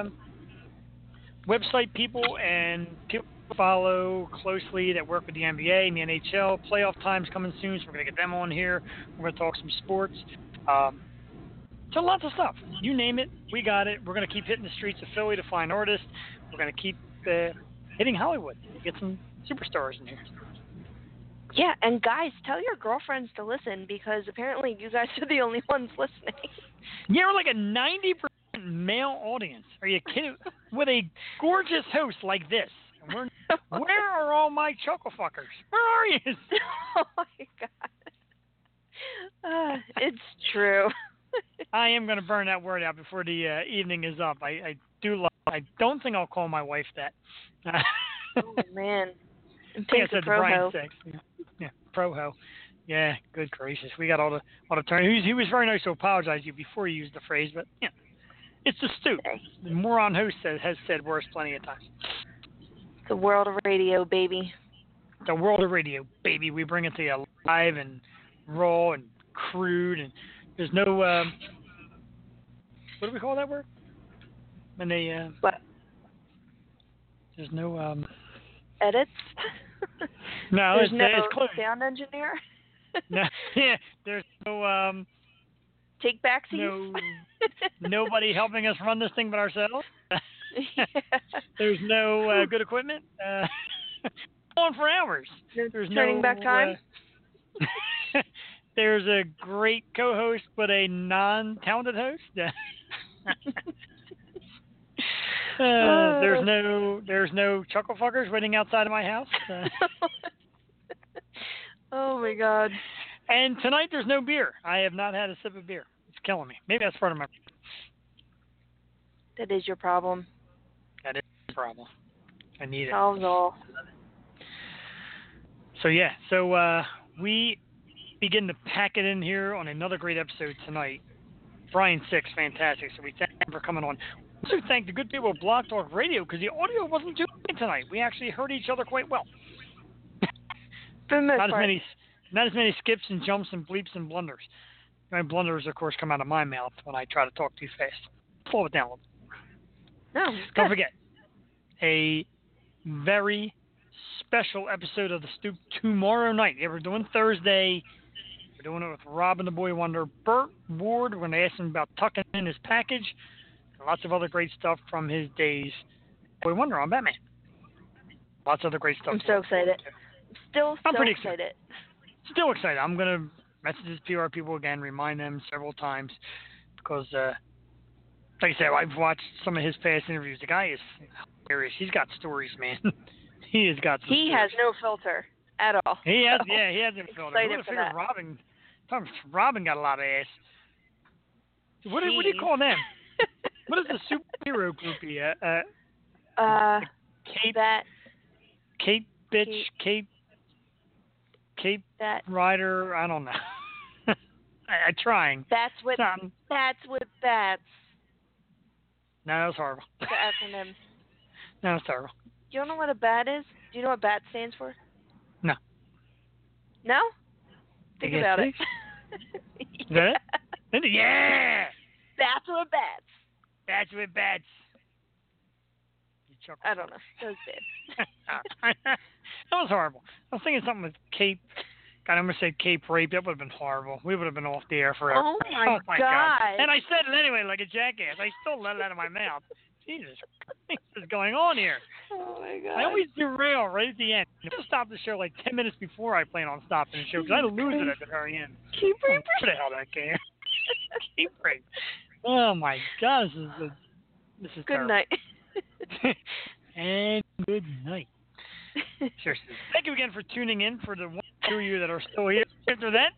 Speaker 1: website people and people follow closely that work with the N B A and the N H L. Playoff time's coming soon, so we're going to get them on here. We're going to talk some sports. Um, so lots of stuff. You name it, we got it. We're going to keep hitting the streets of Philly to find artists. We're going to keep uh, hitting Hollywood to get some superstars in here.
Speaker 2: Yeah, and guys, tell your girlfriends to listen because apparently you guys are the only ones listening.
Speaker 1: Yeah, we're like a ninety percent male audience. Are you kidding? With a gorgeous host like this. And we're, where are all my chuckle fuckers? Where are you?
Speaker 2: Oh, my God. Uh, it's true.
Speaker 1: I am going to burn that word out before the uh, evening is up. I, I do love I don't think I'll call my wife that.
Speaker 2: Oh, man.
Speaker 1: I think I said to Brian Six. Yeah, yeah, pro-ho. Yeah, good gracious. We got all the all the turn. He was, he was very nice to apologize to you before you used the phrase, but yeah, it's the Stoop. The moron host says, has said worse plenty of times.
Speaker 2: The world of radio, baby.
Speaker 1: The world of radio, baby. We bring it to you live and raw and crude, and there's no um, what do we call that word? When they uh,
Speaker 2: what?
Speaker 1: There's no um,
Speaker 2: edits.
Speaker 1: No,
Speaker 2: there's
Speaker 1: it's,
Speaker 2: no
Speaker 1: it's close.
Speaker 2: sound engineer.
Speaker 1: No, yeah, there's no um,
Speaker 2: take back seats.
Speaker 1: No, nobody helping us run this thing but ourselves.
Speaker 2: Yeah.
Speaker 1: There's no uh, good equipment. Uh, on for hours.
Speaker 2: No
Speaker 1: there's
Speaker 2: turning
Speaker 1: no,
Speaker 2: back time.
Speaker 1: Uh, there's a great co-host but a non-talented host. Uh, there's no there's no chuckle fuckers waiting outside of my house. Uh,
Speaker 2: oh my God.
Speaker 1: And tonight there's no beer. I have not had a sip of beer. It's killing me. Maybe that's part of my
Speaker 2: That is your problem.
Speaker 1: That is the problem. I need it.
Speaker 2: Solves all.
Speaker 1: So yeah, so uh, we begin to pack it in here on another great episode tonight. Brian Six, fantastic. So we thank him for coming on. Also thank the good people of Blog Talk Radio because the audio wasn't too good tonight. We actually heard each other quite well.
Speaker 2: For the most
Speaker 1: Not as
Speaker 2: part.
Speaker 1: many, not as many skips and jumps and bleeps and blunders. My blunders, of course, come out of my mouth when I try to talk too fast. Slow it down a little.
Speaker 2: No, it's
Speaker 1: Don't
Speaker 2: good.
Speaker 1: forget, a very special episode of The Stoop tomorrow night. Yeah, we're doing Thursday. We're doing it with Robin the Boy Wonder, Burt Ward. We're going to ask him about tucking in his package. And lots of other great stuff from his days. Boy Wonder on Batman. Lots of other great stuff.
Speaker 2: I'm so excited. Still
Speaker 1: I'm
Speaker 2: so
Speaker 1: pretty
Speaker 2: excited.
Speaker 1: excited. Still excited. I'm going to message his P R people again, remind them several times because, uh, like I said, I've watched some of his past interviews. The guy is hilarious. He's got stories, man. he has got some
Speaker 2: He
Speaker 1: stories.
Speaker 2: has no filter at all.
Speaker 1: He has,
Speaker 2: So,
Speaker 1: yeah, he hasn't filled it. I
Speaker 2: excited
Speaker 1: would have
Speaker 2: for
Speaker 1: figured
Speaker 2: that.
Speaker 1: Robin, Robin got a lot of ass. What do, what do you
Speaker 2: Jeez.
Speaker 1: call them? What is the superhero groupie? Uh, uh,
Speaker 2: uh,
Speaker 1: Kate,
Speaker 2: that,
Speaker 1: Kate, bitch,
Speaker 2: Kate-
Speaker 1: Kate, Kate
Speaker 2: that,
Speaker 1: Ryder. I don't know. I, I'm trying.
Speaker 2: that's what,
Speaker 1: Something.
Speaker 2: that's what bats,
Speaker 1: No, that was horrible.
Speaker 2: the acronym.
Speaker 1: No, that's terrible.
Speaker 2: You don't know what a bat is? Do you know what bat stands for?
Speaker 1: No.
Speaker 2: No? Think
Speaker 1: I guess
Speaker 2: about it.
Speaker 1: Is that it? Yeah!
Speaker 2: Bats or bats?
Speaker 1: That's what bats. You chuckle.
Speaker 2: I don't know. That was bad.
Speaker 1: that was horrible. I was thinking something with Cape. God, I'm going to say Cape Rape. That would have been horrible. We would have been off the air forever.
Speaker 2: Oh, my
Speaker 1: my
Speaker 2: God.
Speaker 1: And I said it anyway like a jackass. I still let it out of my mouth. Jesus Christ, what is going on here?
Speaker 2: Oh, my God.
Speaker 1: I always derail right at the end. I stop the show like ten minutes before I plan on stopping the show because I lose it at the very end.
Speaker 2: Keep
Speaker 1: Oh,
Speaker 2: reaping.
Speaker 1: Where the hell that came? Keep Rape. Oh, my God. This is, a, this is
Speaker 2: Good
Speaker 1: terrible.
Speaker 2: night.
Speaker 1: And good night. Seriously. Thank you again for tuning in for the one or two of you that are still here after that.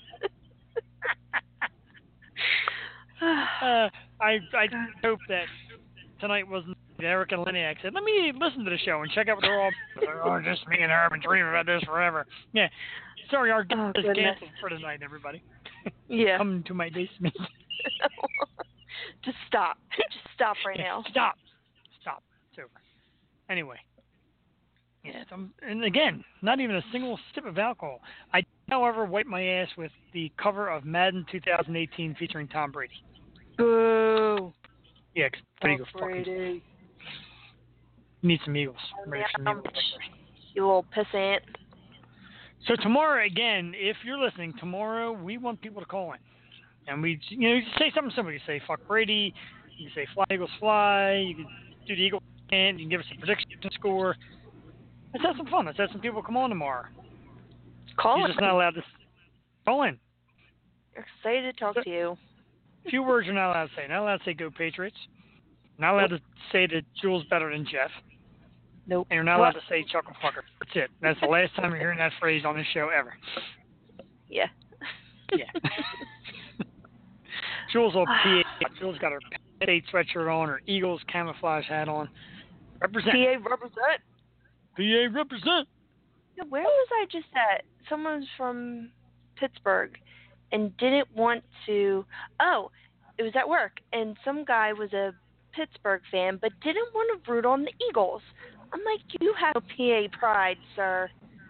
Speaker 1: uh, I I hope that tonight wasn't Eric and Leniak said, let me listen to the show and check out what they're all oh, just me and Herb and dream about this forever. Yeah. Sorry, our guest
Speaker 2: Oh,
Speaker 1: is
Speaker 2: goodness.
Speaker 1: canceled for tonight, everybody.
Speaker 2: Yeah.
Speaker 1: Come to my basement.
Speaker 2: Just stop. Just stop right
Speaker 1: Yeah,
Speaker 2: now.
Speaker 1: Stop. Stop. It's over. Anyway. Yeah, um, and again, not even a single sip of alcohol. I, however, wiped my ass with the cover of Madden twenty eighteen featuring Tom Brady.
Speaker 2: Boo.
Speaker 1: Yeah, 'cause the Eagles
Speaker 2: Oh,
Speaker 1: fucking
Speaker 2: Brady.
Speaker 1: need some Eagles. I'm ready for some
Speaker 2: Um,
Speaker 1: Eagles.
Speaker 2: You little pissant.
Speaker 1: So tomorrow, again, if you're listening, tomorrow we want people to call in. And we, you know, you can say something simple. You can say, fuck Brady. You can say, fly, Eagles, fly. You can do the Eagles chant. You can give us a prediction score. Let's have some fun. Let's have some people come on tomorrow.
Speaker 2: Call
Speaker 1: You're
Speaker 2: it.
Speaker 1: just not allowed to call in.
Speaker 2: Excited to talk to you.
Speaker 1: Few words you're not allowed to say. Not allowed to say go Patriots. Not allowed to say that Jules better than Jeff.
Speaker 2: Nope.
Speaker 1: And you're not allowed to say chuckle fucker. That's it. That's the last time you're hearing that phrase on this show ever.
Speaker 2: Yeah.
Speaker 1: Yeah. Jules will P A. Jules got her State sweatshirt on, her Eagles camouflage hat on. Represent.
Speaker 2: P A represent.
Speaker 1: P A represent.
Speaker 2: Yeah, where was I just at? Someone's from Pittsburgh and didn't want to. Oh, it was at work, and some guy was a Pittsburgh fan but didn't want to root on the Eagles. I'm like, you have P A pride, sir.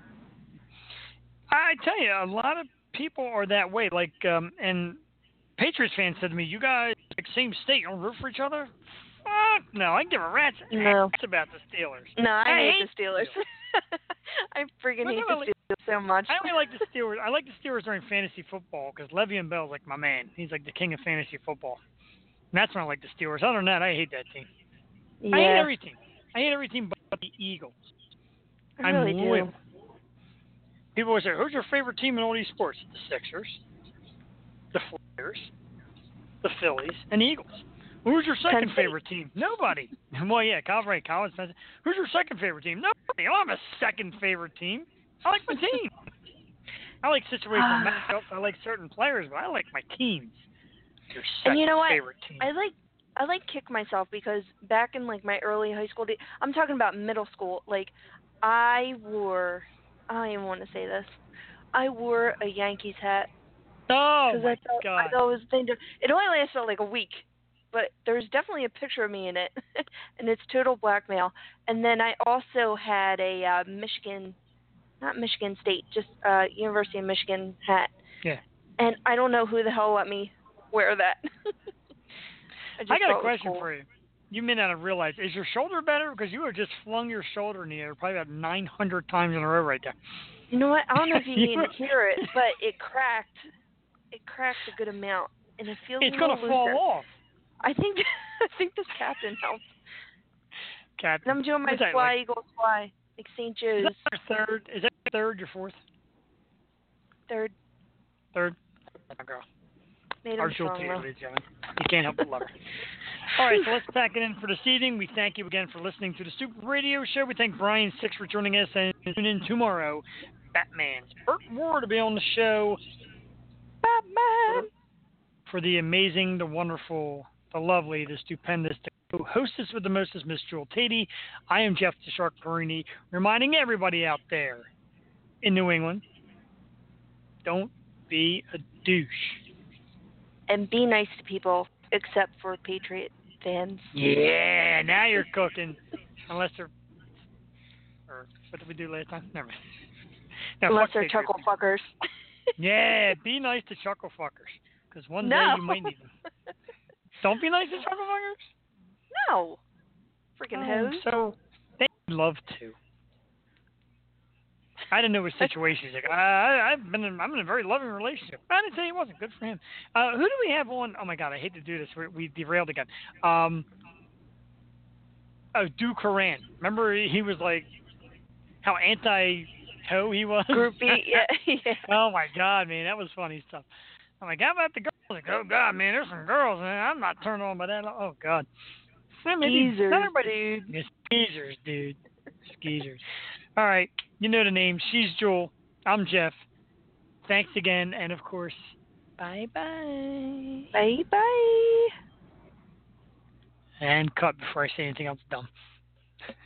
Speaker 1: I tell you, a lot of people are that way. Like, um, and Patriots fans said to me, "You guys like same state, you don't root for each other." Fuck no, I give a rat's
Speaker 2: No.
Speaker 1: ass about the Steelers.
Speaker 2: No, I,
Speaker 1: I
Speaker 2: hate,
Speaker 1: hate
Speaker 2: the Steelers. I freaking
Speaker 1: But
Speaker 2: hate
Speaker 1: no,
Speaker 2: the Steelers so much.
Speaker 1: I only like the Steelers. I like the Steelers during fantasy football because Le'Veon Bell's like my man. He's like the king of fantasy football. And that's when I like the Steelers. Other than that, I hate that team.
Speaker 2: yeah,
Speaker 1: I hate every team. I hate every team but the Eagles.
Speaker 2: I
Speaker 1: I'm
Speaker 2: really do.
Speaker 1: loyal. People always say, "Who's your favorite team in all these sports?" The Sixers, the Flyers, the Phillies, and the Eagles. Who's your second
Speaker 2: State.
Speaker 1: favorite team? Nobody. Well, yeah, Kyle Ray, Collins Spencer. Who's your second favorite team? Nobody. I don't have a second favorite team. I like my team. I like situational matchups. I like certain players, but I like my teams. Your second
Speaker 2: And you know what?
Speaker 1: favorite team.
Speaker 2: I like I like kick myself because back in like my early high school days, I'm talking about middle school. Like I wore, I don't even want to say this. I wore a Yankees hat
Speaker 1: oh
Speaker 2: because
Speaker 1: my
Speaker 2: I thought
Speaker 1: God.
Speaker 2: I thought it was thing to, it only lasted like a week, but there's definitely a picture of me in it, and it's total blackmail. And then I also had a uh, Michigan not Michigan State, just uh, University of Michigan hat.
Speaker 1: Yeah.
Speaker 2: And I don't know who the hell let me wear that. I, just
Speaker 1: I got a
Speaker 2: thought it was
Speaker 1: question
Speaker 2: cool.
Speaker 1: for you. You may not have realized. Is your shoulder better? Because you have just flung your shoulder in the air probably about nine hundred times in a row right there.
Speaker 2: You know what? I don't know if you
Speaker 1: You
Speaker 2: can
Speaker 1: were-
Speaker 2: hear it, but it cracked. It cracked a good amount, and it feels
Speaker 1: It's
Speaker 2: a
Speaker 1: going
Speaker 2: little
Speaker 1: to fall
Speaker 2: looser.
Speaker 1: off.
Speaker 2: I think I think this captain helped.
Speaker 1: Captain.
Speaker 2: And I'm doing my
Speaker 1: What's that,
Speaker 2: fly
Speaker 1: like-
Speaker 2: Eagles fly, like Saint
Speaker 1: Is
Speaker 2: Joe's.
Speaker 1: that your third? Is that your third, your fourth?
Speaker 2: Third.
Speaker 1: Third? Oh, girl.
Speaker 2: Made
Speaker 1: Our
Speaker 2: him
Speaker 1: Jewel
Speaker 2: strong,
Speaker 1: too,
Speaker 2: though.
Speaker 1: ladies and gentlemen. You can't help but love her. All right, so let's pack it in for this evening. We thank you again for listening to the Super Radio Show. We thank Brian Six for joining us, and tune in tomorrow. Batman's Burt Ward to be on the show
Speaker 2: Batman.
Speaker 1: for the amazing, the wonderful, the lovely, the stupendous, the hostess with the mostest, Miss Jewel Tatey. I am Jeff the Shark Perini, reminding everybody out there in New England, don't be a douche.
Speaker 2: And be nice to people, except for Patriot fans.
Speaker 1: Yeah, now you're cooking. Unless they're, or what did we do last time? Never mind. No,
Speaker 2: Unless
Speaker 1: fuck
Speaker 2: they're
Speaker 1: Patriots.
Speaker 2: chuckle fuckers.
Speaker 1: Yeah, be nice to chuckle fuckers, because one
Speaker 2: no.
Speaker 1: day you might need them. Don't be nice to chuckle fuckers.
Speaker 2: No. Freaking
Speaker 1: Oh,
Speaker 2: hoes.
Speaker 1: so they love to. I didn't know his situation. He's like, I, I've been, in, I'm in a very loving relationship. I didn't say he wasn't. Good for him. Uh, who do we have on? Oh my God, I hate to do this. We, we derailed again. Um, oh, Duke Horan. Remember he was like, how anti-ho he was.
Speaker 2: Groupie. Yeah. yeah.
Speaker 1: Oh my God, man, that was funny stuff. I'm like, how about the girls? Like, oh God, man, there's some girls, man. I'm not turned on by that. Oh God. Well, maybe
Speaker 2: Skeezers,
Speaker 1: not everybody.
Speaker 2: dude.
Speaker 1: Yeah, skeezers, dude. Skeezers. All right, you know the name. She's Jewel. I'm Jeff. Thanks again, and of course, bye bye.
Speaker 2: Bye bye.
Speaker 1: And cut before I say anything else dumb.